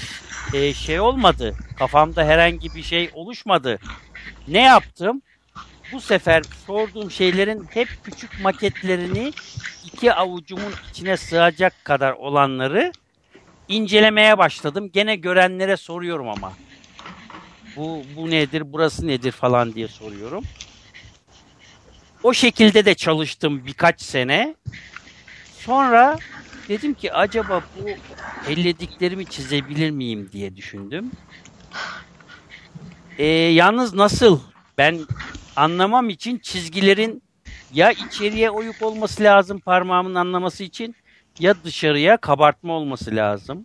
şey olmadı. Kafamda herhangi bir şey oluşmadı. Ne yaptım? Bu sefer sorduğum şeylerin hep küçük maketlerini, 2 avucumun içine sığacak kadar olanları incelemeye başladım. Gene görenlere soruyorum ama. Bu nedir, burası nedir falan diye soruyorum. O şekilde de çalıştım birkaç sene. Sonra dedim ki acaba bu ellediklerimi çizebilir miyim diye düşündüm. Yalnız nasıl? Ben anlamam için çizgilerin ya içeriye oyuk olması lazım parmağımın anlaması için, ya dışarıya kabartma olması lazım.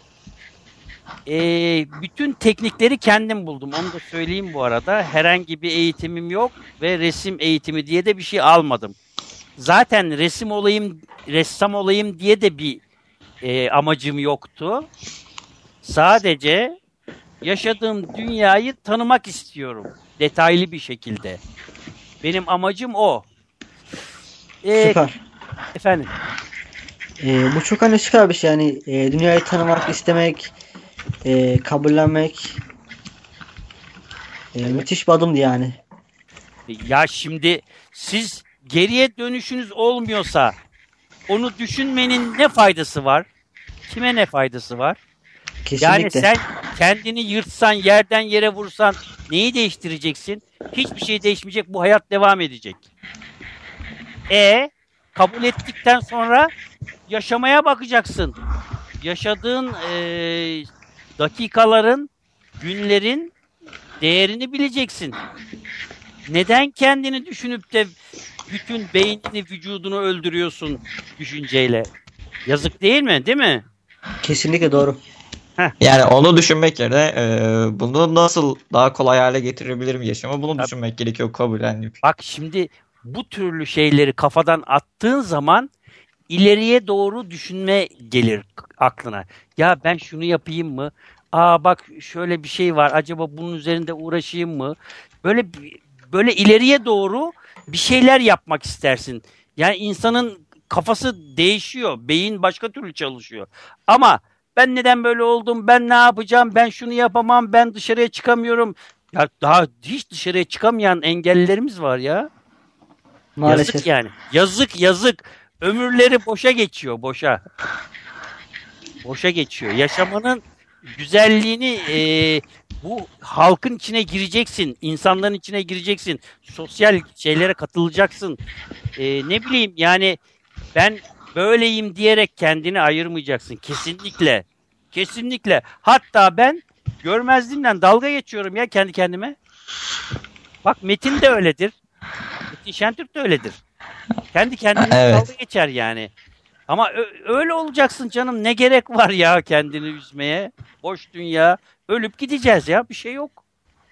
Bütün teknikleri kendim buldum. Onu da söyleyeyim bu arada. Herhangi bir eğitimim yok ve resim eğitimi diye de bir şey almadım. Zaten ressam olayım diye de bir amacım yoktu. Sadece yaşadığım dünyayı tanımak istiyorum. Detaylı bir şekilde. Benim amacım o. Süper. Efendim? Bu çok hani süper bir şey. Yani dünyayı tanımak, istemek, kabullenmek müthiş bir adımdı yani. Ya şimdi siz geriye dönüşünüz olmuyorsa onu düşünmenin ne faydası var? Kime ne faydası var? Kesinlikle. Yani sen kendini yırtsan, yerden yere vursan neyi değiştireceksin? Hiçbir şey değişmeyecek. Bu hayat devam edecek. Kabul ettikten sonra yaşamaya bakacaksın. Yaşadığın dakikaların, günlerin değerini bileceksin. Neden kendini düşünüp de bütün beynini, vücudunu öldürüyorsun düşünceyle? Yazık değil mi? Değil mi? Kesinlikle doğru. Yani onu düşünmek yerine bunu nasıl daha kolay hale getirebilirim yaşamı, bunu Tabii. düşünmek gerekiyor, kabullenip. Bak şimdi bu türlü şeyleri kafadan attığın zaman ileriye doğru düşünme gelir aklına. Ya ben şunu yapayım mı? Bak şöyle bir şey var. Acaba bunun üzerinde uğraşayım mı? Böyle ileriye doğru bir şeyler yapmak istersin. Yani insanın kafası değişiyor. Beyin başka türlü çalışıyor. Ama ben neden böyle oldum? Ben ne yapacağım? Ben şunu yapamam. Ben dışarıya çıkamıyorum. Ya daha hiç dışarıya çıkamayan engellilerimiz var ya. Maalesef. Yazık yani. Yazık. Ömürleri boşa geçiyor. Boşa geçiyor. Yaşamanın güzelliğini bu halkın içine gireceksin. İnsanların içine gireceksin. Sosyal şeylere katılacaksın. Ne bileyim yani ben böyleyim diyerek kendini ayırmayacaksın. Kesinlikle. Kesinlikle. Hatta ben görmezliğimden dalga geçiyorum ya kendi kendime. Bak Metin de öyledir. Metin Şentürk de öyledir. Kendi kendine Evet. dalga geçer yani. Ama öyle olacaksın canım. Ne gerek var ya kendini üzmeye? Boş dünya. Ölüp gideceğiz ya. Bir şey yok.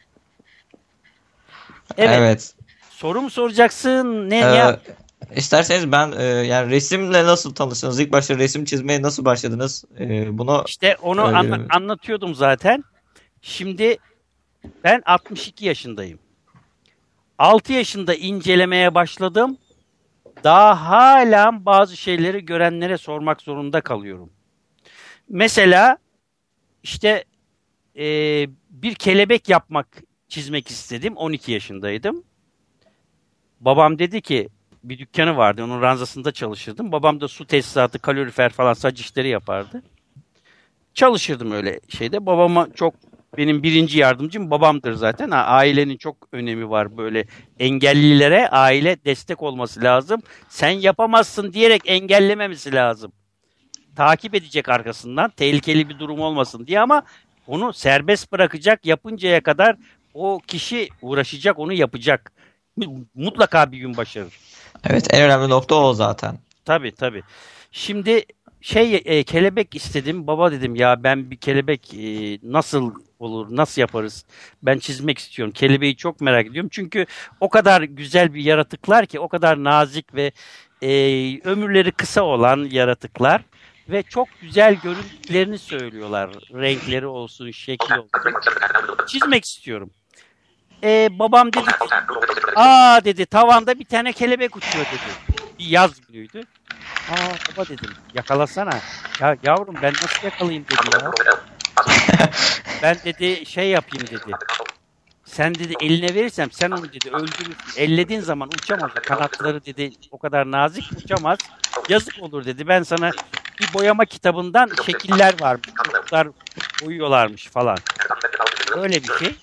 Evet. Soru mu soracaksın? Ne? İsterseniz ben yani resimle nasıl tanıştınız? İlk başta resim çizmeye nasıl başladınız? Bunu İşte onu anlatıyordum zaten. Şimdi ben 62 yaşındayım. 6 yaşında incelemeye başladım. Daha hala bazı şeyleri görenlere sormak zorunda kalıyorum. Mesela işte bir kelebek çizmek istedim. 12 yaşındaydım. Babam dedi ki bir dükkanı vardı. Onun ranzasında çalışırdım. Babam da su tesisatı, kalorifer falan saç işleri yapardı. Çalışırdım öyle şeyde. Babama benim birinci yardımcım babamdır zaten. Ailenin çok önemi var böyle. Engellilere aile destek olması lazım. Sen yapamazsın diyerek engellememesi lazım. Takip edecek arkasından tehlikeli bir durum olmasın diye ama onu serbest bırakacak, yapıncaya kadar o kişi uğraşacak, onu yapacak. Mutlaka bir gün başarır. Evet, en önemli nokta o zaten. Tabii. Şimdi kelebek istedim. Baba dedim ya ben bir kelebek nasıl olur, nasıl yaparız? Ben çizmek istiyorum. Kelebeği çok merak ediyorum. Çünkü o kadar güzel bir yaratıklar ki, o kadar nazik ve ömürleri kısa olan yaratıklar ve çok güzel görüntülerini söylüyorlar. Renkleri olsun, şekli olsun. Çizmek istiyorum. Babam dedi ki, dedi tavanda bir tane kelebek uçuyor dedi. Bir yaz günüydü. Baba dedim yakalasana. Ya yavrum ben nasıl yakalayayım dedi ya. Ben dedi şey yapayım dedi. Sen dedi eline verirsem sen onu dedi öldürürsün. Ellediğin zaman uçamaz. Kanatları dedi o kadar nazik uçamaz. Yazık olur dedi. Ben sana bir boyama kitabından şekiller var. Çocuklar boyuyorlarmış falan. Öyle bir şey.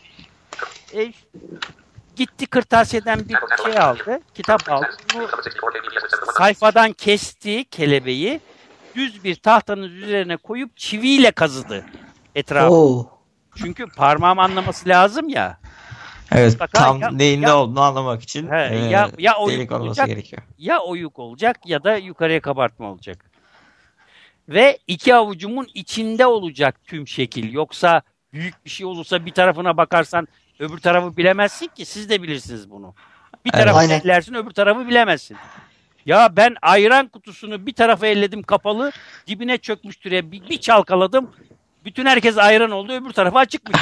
Gitti kırtasiyeden bir şey aldı. Kitap aldı. Bu sayfadan kesti kelebeği. Düz bir tahtanın üzerine koyup çiviyle kazıdı etrafı. Oo. Çünkü parmağım anlaması lazım ya. Evet, Mutlaka tam neyin ne olduğunu anlamak için ya delik oyuk olması olacak, gerekiyor. ya oyuk olacak ya da yukarıya kabartma olacak. Ve iki avucumun içinde olacak tüm şekil. Yoksa büyük bir şey olursa bir tarafına bakarsan öbür tarafı bilemezsin ki. Siz de bilirsiniz bunu. Bir tarafı Aynen. ellersin, öbür tarafı bilemezsin. Ya ben ayran kutusunu bir tarafa elledim kapalı, dibine çökmüştür ya bir çalkaladım. Bütün herkes ayran oldu, öbür tarafı açıkmış.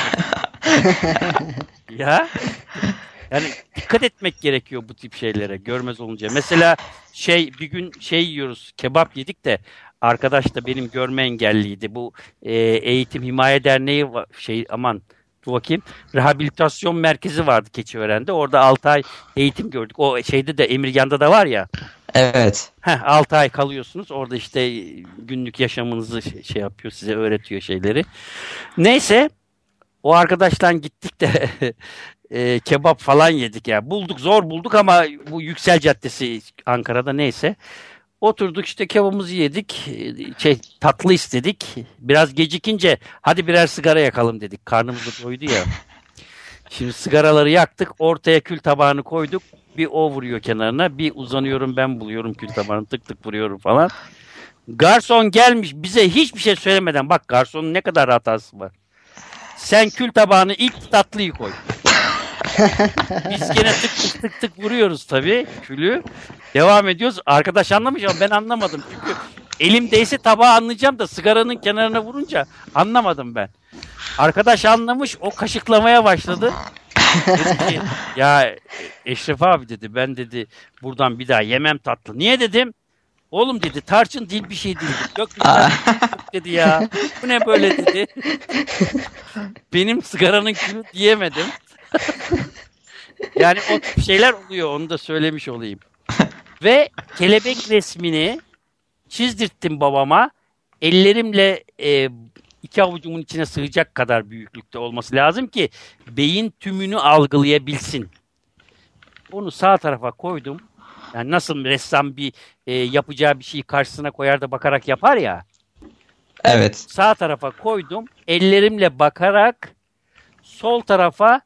Ya. Yani dikkat etmek gerekiyor bu tip şeylere görmez olunca. Mesela bir gün yiyoruz, kebap yedik de arkadaş da benim görme engelliydi. Bu Eğitim Himaye Derneği dur bakayım. Rehabilitasyon merkezi vardı Keçiören'de. Orada 6 ay eğitim gördük. O şeyde de Emirgan'da da var ya. Evet. 6 ay kalıyorsunuz. Orada işte günlük yaşamınızı şey yapıyor, size öğretiyor şeyleri. Neyse o arkadaştan gittik de kebap falan yedik ya. Zor bulduk ama bu Yüksel Caddesi Ankara'da neyse. Oturduk işte kebabımızı yedik. Tatlı istedik. Biraz gecikince hadi birer sigara yakalım dedik. Karnımız da doydu ya. Şimdi sigaraları yaktık. Ortaya kül tabağını koyduk. Bir o vuruyor kenarına. Bir uzanıyorum ben buluyorum kül tabağını. Tık tık vuruyorum falan. Garson gelmiş bize hiçbir şey söylemeden. Bak garsonun ne kadar hatası var. Sen kül tabağını ilk tatlıyı koy. Biz gene tık tık tık vuruyoruz tabii külü. Devam ediyoruz. Arkadaş anlamış ama ben anlamadım. Çünkü elimdeyse tabağı anlayacağım da sigaranın kenarına vurunca anlamadım ben. Arkadaş anlamış, o kaşıklamaya başladı. Dedi ki, ya Eşref abi dedi, ben dedi buradan bir daha yemem tatlı. Niye dedim? Oğlum dedi tarçın değil bir şey değil. Yok dedi ya. Bu ne böyle dedi. Benim sigaranın külü diyemedim. Yani o tip şeyler oluyor, onu da söylemiş olayım. Ve kelebek resmini çizdirttim babama. Ellerimle iki avucumun içine sığacak kadar büyüklükte olması lazım ki beyin tümünü algılayabilsin. Onu sağ tarafa koydum. Yani nasıl ressam bir yapacağı bir şeyi karşısına koyar da bakarak yapar ya. Evet. Sağ tarafa koydum. Ellerimle bakarak sol tarafa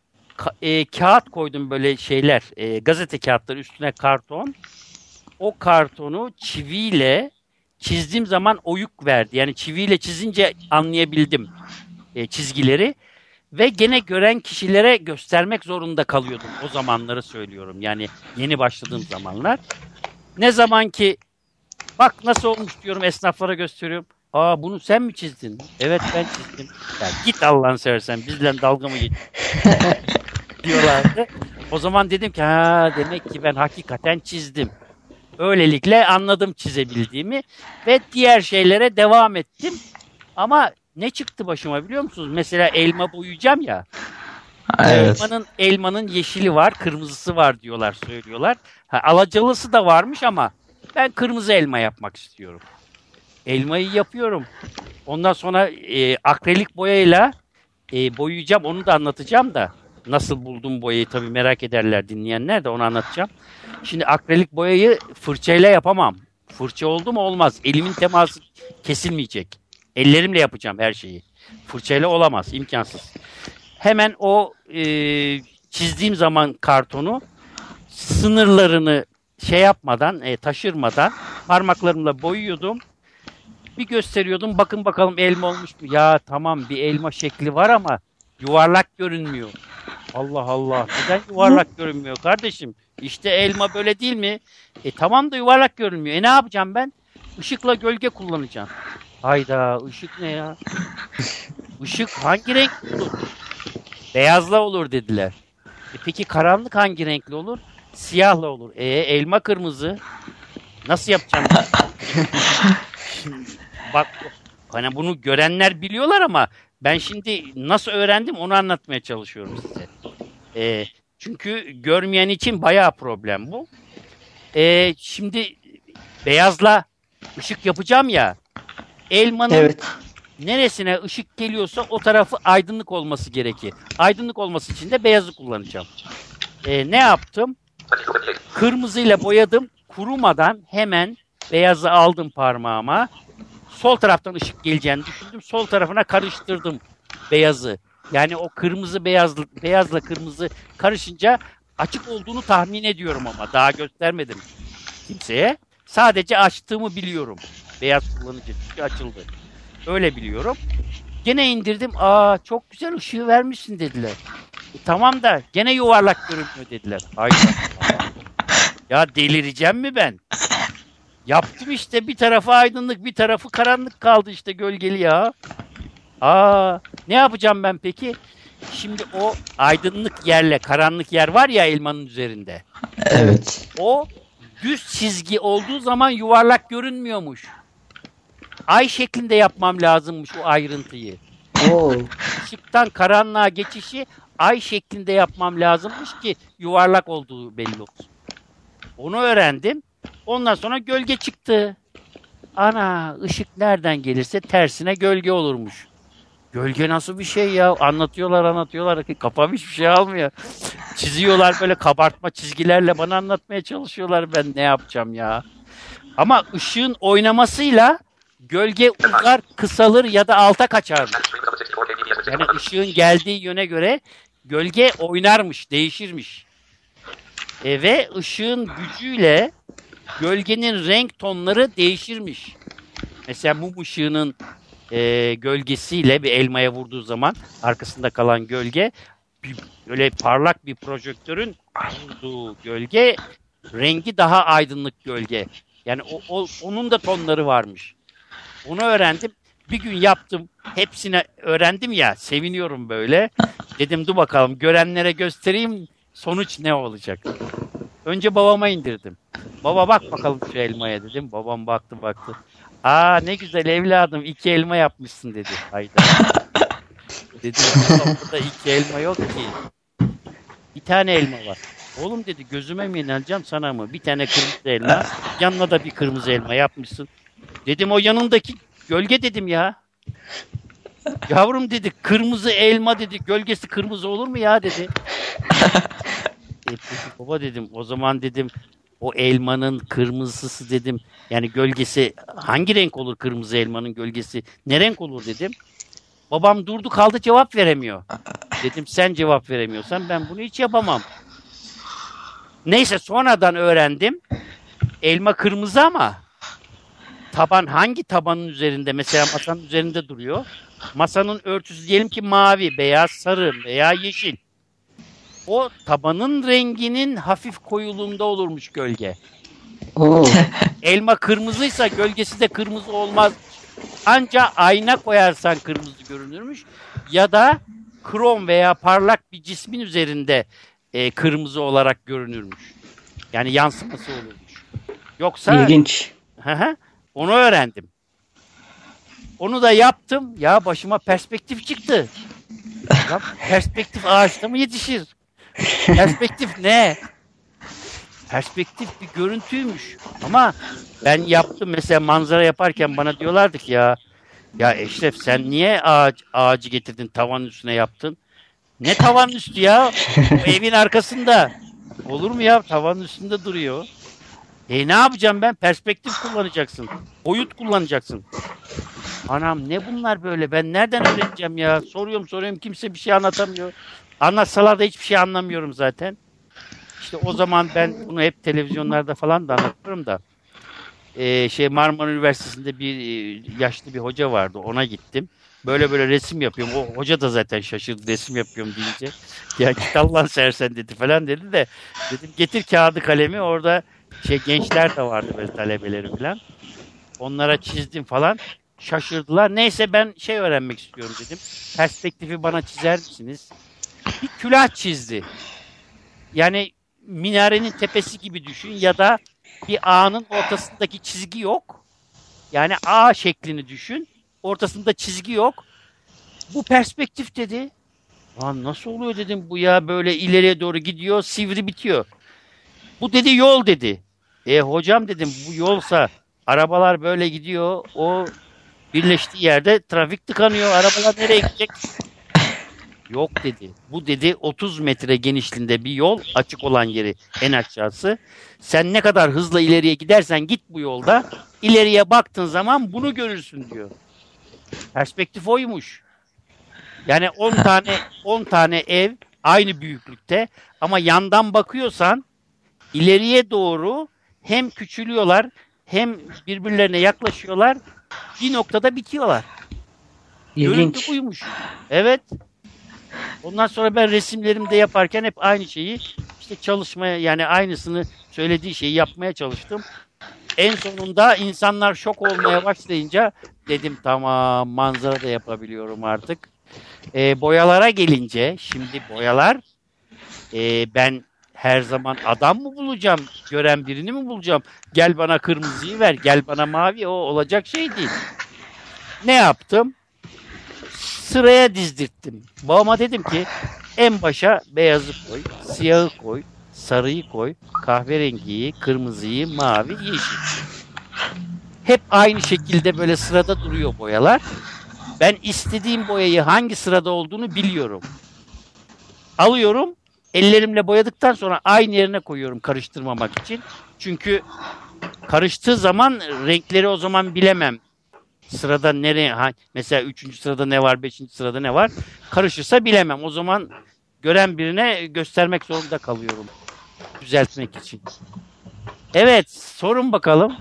kağıt koydum, böyle şeyler. Gazete kağıtları, üstüne karton. O kartonu çiviyle çizdiğim zaman oyuk verdi. Yani çiviyle çizince anlayabildim çizgileri. Ve gene gören kişilere göstermek zorunda kalıyordum. O zamanları söylüyorum. Yani yeni başladığım zamanlar. Ne zaman ki bak nasıl olmuş diyorum, esnaflara gösteriyorum. Aa, bunu sen mi çizdin? Evet ben çizdim. Ya git Allah'ını seversen, bizle dalga mı geçiyorsun? diyorlardı. O zaman dedim ki demek ki ben hakikaten çizdim. Öylelikle anladım çizebildiğimi ve diğer şeylere devam ettim. Ama ne çıktı başıma biliyor musunuz? Mesela elma boyayacağım ya. Evet. Elmanın yeşili var, kırmızısı var söylüyorlar. Alacalısı da varmış ama ben kırmızı elma yapmak istiyorum. Elmayı yapıyorum. Ondan sonra akrilik boyayla boyayacağım. Onu da anlatacağım da. Nasıl buldum boyayı tabii merak ederler dinleyenler, de onu anlatacağım. Şimdi akrilik boyayı fırçayla yapamam. Fırça oldu mu olmaz. Elimin teması kesilmeyecek. Ellerimle yapacağım her şeyi. Fırçayla olamaz. İmkansız. Hemen o çizdiğim zaman kartonu sınırlarını yapmadan, taşırmadan parmaklarımla boyuyordum. Bir gösteriyordum. Bakın bakalım elma olmuş mu? Ya tamam, bir elma şekli var ama yuvarlak görünmüyor. Allah Allah. Neden yuvarlak görünmüyor kardeşim? İşte elma böyle değil mi? Tamam da yuvarlak görünmüyor. Ne yapacağım ben? Işıkla gölge kullanacağım. Hayda, ışık ne ya? Işık hangi renk olur? Beyazla olur dediler. Peki karanlık hangi renkli olur? Siyahla olur. Elma kırmızı. Nasıl yapacağım? Şimdi, bak hani bunu görenler biliyorlar ama Ben şimdi nasıl öğrendim onu anlatmaya çalışıyorum size. Çünkü görmeyen için bayağı problem bu. Şimdi beyazla ışık yapacağım ya. Elmanın Evet. neresine ışık geliyorsa o tarafı aydınlık olması gerekir. Aydınlık olması için de beyazı kullanacağım. Ne yaptım? Kırmızıyla boyadım. Kurumadan hemen beyazı aldım parmağıma. Sol taraftan ışık geleceğini düşündüm. Sol tarafına karıştırdım beyazı. Yani o kırmızı beyazla kırmızı karışınca açık olduğunu tahmin ediyorum ama daha göstermedim kimseye. Sadece açtığımı biliyorum. Beyaz kullanıcı çünkü açıldı. Öyle biliyorum. Gene indirdim. Aa çok güzel ışığı vermişsin dediler. Tamam da gene yuvarlak görünmüyor dediler. Hayır. Ya delireceğim mi ben? Yaptım işte, bir tarafı aydınlık bir tarafı karanlık kaldı işte, gölgeli ya. Ne yapacağım ben peki? Şimdi o aydınlık yerle karanlık yer var ya elmanın üzerinde. Evet. O düz çizgi olduğu zaman yuvarlak görünmüyormuş. Ay şeklinde yapmam lazımmış o ayrıntıyı. Oo. Işıktan karanlığa geçişi ay şeklinde yapmam lazımmış ki yuvarlak olduğu belli olsun. Onu öğrendim. Ondan sonra gölge çıktı. Ana, ışık nereden gelirse tersine gölge olurmuş. Gölge nasıl bir şey ya? Anlatıyorlar. Kafam hiçbir şey almıyor. Çiziyorlar böyle kabartma çizgilerle, bana anlatmaya çalışıyorlar. Ben ne yapacağım ya? Ama ışığın oynamasıyla gölge uzar, kısalır ya da alta kaçarmış. Yani ışığın geldiği yöne göre gölge oynarmış, değişirmiş. Ve ışığın gücüyle gölgenin renk tonları değişirmiş. Mesela mum ışığının gölgesiyle bir elmaya vurduğu zaman arkasında kalan gölge, öyle parlak bir projektörün vurduğu gölge rengi daha aydınlık gölge. Yani onun da tonları varmış. Onu öğrendim. Bir gün yaptım. Hepsini öğrendim ya. Seviniyorum böyle. Dedim dur bakalım görenlere göstereyim. Sonuç ne olacak? Önce babama indirdim. Baba bak bakalım şu elmaya dedim. Babam baktı. Ne güzel evladım, 2 elma yapmışsın dedi. Hayda. Dedim burada 2 elma yok ki. Bir tane elma var. Oğlum dedi, gözüme mi inanacağım sana mı? Bir tane kırmızı elma. Yanına da bir kırmızı elma yapmışsın. Dedim o yanındaki gölge dedim ya. Yavrum dedi, kırmızı elma dedi. Gölgesi kırmızı olur mu ya dedi. Peki baba dedim, o zaman dedim o elmanın kırmızısı dedim. Yani gölgesi hangi renk olur, kırmızı elmanın gölgesi ne renk olur dedim. Babam durdu kaldı, cevap veremiyor. Dedim sen cevap veremiyorsan ben bunu hiç yapamam. Neyse sonradan öğrendim. Elma kırmızı ama taban hangi tabanın üzerinde, mesela masanın üzerinde duruyor. Masanın örtüsü diyelim ki mavi, beyaz, sarı veya yeşil. O tabanın renginin hafif koyuluğunda olurmuş gölge. Oo. Elma kırmızıysa gölgesi de kırmızı olmaz. Ancak ayna koyarsan kırmızı görünürmüş. Ya da krom veya parlak bir cismin üzerinde kırmızı olarak görünürmüş. Yani yansıması olurmuş. Yoksa İlginç. onu öğrendim. Onu da yaptım. Ya başıma perspektif çıktı. Ya perspektif ağaçta mı yetişir? Perspektif ne? Perspektif bir görüntüymüş. Ama ben yaptım mesela, manzara yaparken bana diyorlardı ki ya Eşref sen niye ağacı getirdin tavanın üstüne yaptın? Ne tavanın üstü ya? O evin arkasında. Olur mu ya? Tavanın üstünde duruyor. Ne yapacağım ben? Perspektif kullanacaksın. Boyut kullanacaksın. Anam ne bunlar böyle? Ben nereden öğreneceğim ya? Soruyorum kimse bir şey anlatamıyor. Anlatsalar da hiçbir şey anlamıyorum zaten. İşte o zaman ben bunu hep televizyonlarda falan da anlatıyorum da. Marmara Üniversitesi'nde bir yaşlı bir hoca vardı. Ona gittim. Böyle resim yapıyorum. O hoca da zaten şaşırdı resim yapıyorum deyince. Ya git Allah'ını seversen dedi falan dedi de. Dedim getir kağıdı kalemi, orada gençler de vardı böyle talebeleri falan. Onlara çizdim falan. Şaşırdılar. Neyse ben öğrenmek istiyorum dedim. Perspektifi bana çizer misiniz? Bir külah çizdi. Yani minarenin tepesi gibi düşün ya da bir ağın ortasındaki çizgi yok. Yani A şeklini düşün. Ortasında çizgi yok. Bu perspektif dedi. Lan nasıl oluyor dedim bu ya, böyle ileriye doğru gidiyor, sivri bitiyor. Bu dedi yol dedi. Hocam dedim, bu yolsa arabalar böyle gidiyor, o birleştiği yerde trafik tıkanıyor, arabalar nereye gidecek? Yok dedi. Bu dedi 30 metre genişliğinde bir yol, açık olan yeri en aşağısı. Sen ne kadar hızla ileriye gidersen git bu yolda, ileriye baktığın zaman bunu görürsün diyor. Perspektif oymuş. Yani 10 tane ev aynı büyüklükte ama yandan bakıyorsan ileriye doğru hem küçülüyorlar hem birbirlerine yaklaşıyorlar. Bir noktada bitiyorlar. Görüntü İlginç. buymuş. Evet. Ondan sonra ben resimlerimde yaparken hep aynı şeyi işte çalışmaya, yani aynısını, söylediği şeyi yapmaya çalıştım. En sonunda insanlar şok olmaya başlayınca dedim tamam, manzara da yapabiliyorum artık. Boyalara gelince, şimdi boyalar, ben her zaman adam mı bulacağım, gören birini mi bulacağım? Gel bana kırmızıyı ver, gel bana mavi, o olacak şey değil. Ne yaptım? Sıraya dizdirttim. Babama dedim ki en başa beyazı koy, siyahı koy, sarıyı koy, kahverengiyi, kırmızıyı, mavi, yeşil. Hep aynı şekilde böyle sırada duruyor boyalar. Ben istediğim boyayı hangi sırada olduğunu biliyorum. Alıyorum, ellerimle boyadıktan sonra aynı yerine koyuyorum karıştırmamak için. Çünkü karıştığı zaman renkleri o zaman bilemem. Sırada nereye, mesela 3. sırada ne var, 5. sırada ne var, karışırsa bilemem. O zaman gören birine göstermek zorunda kalıyorum düzeltmek için. Evet, sorun bakalım.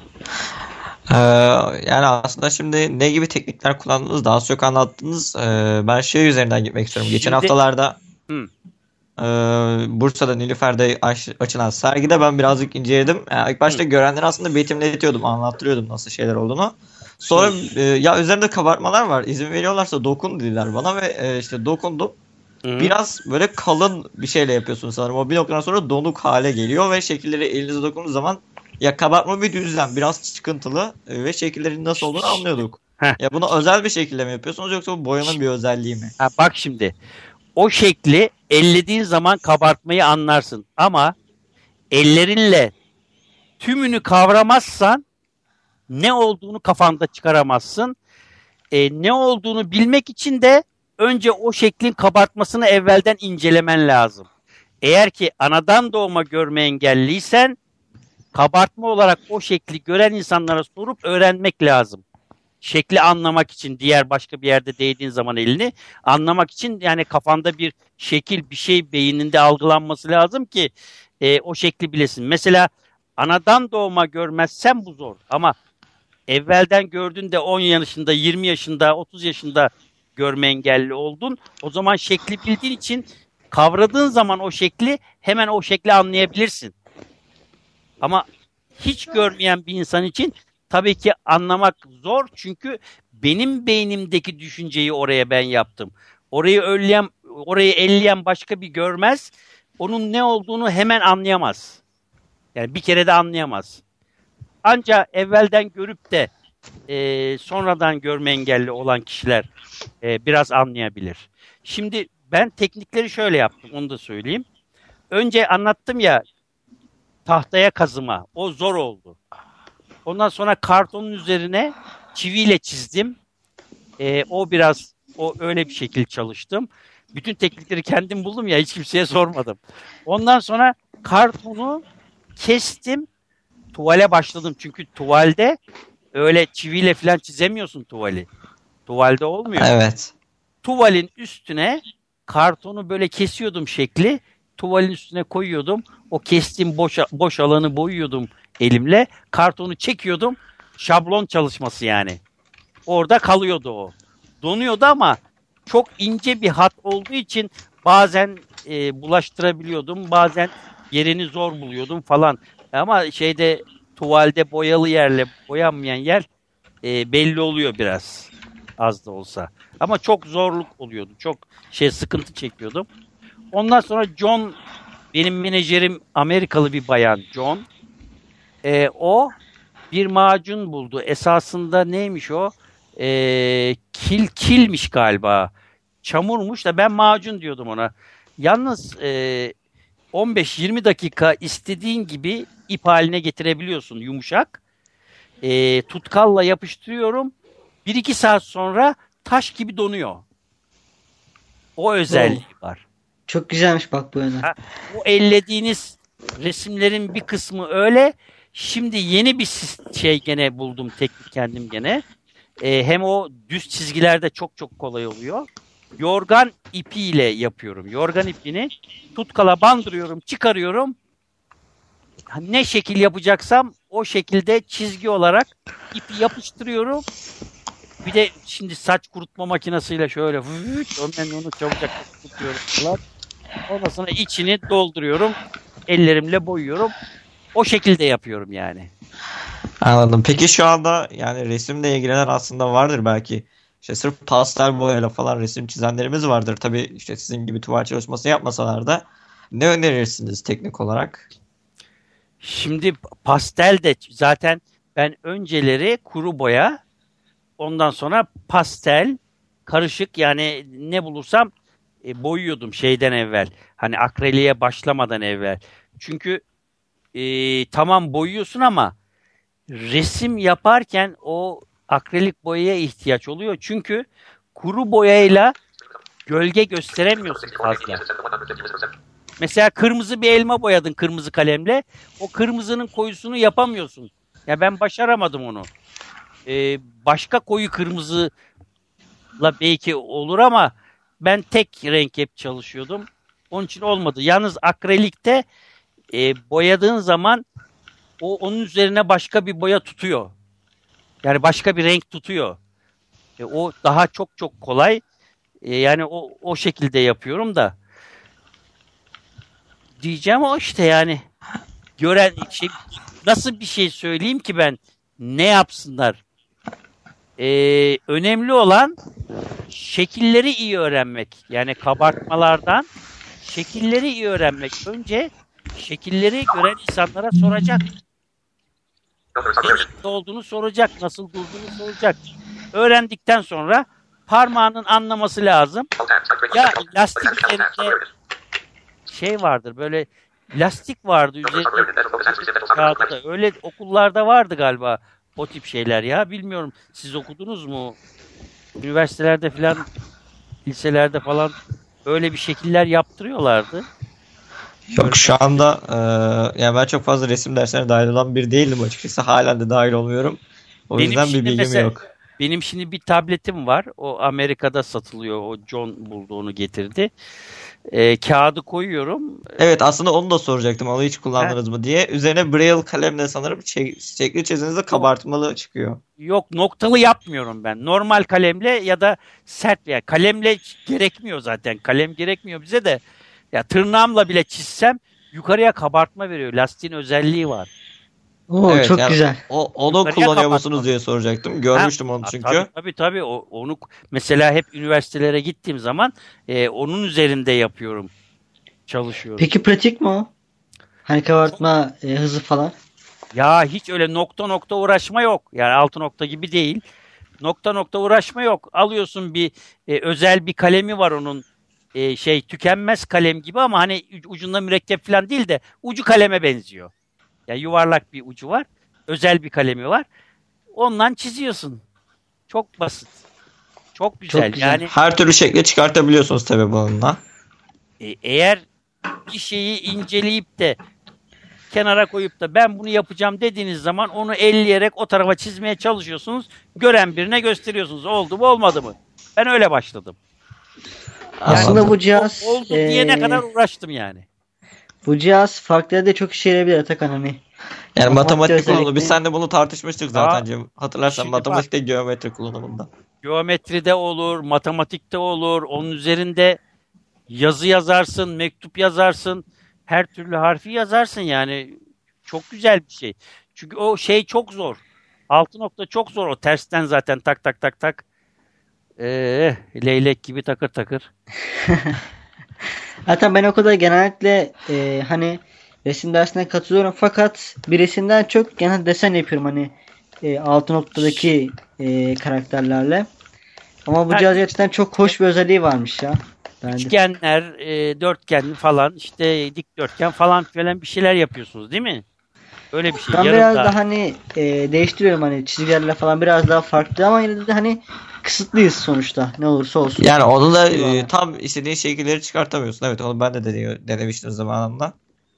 Yani aslında şimdi ne gibi teknikler kullandınız, daha çok anlattınız. Ben şey üzerinden gitmek istiyorum. Geçen Şimdi- haftalarda Hı. Bursa'da Nilüfer'de açılan sergide ben birazcık inceledim. Yani ilk başta görenleri aslında betimletiyordum, anlattırıyordum nasıl şeyler olduğunu. Sonra ya üzerinde kabartmalar var, İzin veriyorlarsa dokun dediler bana ve işte dokundum. Hı. Biraz böyle kalın bir şeyle yapıyorsunuz sanırım. O bir noktadan sonra donuk hale geliyor ve şekilleri elinize dokunduğunuz zaman ya kabartma bir düzlem, biraz çıkıntılı ve şekillerin nasıl olduğunu anlıyorduk. Heh. Ya bunu özel bir şekilde mi yapıyorsunuz yoksa bu boyanın bir özelliği mi? Bak şimdi, o şekli ellediğin zaman kabartmayı anlarsın ama ellerinle tümünü kavramazsan ne olduğunu kafanda çıkaramazsın. Ne olduğunu bilmek için de önce o şeklin kabartmasını evvelden incelemen lazım. Eğer ki anadan doğma görme engelliysen kabartma olarak o şekli gören insanlara sorup öğrenmek lazım. Şekli anlamak için, diğer başka bir yerde değdiğin zaman elini anlamak için, yani kafanda bir şekil, bir şey beyninde algılanması lazım ki o şekli bilesin. Mesela anadan doğma görmezsen bu zor ama evvelden gördün de 10 yaşında, 20 yaşında, 30 yaşında görme engelli oldun. O zaman şekli bildiğin için kavradığın zaman o şekli hemen o şekli anlayabilirsin. Ama hiç görmeyen bir insan için tabii ki anlamak zor, çünkü benim beynimdeki düşünceyi oraya ben yaptım. Orayı elleyen başka bir görmez. Onun ne olduğunu hemen anlayamaz. Yani bir kere de anlayamaz. Ancak evvelden görüp de sonradan görme engelli olan kişiler biraz anlayabilir. Şimdi ben teknikleri şöyle yaptım, onu da söyleyeyim. Önce anlattım ya, tahtaya kazıma. O zor oldu. Ondan sonra kartonun üzerine çiviyle çizdim. O öyle bir şekilde çalıştım. Bütün teknikleri kendim buldum ya, hiç kimseye sormadım. Ondan sonra kartonu kestim. Tuvale başladım. Çünkü tuvalde öyle çiviyle falan çizemiyorsun tuvali. Tuvalde olmuyor. Evet. Tuvalin üstüne kartonu böyle kesiyordum şekli. Tuvalin üstüne koyuyordum. O kestiğim boş alanı boyuyordum elimle. Kartonu çekiyordum. Şablon çalışması yani. Orada kalıyordu o. Donuyordu ama çok ince bir hat olduğu için bazen bulaştırabiliyordum. Bazen yerini zor buluyordum falan. Ama tuvalde boyalı yerle boyanmayan yer belli oluyor biraz. Az da olsa. Ama çok zorluk oluyordu. Çok sıkıntı çekiyordum. Ondan sonra John, benim menajerim, Amerikalı bir bayan John. O bir macun buldu. Esasında neymiş o? Kilmiş galiba. çamurmuş da ben macun diyordum ona. Yalnız 15-20 dakika istediğin gibi ip haline getirebiliyorsun, yumuşak. Tutkalla yapıştırıyorum. 1-2 saat sonra taş gibi donuyor. O özelliği var. Çok güzelmiş bak bu yönden. O ellediğiniz resimlerin bir kısmı öyle. Şimdi yeni bir şey gene buldum, teknik kendim gene. Hem o düz çizgilerde çok çok kolay oluyor. Yorgan ipiyle yapıyorum. Yorgan ipini tutkala bandırıyorum, çıkarıyorum. Ne şekil yapacaksam o şekilde çizgi olarak ipi yapıştırıyorum. Bir de şimdi saç kurutma makinesiyle şöyle ben onu çabucak tutuyorum falan. Ondan sonra içini dolduruyorum. Ellerimle boyuyorum. O şekilde yapıyorum yani. Anladım. Peki şu anda yani resimle ilgilenen aslında vardır belki. İşte sırf pastel boyayla falan resim çizenlerimiz vardır. Tabii işte sizin gibi tuval çalışması yapmasalar da ne önerirsiniz teknik olarak? Şimdi pastel de zaten ben önceleri kuru boya, ondan sonra pastel karışık, yani ne bulursam boyuyordum şeyden evvel. Hani akreliğe başlamadan evvel. Çünkü tamam boyuyorsun ama resim yaparken o akrilik boyaya ihtiyaç oluyor. Çünkü kuru boyayla gölge gösteremiyorsun fazla. Mesela kırmızı bir elma boyadın kırmızı kalemle. O kırmızının koyusunu yapamıyorsun. Ya ben başaramadım onu. Başka koyu kırmızıyla belki olur ama ben tek renk hep çalışıyordum. Onun için olmadı. Yalnız akrilikte boyadığın zaman onun üzerine başka bir boya tutuyor. Yani başka bir renk tutuyor. O daha çok çok kolay. Yani o şekilde yapıyorum da. Diyeceğim o işte yani. Gören şey, nasıl bir şey söyleyeyim ki ben? Ne yapsınlar? Önemli olan şekilleri iyi öğrenmek. Yani kabartmalardan şekilleri iyi öğrenmek. Önce şekilleri gören insanlara soracak. Ne olduğunu soracak, nasıl durduğunu soracak. Öğrendikten sonra parmağının anlaması lazım. Ya lastik üzerinde şey vardır, böyle lastik vardı üzerinde kağıtta. Öyle okullarda vardı galiba o tip şeyler ya. Bilmiyorum, siz okudunuz mu? Üniversitelerde falan, liselerde falan öyle bir şekiller yaptırıyorlardı. Yok şu anda yani ben çok fazla resim derslerine dahil olan biri değildim açıkçası. Halen de dahil olmuyorum. O yüzden bir bilgim yok. Benim şimdi bir tabletim var. O Amerika'da satılıyor. O John buldu, onu getirdi. Kağıdı koyuyorum. Evet, aslında onu da soracaktım. Onu hiç kullandınız mı diye. Üzerine Braille kalemle sanırım şekli çizdiğinizde kabartmalı çıkıyor. Yok, noktalı yapmıyorum ben. Normal kalemle ya da sert veya kalemle gerekmiyor zaten. Kalem gerekmiyor bize de. Ya tırnağımla bile çizsem yukarıya kabartma veriyor. Lastiğin özelliği var. Oo, Evet, çok yani güzel. onu Yukarıya kullanıyor kapatma. musunuz diye soracaktım. Görmüştüm onu çünkü. Tabii. Onu mesela hep üniversitelere gittiğim zaman onun üzerinde yapıyorum. Çalışıyorum. Peki pratik mi o? Hani kabartma hızı falan. Ya hiç öyle nokta uğraşma yok. Yani 6 nokta gibi değil. Nokta uğraşma yok. Alıyorsun bir özel bir kalemi var onun. Tükenmez kalem gibi ama hani ucunda mürekkep falan değil de ucu kaleme benziyor. Yani yuvarlak bir ucu var. Özel bir kalemi var. Ondan çiziyorsun. Çok basit. Çok güzel. Çok güzel. Yani Her türlü şekli çıkartabiliyorsunuz tabii bununla. eğer bir şeyi inceleyip de kenara koyup da ben bunu yapacağım dediğiniz zaman onu elleyerek o tarafa çizmeye çalışıyorsunuz. Gören birine gösteriyorsunuz. Oldu mu olmadı mı? Ben öyle başladım. Aslında bu cihaz Oldu diyene kadar uğraştım yani. bu cihaz farklı yerde çok işe yarayabilir Atakan, hani. Yani matematik kullanımı. özellikle- Biz seninle bunu tartışmıştık zaten Cem. Hatırlarsan Şimdi matematikte geometri kullanımında. Geometride olur, matematikte olur. Onun üzerinde yazı yazarsın, mektup yazarsın. Her türlü harfi yazarsın yani. Çok güzel bir şey. Çünkü o şey çok zor. 6 nokta çok zor. O tersten zaten tak tak tak tak. Leylek gibi takır takır. Zaten ben okulda genellikle hani resim dersine katılıyorum fakat bir resimden çok genel desen yapıyorum, hani 6 noktadaki karakterlerle. Ama bu Ha, cihaz gerçekten çok hoş bir özelliği varmış ya. Bence. Üçgenler, dörtgen falan, işte dikdörtgen falan filan bir şeyler yapıyorsunuz değil mi? Öyle bir şey. Ben Yarım biraz daha. da hani değiştiriyorum hani çizgilerle falan biraz daha farklı ama yine de hani kısıtlıyız sonuçta. Ne olursa olsun. Yani onu da Eyvallah. tam istediğin şekilleri çıkartamıyorsun. Evet, onu ben de denemiştim zamanında.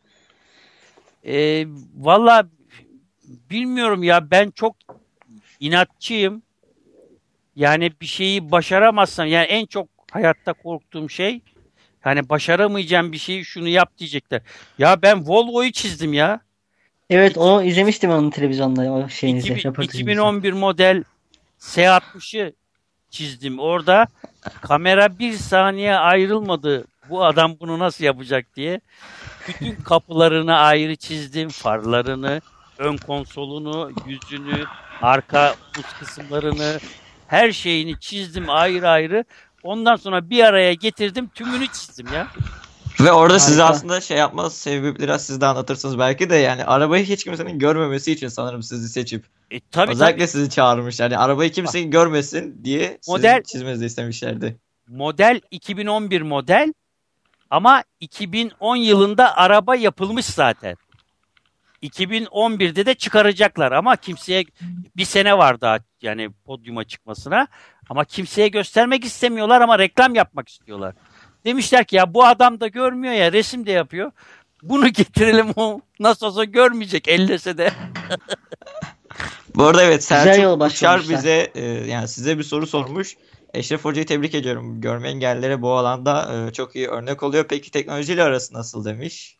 Valla bilmiyorum ya, ben çok inatçıyım. Yani bir şeyi başaramazsam, yani en çok hayatta korktuğum şey, hani başaramayacağım bir şeyi şunu yap diyecekler. Ya ben Volvo'yu çizdim ya. Evet, İki- onu izlemiştim onun televizyonda, o şeyinizde, röportajınızda. 2011 model S60'ı çizdim. Orada kamera bir saniye ayrılmadı. Bu adam bunu nasıl yapacak diye. Bütün kapılarını ayrı çizdim. Farlarını, ön konsolunu, yüzünü, arka buz kısımlarını, her şeyini çizdim ayrı ayrı. Ondan sonra bir araya getirdim. Tümünü çizdim ya. Ve orada size Harika. aslında şey yapma sebebi biraz siz de anlatırsınız belki de, yani arabayı hiç kimsenin görmemesi için sanırım sizi seçip Tabii özellikle tabii. sizi çağırmış. Yani arabayı kimsenin görmesin diye sizin Model çizmenizi istemişlerdi. model 2011 model, ama 2010 yılında araba yapılmış zaten. 2011'de de çıkaracaklar ama kimseye, bir sene var daha yani podyuma çıkmasına, ama kimseye göstermek istemiyorlar ama reklam yapmak istiyorlar. Demişler ki ya bu adam da görmüyor ya, resim de yapıyor. Bunu getirelim, o nasıl olsa görmeyecek, ellese de. Bu arada evet, Güzel Selçuk yol Uçar başlamışlar. bize yani size bir soru sormuş. Eşref Hoca'yı tebrik ediyorum. Görme engellilere bu alanda çok iyi örnek oluyor. Peki teknolojiyle arası nasıl demiş.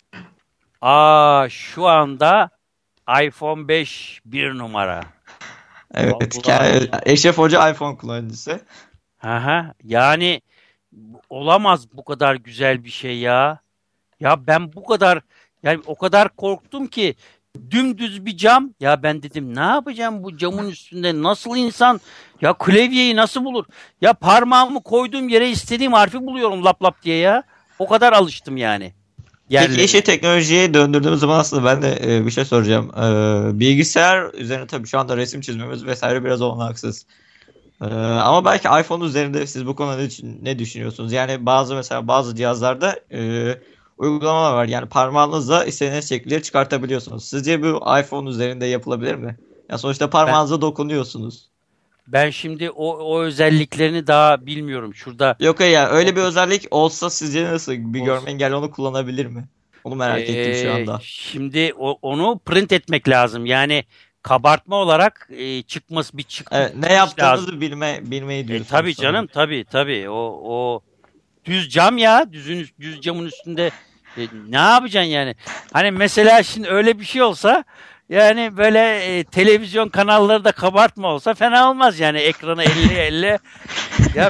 Şu anda iPhone 5 bir numara. Evet, Vallahi. Eşref Hoca iPhone kullanıcısı. Aha, yani olamaz bu kadar güzel bir şey ya. Ya ben bu kadar, yani o kadar korktum ki, dümdüz bir cam. Ya ben dedim ne yapacağım bu camın üstünde, nasıl insan ya klavyeyi nasıl bulur? Ya parmağımı koyduğum yere istediğim harfi buluyorum lap lap diye ya. O kadar alıştım yani Peki yerlerine. işi teknolojiye döndürdüğümüz zaman aslında ben de bir şey soracağım. Bilgisayar üzerine tabii şu anda resim çizmemiz vesaire biraz olanaksız. Ama belki iPhone üzerinde siz bu konuda ne düşünüyorsunuz? Yani bazı cihazlarda uygulamalar var. Yani parmağınızla istediğiniz şekilleri çıkartabiliyorsunuz. Sizce bu iPhone üzerinde yapılabilir mi? Ya sonuçta Ben parmağınıza dokunuyorsunuz. ben şimdi o özelliklerini daha bilmiyorum. Şurada Yok ya, öyle bir o- özellik olsa sizce nasıl bir görme olsun. engelli onu kullanabilir mi? Onu merak ettim şu anda. Şimdi onu print etmek lazım. Yani kabartma olarak bir Evet, ne çıkmış lazım. yaptığınızı bilmeyi diyorsunuz Tabii sanırım. canım, tabii. O düz cam ya, düz camın üstünde ne yapacaksın yani? Hani mesela şimdi öyle bir şey olsa, yani böyle televizyon kanalları da kabartma olsa fena olmaz yani, ekrana 50 ya,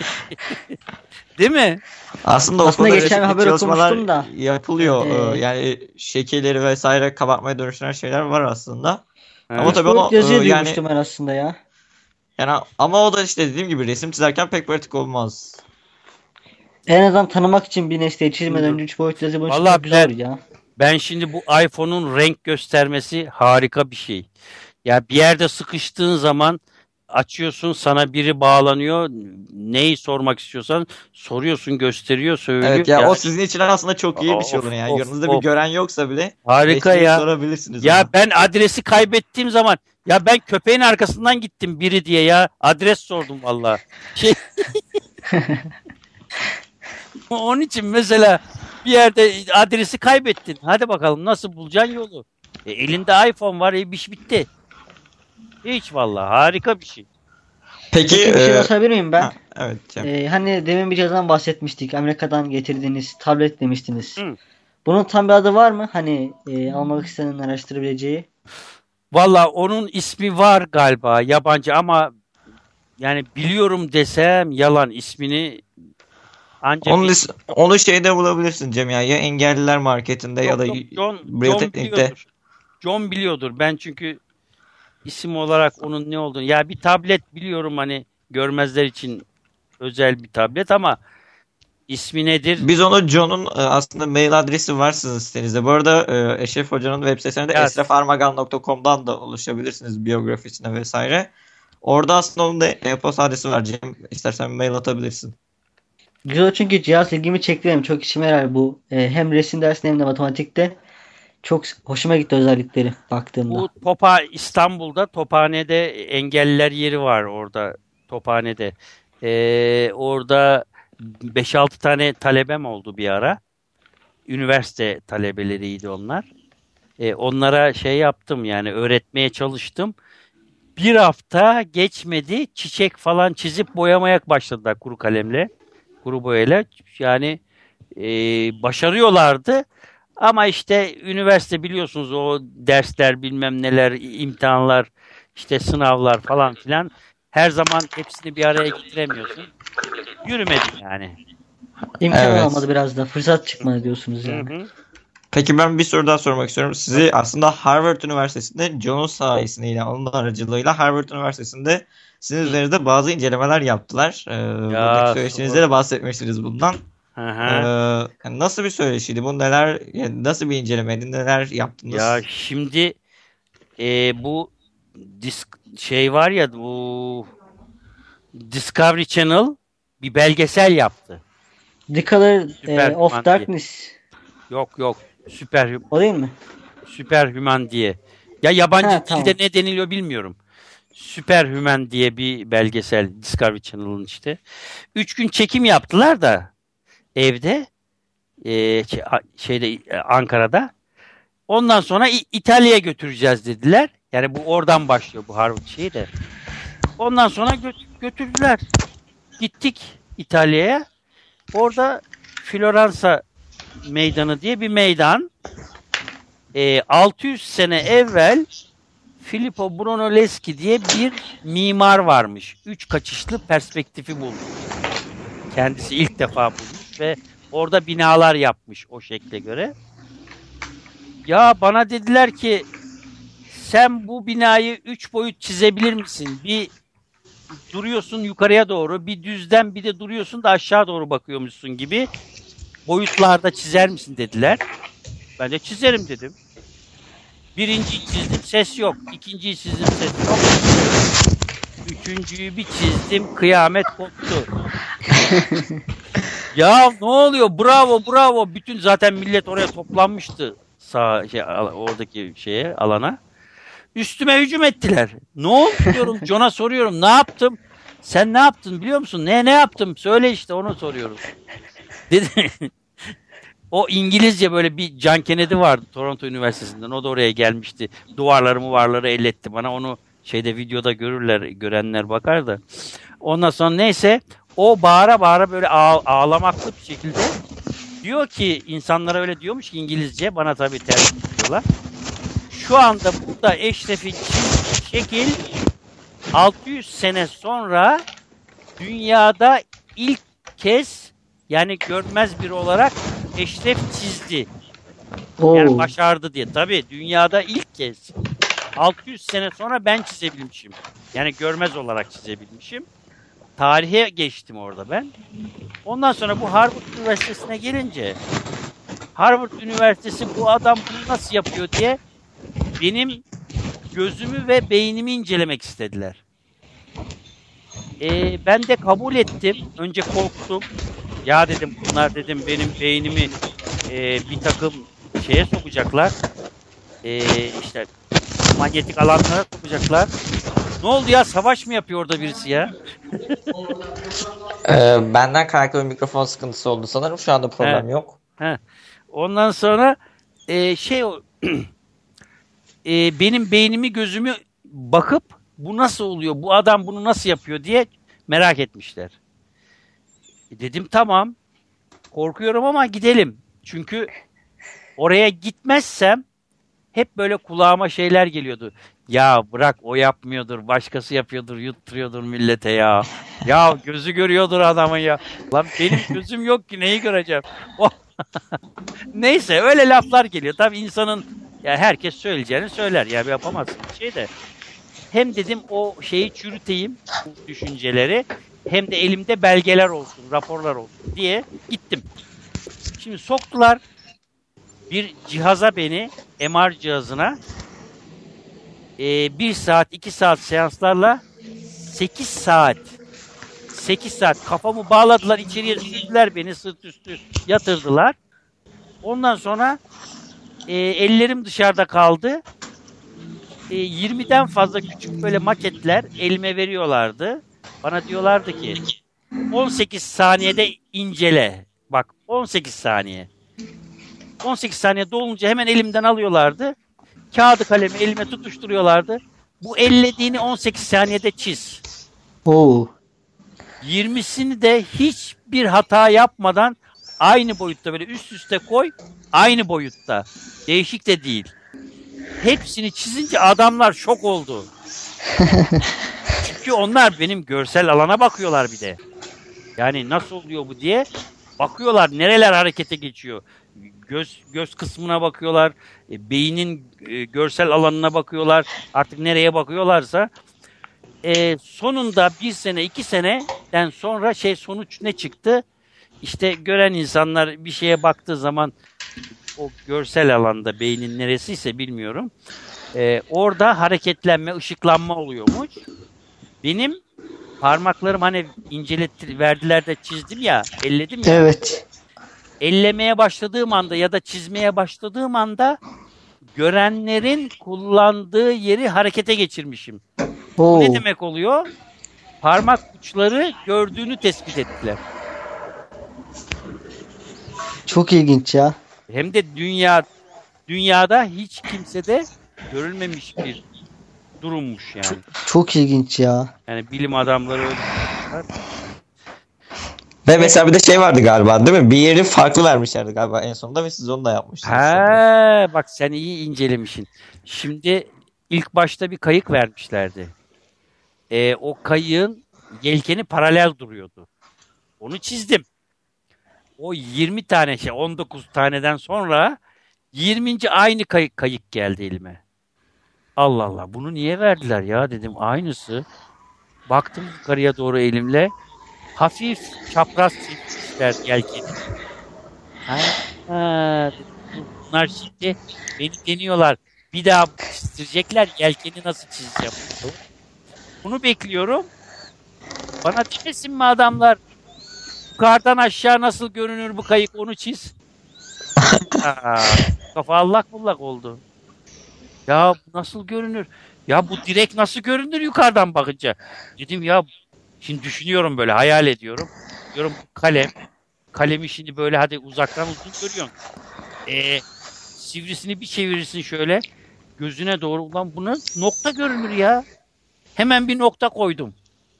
değil mi? Aslında o Aslında konuda geçen bir resimli haber çalışmalar okumuştum da yapılıyor. e, Yani şekilleri vesaire kabartmaya dönüştüren şeyler var aslında. Ama Ha. 3 tabii boyut onu yazıyı yani duymuştum ben aslında ya. ama o da işte dediğim gibi resim çizerken pek pratik olmaz. En azından tanımak için bir nesneyi çizmeden Şimdi, önce 3 boyut yazı bunun için valla çok güzel olur ya. ben şimdi bu iPhone'un renk göstermesi harika bir şey. Ya bir yerde sıkıştığın zaman açıyorsun, sana biri bağlanıyor. Neyi sormak istiyorsan soruyorsun, gösteriyor, söylüyor. Evet ya, Ya o sizin için aslında çok iyi bir şey olur yani. Yanınızda bir of. gören yoksa bile Harika resmini ya. sorabilirsiniz Ya ona. ben adresi kaybettiğim zaman, ya ben köpeğin arkasından gittim biri diye ya. Adres sordum valla. Şey, onun için mesela bir yerde adresi kaybettin. Hadi bakalım nasıl bulacaksın yolu? Elinde iPhone var, bir iş bitti. Hiç valla harika bir şey. Peki Peki bir şey daha sorabilir miyim ben? evet Cem. Hani demin bir cihazdan bahsetmiştik. Amerika'dan getirdiğiniz tablet demiştiniz. Hı. Bunun tam bir adı var mı? Hani almak istenenin araştırabileceği. Valla onun ismi var galiba, yabancı, ama yani biliyorum desem yalan, ismini ancak Onu şeyde bulabilirsin Cem ya. Ya engelliler marketinde ya da yok, John Briyoteknik'te. biliyordur. John biliyordur. Ben çünkü isim olarak onun ne olduğunu, ya bir tablet biliyorum, hani görmezler için özel bir tablet, ama ismi nedir? Biz onu John'un aslında mail adresi var sizin sitenizde. Bu arada Eşref Hoca'nın web sitesinde Ya, esrafarmagan.com'dan da ulaşabilirsiniz biyografisine vesaire. Orada aslında onun da e-posta adresi var Cem. İstersen bir mail atabilirsin. Güzel, çünkü cihaz ilgimi çekti benim. Çok işime yarar bu. Hem resim dersinde hem de matematikte. Çok hoşuma gitti özellikleri baktığımda. Bu İstanbul'da Tophane'de engelliler yeri var orada. Tophane'de. Orada 5-6 tane talebem oldu bir ara. Üniversite talebeleriydi onlar. Onlara şey yaptım, yani öğretmeye çalıştım. Bir hafta geçmedi, çiçek falan çizip boyamaya başladılar kuru kalemle. Kuru boyayla. Yani başarıyorlardı. Ama işte üniversite biliyorsunuz, o dersler bilmem neler, imtihanlar, işte sınavlar falan filan. Her zaman hepsini bir araya getiremiyorsun. Yürümedi yani. İmkan Evet. olmadı, biraz da fırsat çıkmadı diyorsunuz yani. Hı hı. Peki ben bir soru daha sormak istiyorum. Sizi aslında Harvard Üniversitesi'nde John'un sayesinde, onun aracılığıyla Harvard Üniversitesi'nde sizin üzerinizde bazı incelemeler yaptılar. Buradaki söyleşinizde de bahsetmiştiniz bundan. Hı hı. Yani nasıl bir söyleşiydi bu? Yani nasıl bir incelemeydi? Neler yaptınız? Ya şimdi bu şey var ya, bu Discovery Channel bir belgesel yaptı. The Color Superhuman of diye. Darkness. Yok. O değil mi? Superhuman diye. Ya yabancı Ha, dilde tamam. ne deniliyor bilmiyorum. Superhuman diye bir belgesel Discovery Channel'ın işte. 3 gün çekim yaptılar da evde, Ankara'da. Ondan sonra İtalya'ya götüreceğiz dediler. Yani bu oradan başlıyor, bu Harvard şeyi de. Ondan sonra götürdüler. Gittik İtalya'ya. Orada Floransa Meydanı diye bir meydan. 600 sene evvel Filippo Brunelleschi diye bir mimar varmış. 3 kaçışlı perspektifi bulmuş. Kendisi ilk defa bulmuş ve orada binalar yapmış o şekle göre. Ya bana dediler ki, sen bu binayı 3 boyut çizebilir misin? Bir duruyorsun yukarıya doğru, bir düzden, bir de duruyorsun da aşağı doğru bakıyormuşsun gibi boyutlarda çizer misin dediler. Ben de çizerim dedim. Birinciyi çizdim, ses yok. İkinciyi çizdim, ses yok. Üçüncüyü bir çizdim, kıyamet koptu. Ya ne oluyor? Bravo. Bütün zaten millet oraya toplanmıştı. Oradaki alana. Üstüme hücum ettiler. Ne oldu diyorum, John'a soruyorum. Ne yaptım? Sen ne yaptın biliyor musun? Ne yaptım? Söyle işte, onu soruyorum. Dedi. O İngilizce böyle bir John Kennedy vardı Toronto Üniversitesi'nden. O da oraya gelmişti. Duvarları elletti bana. Onu videoda görenler bakar da. Ondan sonra neyse, o bağıra böyle ağlamaklı bir şekilde diyor ki, insanlara öyle diyormuş ki İngilizce, bana tabii tercih ediyorlar. Şu anda burada Eşref'in şekil 600 sene sonra dünyada ilk kez, yani görmez biri olarak Eşref çizdi. Yani başardı diye. Tabii dünyada ilk kez 600 sene sonra ben çizebilmişim. Yani görmez olarak çizebilmişim. Tarihe geçtim orada ben. Ondan sonra bu Harvard Üniversitesi'ne gelince, Harvard Üniversitesi bu adam bunu nasıl yapıyor diye benim gözümü ve beynimi incelemek istediler. Ben de kabul ettim. Önce korktum. Ya dedim, bunlar dedim benim beynimi bir takım şeye sokacaklar. İşte manyetik alanlara sokacaklar. Ne oldu ya? Savaş mı yapıyor orada birisi ya? Benden kaynaklı bir mikrofon sıkıntısı oldu sanırım. Şu anda problem yok. Ondan sonra benim beynimi, gözümü bakıp bu nasıl oluyor? Bu adam bunu nasıl yapıyor diye merak etmişler. Dedim tamam. Korkuyorum ama gidelim. Çünkü oraya gitmezsem hep böyle kulağıma şeyler geliyordu. Ya bırak, o yapmıyordur, başkası yapıyordur, yutturuyordur millete ya. Ya gözü görüyordur adamın ya. Lan benim gözüm yok ki, neyi göreceğim? Neyse, öyle laflar geliyor. Tabii insanın, ya herkes söyleyeceğini söyler. Ya yapamazsın bir şey de. Hem dedim o şeyi çürüteyim, bu düşünceleri. Hem de elimde belgeler olsun, raporlar olsun diye gittim. Şimdi soktular bir cihaza beni, MR cihazına. 1 saat, 2 saat seanslarla 8 saat 8 saat kafamı bağladılar, içeriye sürdüler, beni sırt üstü yatırdılar. Ondan sonra ellerim dışarıda kaldı. 20'den fazla küçük böyle maketler elime veriyorlardı. Bana diyorlardı ki 18 saniyede incele. Bak 18 saniye. 18 saniye dolunca hemen elimden alıyorlardı. Kağıdı kalemi elime tutuşturuyorlardı. Bu ellediğini 18 saniyede çiz. Oo. 20'sini de hiçbir hata yapmadan aynı boyutta böyle üst üste koy. Aynı boyutta. Değişik de değil. Hepsini çizince adamlar şok oldu. Çünkü onlar benim görsel alana bakıyorlar bir de. Yani nasıl oluyor bu diye bakıyorlar, nereler harekete geçiyor. Göz kısmına bakıyorlar, beynin görsel alanına bakıyorlar. Artık nereye bakıyorlarsa. Sonunda 1 sene 2 seneden sonra sonuç ne çıktı? İşte gören insanlar bir şeye baktığı zaman o görsel alanda beynin neresiyse bilmiyorum. Orada hareketlenme, ışıklanma oluyormuş. Benim parmaklarım hani verdiler de çizdim ya, elledim ya. Evet. Ellemeye başladığım anda ya da çizmeye başladığım anda görenlerin kullandığı yeri harekete geçirmişim. Oo. Bu ne demek oluyor? Parmak uçları gördüğünü tespit ettiler. Çok ilginç ya. Hem de dünyada hiç kimsede görülmemiş bir durummuş yani. Çok ilginç ya. Yani bilim adamları öyle. Ve mesela bir de şey vardı galiba, değil mi? Bir yeri farklı vermişlerdi galiba en sonunda ve siz onu da yapmıştınız. Ha, bak sen iyi incelemişsin. Şimdi ilk başta bir kayık vermişlerdi. O kayığın yelkeni paralel duruyordu. Onu çizdim. O 20 tane 19 taneden sonra 20. aynı kayık geldi elime. Allah Allah, bunu niye verdiler ya dedim, aynısı. Baktım yukarıya doğru elimle. Hafif çapraz çizmişler yelkeni. Bunlar şimdi beni deniyorlar. Bir daha çizdirecekler, yelkeni nasıl çizeceğim? Bunu bekliyorum. Bana demesin mi adamlar? Yukarıdan aşağı nasıl görünür bu kayık, onu çiz. Kafa allak bullak oldu. Ya bu nasıl görünür? Ya bu direk nasıl görünür yukarıdan bakınca? Dedim ya, şimdi düşünüyorum, böyle hayal ediyorum. Diyorum kalemi şimdi böyle hadi uzaktan uzun görüyorsun. Sivrisini bir çevirirsin şöyle gözüne doğru, ulan buna nokta görünür ya. Hemen bir nokta koydum.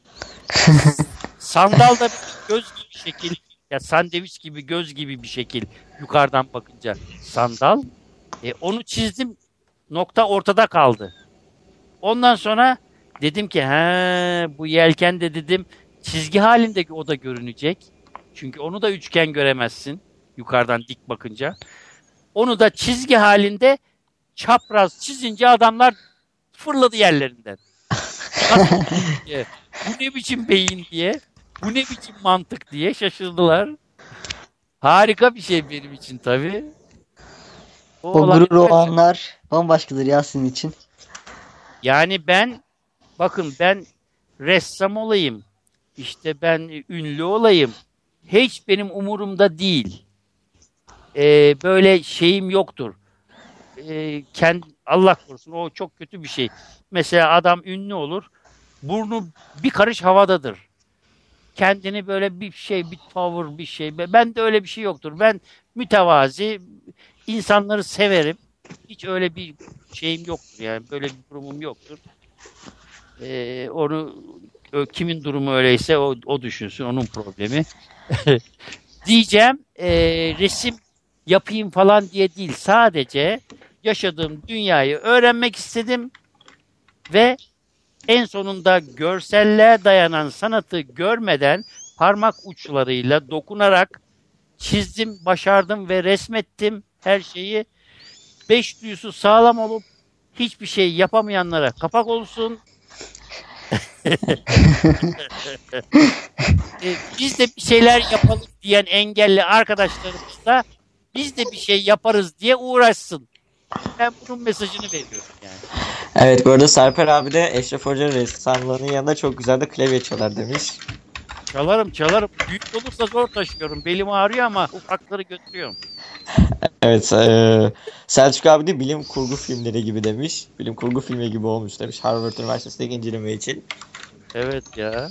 Sandalda bir göz gibi şekil, ya sandviç gibi göz gibi bir şekil yukarıdan bakınca sandal. Onu çizdim, nokta ortada kaldı. Ondan sonra dedim ki bu yelken de dedim çizgi halinde o da görünecek. Çünkü onu da üçgen göremezsin yukarıdan dik bakınca. Onu da çizgi halinde çapraz çizince adamlar fırladı yerlerinden. Bu ne biçim beyin diye, bu ne biçim mantık diye şaşırdılar. Harika bir şey benim için tabii. O gurur, o anlar bambaşkadır ya sizin için. Yani bakın ben ressam olayım, işte ben ünlü olayım, hiç benim umurumda değil. Böyle şeyim yoktur. Allah korusun, o çok kötü bir şey. Mesela adam ünlü olur, burnu bir karış havadadır. Kendini böyle bir tavır bir şey. Ben de öyle bir şey yoktur. Ben mütevazi, insanları severim. Hiç öyle bir şeyim yoktur yani, böyle bir durumum yoktur. Onu kimin durumu öyleyse o düşünsün, onun problemi. Diyeceğim, resim yapayım falan diye değil, sadece yaşadığım dünyayı öğrenmek istedim ve en sonunda görselliğe dayanan sanatı görmeden parmak uçlarıyla dokunarak çizdim, başardım ve resmettim her şeyi. 5 duyusu sağlam olup hiçbir şey yapamayanlara kapak olsun. Biz de bir şeyler yapalım diyen engelli arkadaşlarımız da biz de bir şey yaparız diye uğraşsın. Ben bunun mesajını veriyorum yani. Evet, bu arada Serper abi de Eşref Hoca ressamlığının yanında çok güzel de klavye çalar demiş. Çalarım. Büyük olursa zor taşıyorum. Belim ağrıyor ama ufakları götürüyorum. Evet, Selçuk abi de bilim kurgu filmleri gibi demiş. Bilim kurgu filmi gibi olmuş demiş Harvard Üniversitesi'ndeki inceleme için. Evet ya.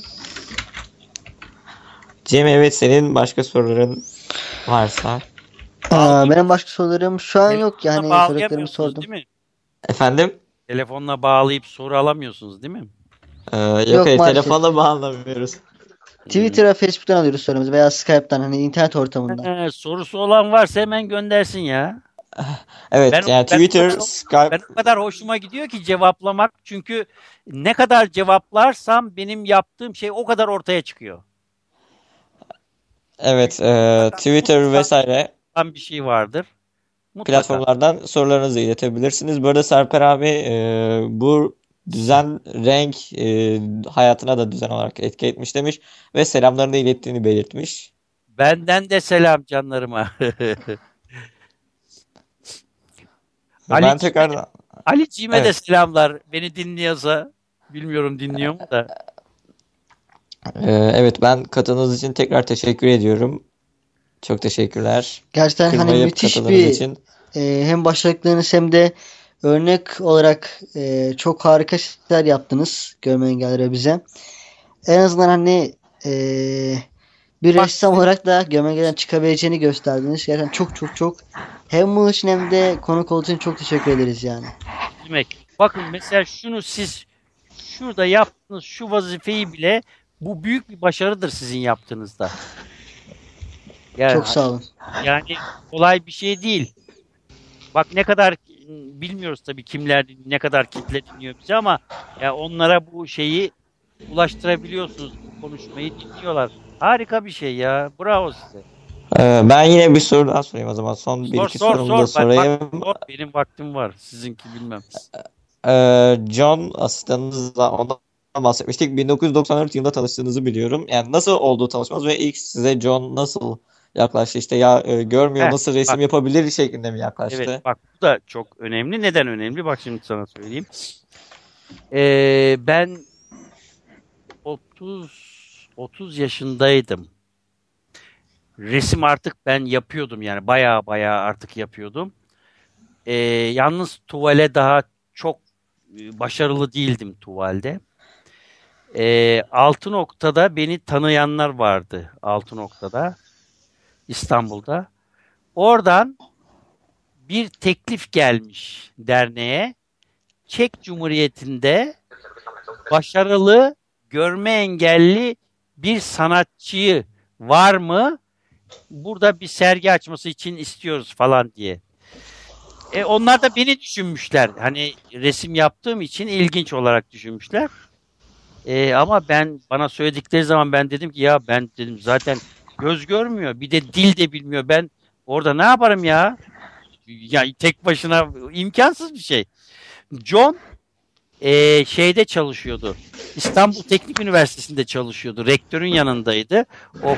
Cem, evet, senin başka soruların varsa. Benim başka sorularım şu an yok yani, Telefonla sorularımı bağlayamıyorsunuz sordum. değil mi? Efendim? Telefonla bağlayıp soru alamıyorsunuz değil mi? Yok, Yok, hayır, maalesef. telefonla bağlamıyoruz. Twitter'a, Facebook'tan alıyoruz sorumuzu veya Skype'tan, hani internet ortamından. Sorusu olan varsa hemen göndersin ya. Evet, yani Twitter, Ben Skype. o kadar hoşuma gidiyor ki cevaplamak. Çünkü ne kadar cevaplarsam benim yaptığım şey o kadar ortaya çıkıyor. Evet, Twitter vesaire Bir şey vardır. Mutlaka. platformlardan sorularınızı iletebilirsiniz. Bu arada Serper abi bu düzen, renk hayatına da düzen olarak etki etmiş demiş ve selamlarını ilettiğini belirtmiş. Benden de selam canlarıma. Ben tekrar Aliciğime de Evet. selamlar. Beni dinliyorsa. Bilmiyorum dinliyor mu da. Evet, ben katıldığınız için tekrar teşekkür ediyorum. Çok teşekkürler. Gerçekten hani Kırmayıp müthiş katıldığınız bir için. hem başarılıklarınız hem de örnek olarak çok harika şeyler yaptınız görme engellilere bize. En azından hani bir ressam olarak da görme engelliden çıkabileceğini gösterdiniz. Gerçekten çok hem bunun için hem de konuk olduğu için çok teşekkür ederiz yani. Demek. Bakın mesela şunu siz şurada yaptığınız şu vazifeyi bile bu büyük bir başarıdır sizin yaptığınızda. Yani, Çok sağ olun. Yani kolay bir şey değil. Bak ne kadar bilmiyoruz tabii kimler ne kadar kitle dinliyor bizi ama ya onlara bu şeyi ulaştırabiliyorsunuz. Bu konuşmayı dinliyorlar. Harika bir şey ya. Bravo size. Ben yine bir soru daha sorayım o zaman. Son bir iki sorumu da sorayım. Sor. Benim vaktim var. Sizinki bilmem. John asistanınızla ondan bahsetmiştik. 1994 yılında tanıştığınızı biliyorum. Yani nasıl oldu tanışmanız ve ilk size John nasıl yaklaştı? İşte görmüyor, nasıl resim yapabilir şeklinde mi yaklaştı? Evet, bak bu da çok önemli. Neden önemli? Bak şimdi sana söyleyeyim. Ben 30 yaşındaydım. Resim artık ben yapıyordum yani baya artık yapıyordum. Yalnız tuvale daha çok başarılı değildim tuvalde. Altı noktada beni tanıyanlar vardı. Altı noktada İstanbul'da. Oradan bir teklif gelmiş derneğe. Çek Cumhuriyeti'nde başarılı görme engelli bir sanatçıyı var mı? Burada bir sergi açması için istiyoruz falan diye. Onlar da beni düşünmüşler. Hani resim yaptığım için ilginç olarak düşünmüşler. Ama bana söyledikleri zaman ben dedim ki ya ben dedim zaten göz görmüyor. Bir de dil de bilmiyor. Ben orada ne yaparım ya? Ya tek başına imkansız bir şey. John şeyde çalışıyordu. İstanbul Teknik Üniversitesi'nde çalışıyordu. Rektörün yanındaydı. O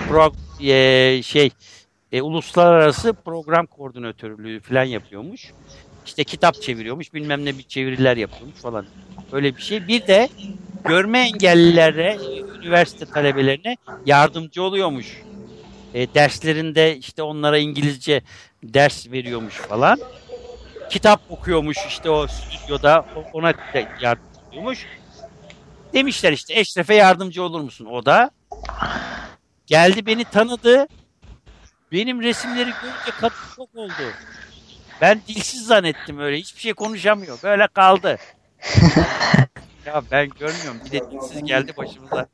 uluslararası program koordinatörlüğü falan yapıyormuş. İşte kitap çeviriyormuş, bilmem ne bir çeviriler yapıyormuş falan. Öyle bir şey. Bir de görme engellilere, üniversite talebelerine yardımcı oluyormuş. Derslerinde işte onlara İngilizce ders veriyormuş falan. Kitap okuyormuş işte o stüdyoda, ona yardımcı oluyormuş. Demişler işte Eşref'e yardımcı olur musun? O da geldi, beni tanıdı. Benim resimleri görünce kadın şok oldu. Ben dilsiz zannettim öyle. Hiçbir şey konuşamıyor. Böyle kaldı. Ya ben görmüyorum. Bir de dilsiz geldi başımıza.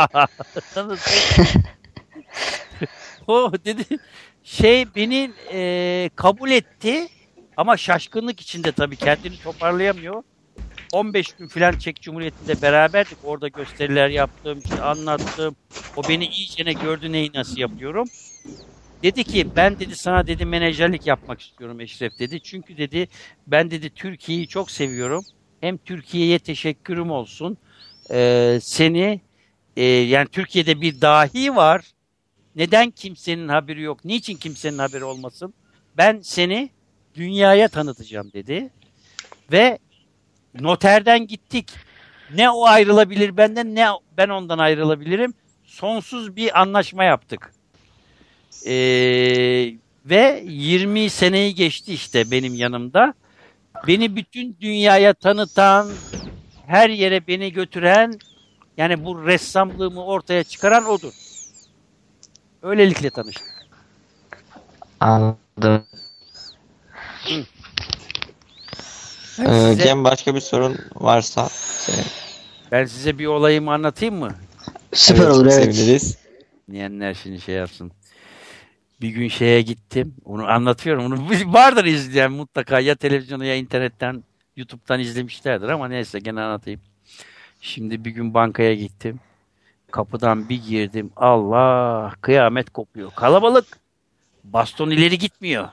O dedi beni kabul etti ama şaşkınlık içinde tabii kendini toparlayamıyor. 15 gün falan Çek Cumhuriyeti'nde beraberdik. Orada gösteriler yaptım, işte anlattım. O beni iyicene gördü neyi nasıl yapıyorum. Dedi ki ben dedi sana dedi menajerlik yapmak istiyorum Eşref dedi. Çünkü dedi ben dedi Türkiye'yi çok seviyorum. Hem Türkiye'ye teşekkürüm olsun. Seni yani Türkiye'de bir dahi var. Neden kimsenin haberi yok? Niçin kimsenin haberi olmasın? Ben seni dünyaya tanıtacağım dedi. Ve Noterden gittik. Ne o ayrılabilir benden ne ben ondan ayrılabilirim. Sonsuz bir anlaşma yaptık. Ve 20 seneyi geçti işte benim yanımda. Beni bütün dünyaya tanıtan, her yere beni götüren, yani bu ressamlığımı ortaya çıkaran odur. Öylelikle tanıştık. Anladım. Size- Cem başka bir sorun varsa Ben size bir olayımı anlatayım mı? Süper olur, evet. seviniriz. Dinleyenler şimdi şey yapsın. Bir gün şeye gittim. Onu anlatıyorum. Onu vardır izleyen mutlaka. Ya televizyonu ya internetten, YouTube'dan izlemişlerdir ama neyse gene anlatayım. Şimdi bir gün bankaya gittim. Kapıdan bir girdim. Allah, kıyamet kopuyor. Kalabalık. Baston ileri gitmiyor.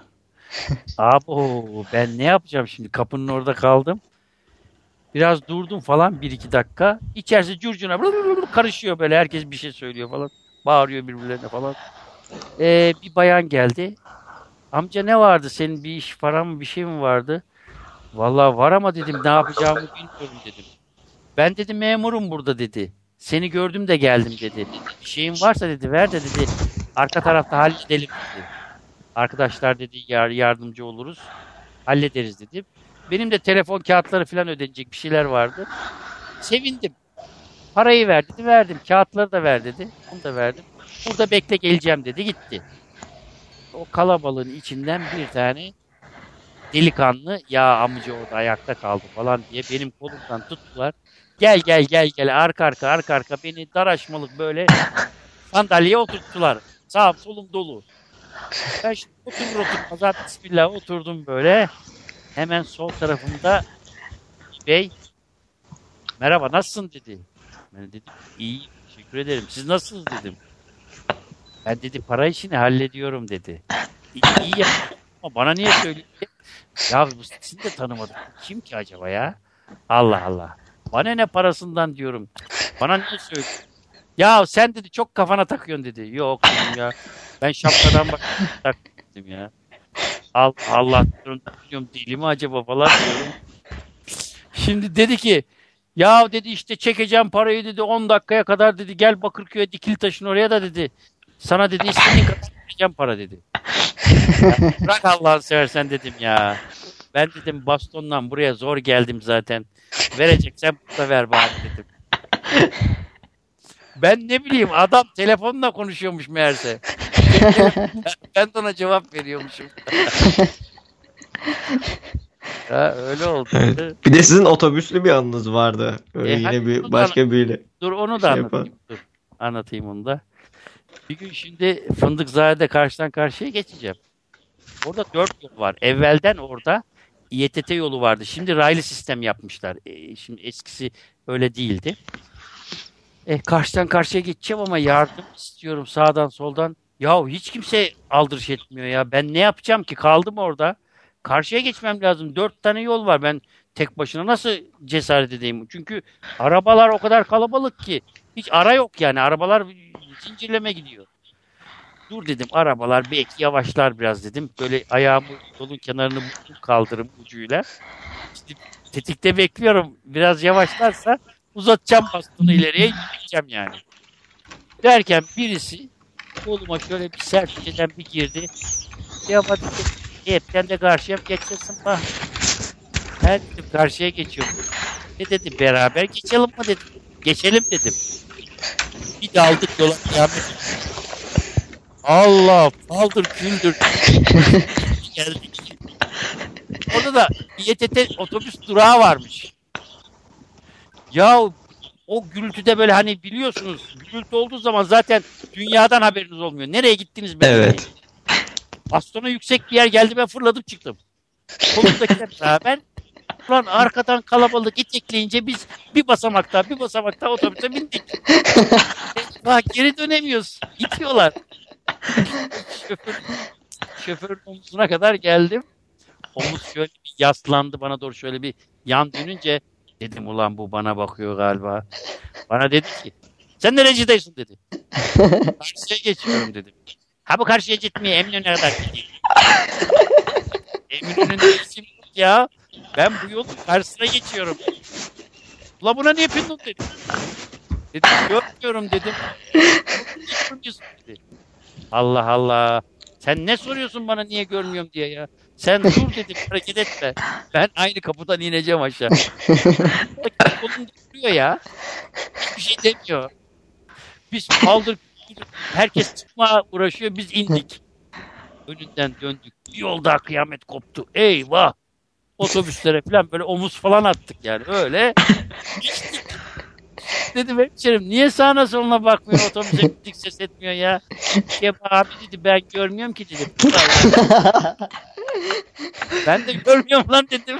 Abo, ben ne yapacağım şimdi? Kapının orada kaldım. Biraz durdum falan 1-2 dakika. İçerisi curcuna karışıyor böyle. Herkes bir şey söylüyor falan. Bağırıyor birbirlerine falan. Bir bayan geldi. Amca ne vardı? Senin bir iş falan mı bir şey mi vardı? Vallahi var ama dedim ne yapacağımı bilmiyorum dedim. Ben dedim memurum burada dedi. Seni gördüm de geldim dedi. Bir şeyin varsa dedi ver de dedi. Arka tarafta halledelim dedi. Arkadaşlar dedi yardımcı oluruz. Hallederiz dedi. Benim de telefon kağıtları falan ödenecek bir şeyler vardı. Sevindim. Parayı ver dedi. Verdim. Kağıtları da ver dedi. Onu da verdim. Burada bekle geleceğim dedi. Gitti. O kalabalığın içinden bir tane delikanlı ya amca orada ayakta kaldı falan diye benim kolumdan tuttular. Gel gel gel gel arka arka beni daraşmalık böyle sandalyeye oturttular. Sağım solum dolu. Ben şimdi oturmaz bismillah oturdum böyle. Hemen sol tarafımda bey merhaba nasılsın dedi. Ben dedim iyi teşekkür ederim. Siz nasılsınız dedim. Ben dedi para işini hallediyorum dedi. İyi ya ama bana niye söylüyorsun? Ya bu sizi de tanımadım. Kim ki acaba ya? Allah Allah. Bana ne parasından diyorum. Bana niye söylüyorsun? Ya sen dedi çok kafana takıyorsun dedi. Yok dedim ya. Ben şapkadan baktım ya. Allah diyorum deli mi acaba falan diyorum. Şimdi dedi ki ya dedi işte çekeceğim parayı dedi 10 dakikaya kadar dedi gel Bakırköy'e Dikilitaş'ın oraya da dedi. Sana dedi istediğin kadar çekeceğim para dedi. Ya, bırak Allah'ını seversen dedim ya. Ben dedim bastonla buraya zor geldim zaten. Vereceksen burada ver bari dedim. Ben ne bileyim adam telefonla konuşuyormuş meğerse. Ben de ona cevap veriyormuşum. Ya öyle oldu. Bir de sizin otobüslü bir anınız vardı. Öyle yine bir başka biriyle. Dur onu da anlatayım. Dur. Anlatayım onu da. Bir gün şimdi Fındıkzade'de karşıdan karşıya geçeceğim. Orada 4 yol var. Evvelden orada İETT yolu vardı. Şimdi raylı sistem yapmışlar. Şimdi eskisi öyle değildi. Karşıdan karşıya geçeceğim ama yardım istiyorum sağdan soldan. Yahu hiç kimse aldırış etmiyor ya. Ben ne yapacağım ki? Kaldım orada. Karşıya geçmem lazım. 4 tane yol var. Ben tek başına nasıl cesaret edeyim? Çünkü arabalar o kadar kalabalık ki. Hiç ara yok yani. Arabalar zincirleme gidiyor. Dur dedim arabalar belki yavaşlar biraz dedim. Böyle ayağımı yolun kenarını kaldırım ucuyla. İşte tetikte bekliyorum. Biraz yavaşlarsa uzatacağım bastonu ileriye gideceğim yani. Derken birisi koluma şöyle bir sertçeden bir girdi. Ya hadi hepten de karşıya geçeceksin bak. Her dedim karşıya geçiyorum. Ne dedi beraber geçelim mi dedim. Geçelim dedim. Bir daldık yola kıyamet. Allah paldır küldür. Geldik. Orada da İETT otobüs durağı varmış. Ya o gürültüde böyle hani biliyorsunuz gürültü olduğu zaman zaten dünyadan haberiniz olmuyor. Nereye gittiniz belli Evet. değil. Bastona yüksek bir yer geldi ben fırladım çıktım. Kolumdakiler beraber ulan arkadan kalabalık itekleyince biz bir basamakta otobüse bindik. Bak geri dönemiyoruz. İtiyorlar. Şoförün omzuna kadar geldim. Omuz şöyle bir yaslandı bana doğru şöyle bir yan dönünce dedim ulan bu bana bakıyor galiba. Bana dedi ki sen nerecidesin dedi. Karşıya geçiyorum dedim. Ha bu karşıya gitmeye Eminönü'ne kadar gideyim. Eminönü'nde isim yok ya. Ben bu yolun karşısına geçiyorum. Ula buna niye pindun dedim. Dedim görmüyorum dedim. Dedi. Allah Allah. Sen ne soruyorsun bana niye görmüyorum diye ya. Sen dur dedim hareket etme. Ben aynı kapıdan ineceğim aşağı. Kolum duruyor ya. Hiçbir şey demiyor. Biz kaldır herkes çıkma uğraşıyor biz indik. Önünden döndük. Bir yolda kıyamet koptu. Eyvah. Otobüslere falan böyle omuz falan attık yani öyle. Geçtik. Dedim hemşerim niye sağına soluna bakmıyor otobüse gittik ses etmiyor ya. Abi dedi ben görmüyorum ki dedim. Ben de görmüyorum lan dedim.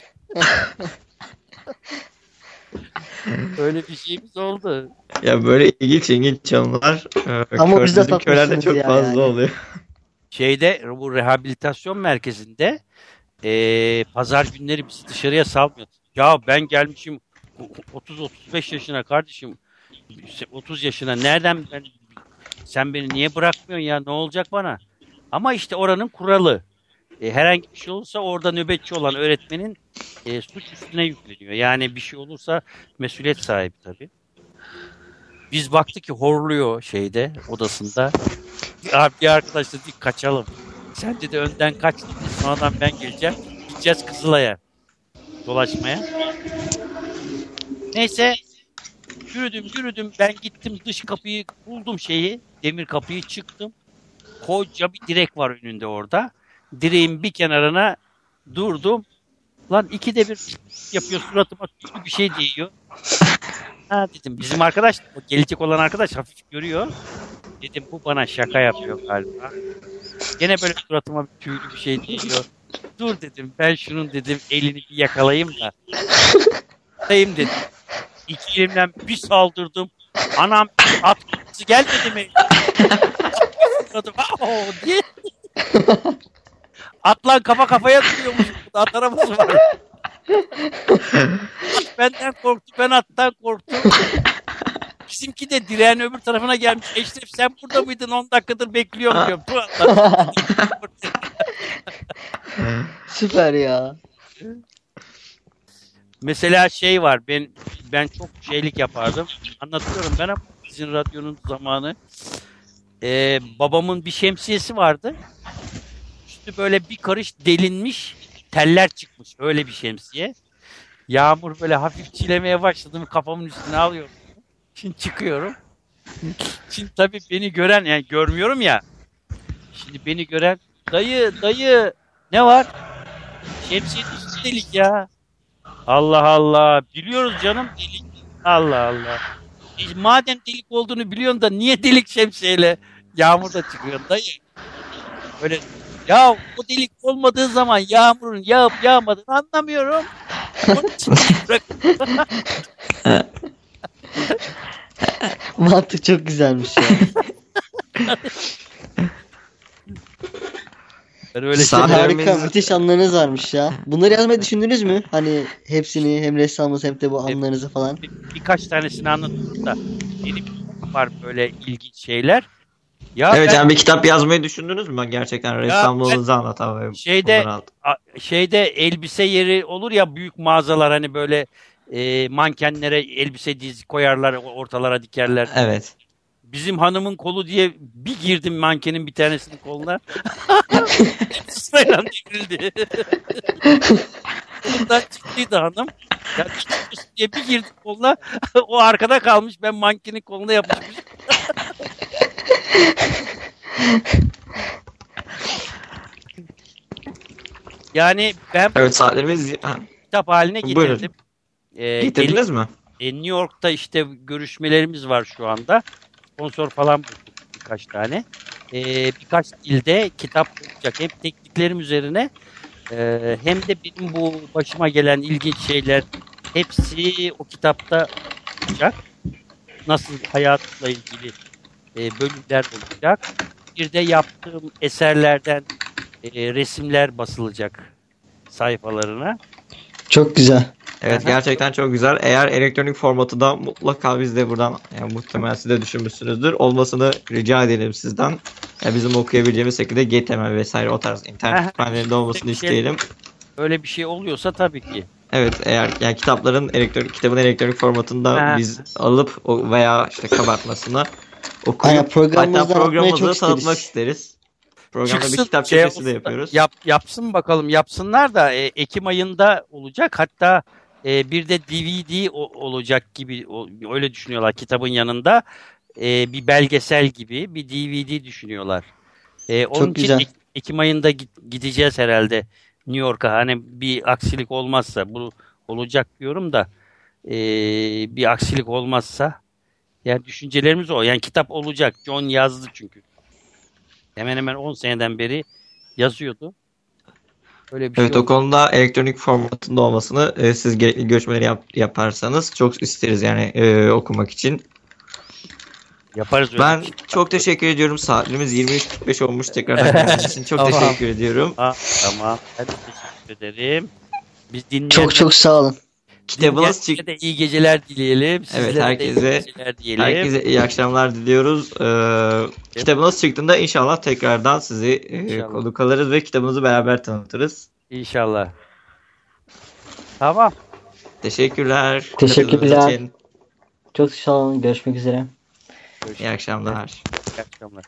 Öyle bir şeyimiz oldu. Ya böyle ilginç anılar Ama biz de bizim köylerde tatmışsınız çok ya fazla yani. oluyor. Şeyde bu rehabilitasyon merkezinde pazar günleri bizi dışarıya salmıyor. Ya ben gelmişim 30-35 yaşına kardeşim 30 yaşına nereden sen beni niye bırakmıyorsun ya ne olacak bana? Ama işte oranın kuralı. Herhangi bir şey olursa orada nöbetçi olan öğretmenin suç üstüne yükleniyor. Yani bir şey olursa mesuliyet sahibi tabii. Biz baktık ki horluyor şeyde odasında. Abi bir arkadaş dedi kaçalım. Sen dedi önden kaç dedi. Sonradan ben geleceğim. Gideceğiz Kızılay'a dolaşmaya. Neyse yürüdüm ben gittim dış kapıyı buldum demir kapıyı çıktım. Koca bir direk var önünde orada. Direğin bir kenarına durdum. Lan ikide bir yapıyor suratıma bir şey değiyor. Ha dedim bizim arkadaş o gelecek olan arkadaş hafif görüyor. Dedim bu bana şaka yapıyor galiba. Gene böyle suratıma bir tüylü bir şey değiyor. Dur dedim ben şunun dedim elini bir yakalayayım da. Yakalayayım dedim. İki elimden bir saldırdım. Anam at gelmedi mi? Diye. Atlan kafa kafaya duruyormuş. At arabası var. At benden korktu. Ben attan korktum. Bizimki de direğin öbür tarafına gelmiş. Eşref sen burada mıydın? 10 dakikadır bekliyorum diyorum. Dur atlan. Süper ya. Mesela şey var. Ben çok şeylik yapardım. Anlatıyorum ben ama sizin radyonun zamanı. Babamın bir şemsiyesi vardı. Üstü böyle bir karış delinmiş. Teller çıkmış. Öyle bir şemsiye. Yağmur böyle hafif çilemeye başladı mı kafamın üstüne alıyorum. Şimdi çıkıyorum. Şimdi tabii beni gören yani görmüyorum ya. Şimdi beni gören dayı ne var? Şemsiyenin üstü delik ya. Allah Allah. Biliyoruz canım delik. Allah Allah. Madem delik olduğunu biliyorsun da niye delik şemsiyeyle yağmurda çıkıyorsun dayı? Böyle ya o delik olmadığı zaman yağmurun yağıp yağmadığını anlamıyorum. Onun için Mantık çok güzelmiş ya. ben öyle Harika, müthiş anlarınız varmış ya. Bunları yazmayı düşündünüz mü? Hani hepsini hem ressamınız hem de bu anlarınızı falan. birkaç tanesini anlattım da benim var böyle ilginç şeyler. Ya Evet yani bir kitap yazmayı düşündünüz mü? Gerçekten ressamlığınızı anlat abi. Şeyde elbise yeri olur ya büyük mağazalar hani böyle mankenlere elbise dizi koyarlar ortalara dikerler. Evet. Bizim hanımın kolu diye bir girdim mankenin bir tanesinin koluna. Sırayla devrildi. Ondan çıktıydı hanım. Ya diye bir girdim koluna. O arkada kalmış. Ben mankenin koluna yapışmış. Yani ben Evet saatlerimiz kitap haline getirdim. Getirdiniz mi? New York'ta işte görüşmelerimiz var şu anda. Sponsor falan bulduk birkaç tane. Birkaç dilde kitap olacak. Hem tekniklerim üzerine hem de benim bu başıma gelen ilginç şeyler hepsi o kitapta olacak. Nasıl hayatla ilgili bölümler olacak. Bir de yaptığım eserlerden resimler basılacak sayfalarına. Çok güzel. Evet gerçekten çok güzel. Eğer elektronik formatı da mutlaka biz de buradan yani muhtemelen siz de düşünmüşsünüzdür. Olmasını rica edelim sizden. Yani bizim okuyabileceğimiz şekilde GTML vesaire o tarz internet kütüphanelerinde olmasını isteyelim. Öyle bir şey oluyorsa tabii ki. Evet, eğer yani kitabın elektronik formatında Ha. biz alıp veya işte kabartmasına Aynen, okuyup programımızda hatta anlatmayı programımızı çok tanıtmak isteriz. isteriz. Programda bir Çıksın, kitap şey köşesi de olsun da yapıyoruz. yapsın bakalım, yapsınlar da Ekim ayında olacak. Hatta bir de DVD olacak gibi öyle düşünüyorlar kitabın yanında. Bir belgesel gibi bir DVD düşünüyorlar. Onun Çok için güzel. Ekim ayında gideceğiz herhalde New York'a. Hani bir aksilik olmazsa, bu olacak diyorum da bir aksilik olmazsa, yani düşüncelerimiz o. Yani kitap olacak. John yazdı çünkü. Hemen hemen 10 seneden beri yazıyordu. Öyle bir Evet, şey o konuda elektronik formatında olmasını siz gerekli görüşmeleri yaparsanız çok isteriz yani okumak için. yaparız. Öyle Ben bir şey. çok teşekkür ediyorum. Saatlerimiz 23.45 olmuş. Tekrardan geldiğiniz için çok Tamam. teşekkür ediyorum. Tamam. Ben de teşekkür ederim. Biz Çok çok sağ olun. Kitabınız dinleyenlere de iyi geceler dileyelim. Sizlere Evet, de iyi herkese geceler diyelim. herkese iyi akşamlar diliyoruz. Kitabınız çıktığında inşallah tekrardan sizi İnşallah. konuk alırız ve kitabınızı beraber tanıtırız. İnşallah. Tamam. Teşekkürler. Teşekkürler. katıldığınız için. Çok sağ olun. Görüşmek üzere. İyi akşamlar. İyi akşamlar.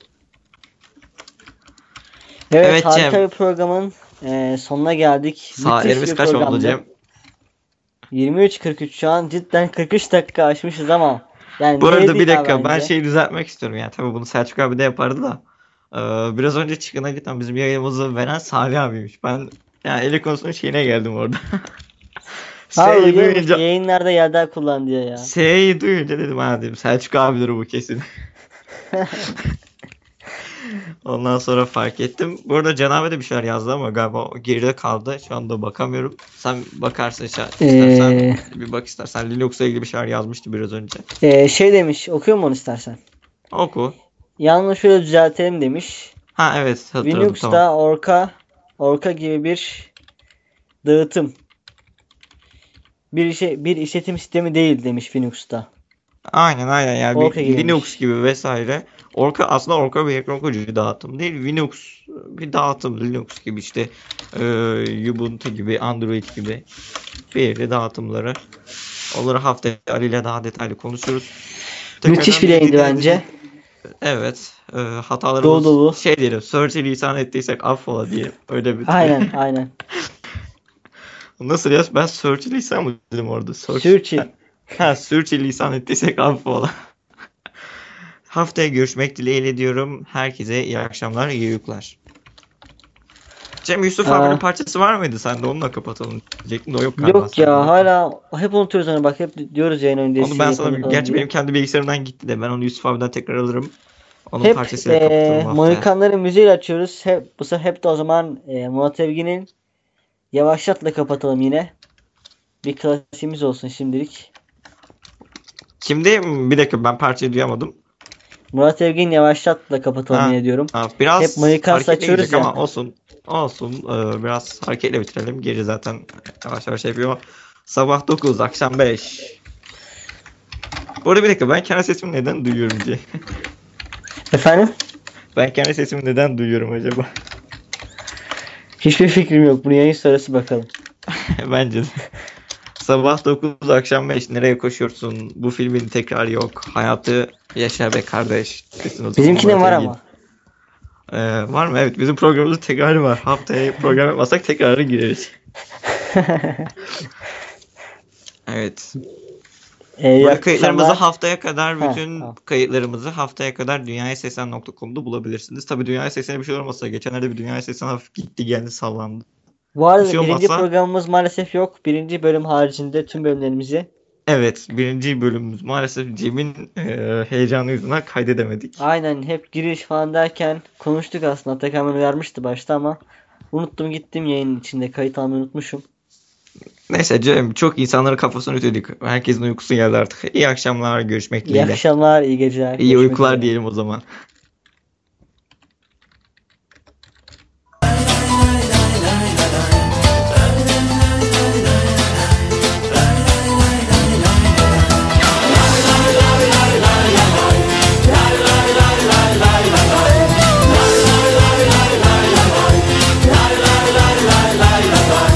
Evet, Evet, harika Cem. bir programın sonuna geldik. Müthiş Saatlerimiz bir kaç oldu programdı. Cem? 23.43 şu an, cidden 43 dakika aşmışız ama yani Bu arada neydi bir ya dakika, ben bence? şeyi düzeltmek istiyorum yani tabii bunu Selçuk abi de yapardı da biraz önce çıkana giden bizim yayınımızı veren Salih abiymiş. Ben yani eli konusunun şeyine geldim orada. Abi S'yi duyunca yayınlarda yerden kullan diyor ya. S'yi duyunca dedim ha, dedim Selçuk abidir bu kesin. Ondan sonra fark ettim. Bu arada Can abi de bir şeyler yazdı ama galiba o geride kaldı. Şu anda bakamıyorum. Sen bakarsın istersen bir bak istersen. Linux'la ilgili bir şeyler yazmıştı biraz önce. Şey demiş, okuyor mu onu istersen? Oku. Yalnız şöyle düzeltelim demiş. Ha evet, hatırladım, Linux'ta tamam. Orca gibi bir dağıtım. Bir işletim sistemi değil demiş Linux'ta. Aynen yani Orca bir gibiymiş. Linux gibi vesaire. Orca bir ekran koruyucu dağıtım değil. Linux bir dağıtım. Linux gibi işte Ubuntu gibi, Android gibi belirli dağıtımları. Onları haftaya Ali ile daha detaylı konuşuruz. Müthiş bir Tekrardan yayındı dinlediğiniz bence. için- Evet. Hatalarımız Dolu. şey diyelim. Sürçülisan ettiysek affola diyelim. Öyle bir. Aynen. Nasıl ya? Ben sürçülisan mı dedim orada? Sürçü. Sürçülisan ettiysek affola. Haftaya görüşmek dileğiyle diyorum. Herkese iyi akşamlar, iyi uykular. Cem, Yusuf abinin parçası var mıydı sende? Onunla kapatalım diyecektim de o yok galiba Yok sende. ya, hala hep unutuyoruz onu, bak hep diyoruz yayın öncesi. Onu ben sana, yapalım gerçi diye. benim kendi bilgisayarımdan gitti de ben onu Yusuf abiden tekrar alırım. Onun Hep parçasıyla kapatalım haftaya. Mohikanların müziğiyle açıyoruz. Bu sefer hep de o zaman Murat Evgin'in Yavaşlat'la kapatalım yine. Bir klasiğimiz olsun şimdilik. Kimdi? Bir dakika, ben parçayı duyamadım. Murat Evgin Yavaşlat'la kapatalım yine diyorum. Biraz Hep Mohikan hareketli saçıyoruz gidecek ya. ama olsun. Biraz hareketle bitirelim. Geri zaten yavaş yavaş yapıyor. Sabah 9, akşam 5. Bu arada bir dakika, ben kendi sesimi neden duyuyorum diye. Efendim? Ben kendi sesimi neden duyuyorum acaba? Hiçbir fikrim yok. Bunu yayın sonrası bakalım. Bence de. Sabah 9, akşam 5. Nereye koşuyorsun? Bu filmin tekrarı yok. Hayatı yaşa be kardeş. Bizimkinin var ama. Var mı? Evet, bizim programımızın tekrarı var. Haftaya program yapmasak tekrarı gireriz. Evet. Burada kayıtlarımızı haftaya kadar kayıtlarımızı haftaya kadar dünyayaseslen.com'da bulabilirsiniz. Tabii Dünyaya Seslen'e bir şey olmasa, geçenlerde bir Dünyaya Seslen hafif gitti geldi sallandı. Bu arada şey birinci olmazsa- programımız maalesef yok. Birinci bölüm haricinde tüm bölümlerimizi Evet, birinci bölümümüz maalesef Cem'in heyecanı yüzünden kaydedemedik. aynen hep giriş falan derken konuştuk aslında. Atakan uyarmıştı başta ama unuttum gittim, yayının içinde kayıt almayı unutmuşum. Neyse Cem, çok insanların kafasını ötedik. Herkesin uykusu geldi artık. İyi akşamlar, görüşmek İyi dileğiyle. akşamlar, iyi geceler. İyi Görüşmek uykular üzere. diyelim o zaman. la la la la la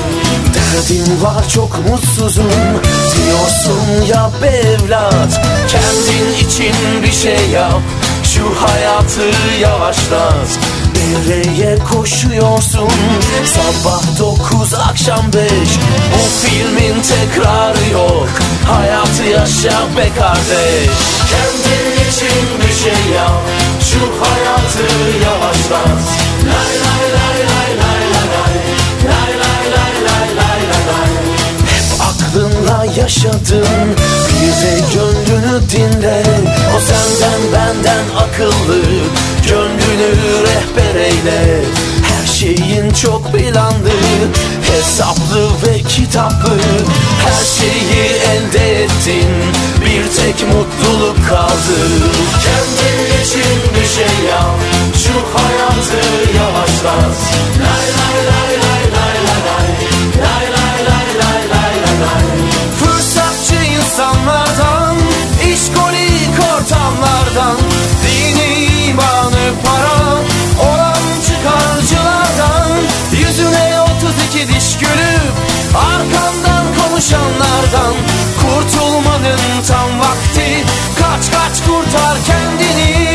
mutsuzum diyorsun ya be evlat. Kendin için bir şey yap, şu hayatı yavaşlat. Nereye koşuyorsun? Sabah 9 akşam 5. Bu filmin tekrarı yok. Hayatı yaşa be kardeş. Kendin için bir şey yap, şu hayatı yavaşlat. Lay lay lay lay lay lay lay. Lay lay lay lay lay lay lay. Hep aklınla yaşadın, bir de gönlünü dinle. O senden benden akıllı, gönlünü rehber eyle. Her şeyin çok planlı, hesaplı ve kitaplı. Her şeyi elde ettin, bir tek mutluluk kaldı. Kendin için bir şey yap, şu hayatı yavaşlat. Lay lay lay lay lay lay lay. Lay lay lay lay lay lay lay. Fırsatçı insanlardan, işkolik ortamlardan, dini imanı para olan çıkarcılardan, yüzüne 32 diş gülüp arkandan konuşanlardan kurtulmanın tam vakti. Kaç kaç kurtar kendini.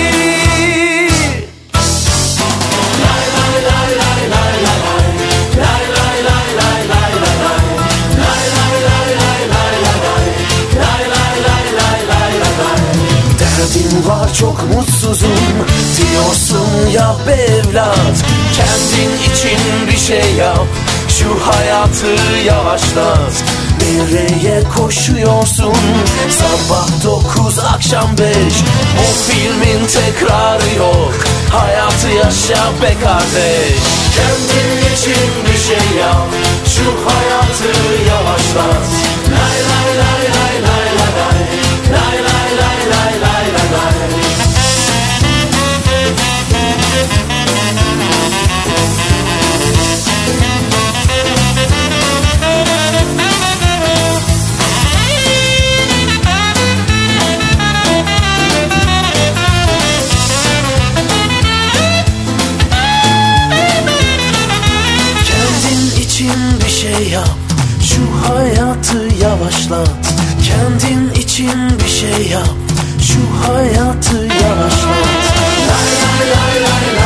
Lay lay lay lay lay lay lay. Lay lay lay lay lay lay lay. Lay lay lay lay lay lay lay. Lay lay lay lay lay lay lay. Derdim var çok mutsuzum diyorsun ya be evlat. Kendin için bir şey yap, şu hayatı yavaşlat. Nereye koşuyorsun? Sabah 9 akşam 5. O filmin tekrarı yok. Hayatı yaşa be kardeş. Kendin için bir şey yap, şu hayatı yavaşlat. Lay lay lay lay lay lay lay. Lay lay lay lay lay lay lay. Kendin için bir şey yap, şu hayatı yavaşlat. Kendin için bir şey yap, şu hayatı yavaşlat. Lay lay lay lay lay.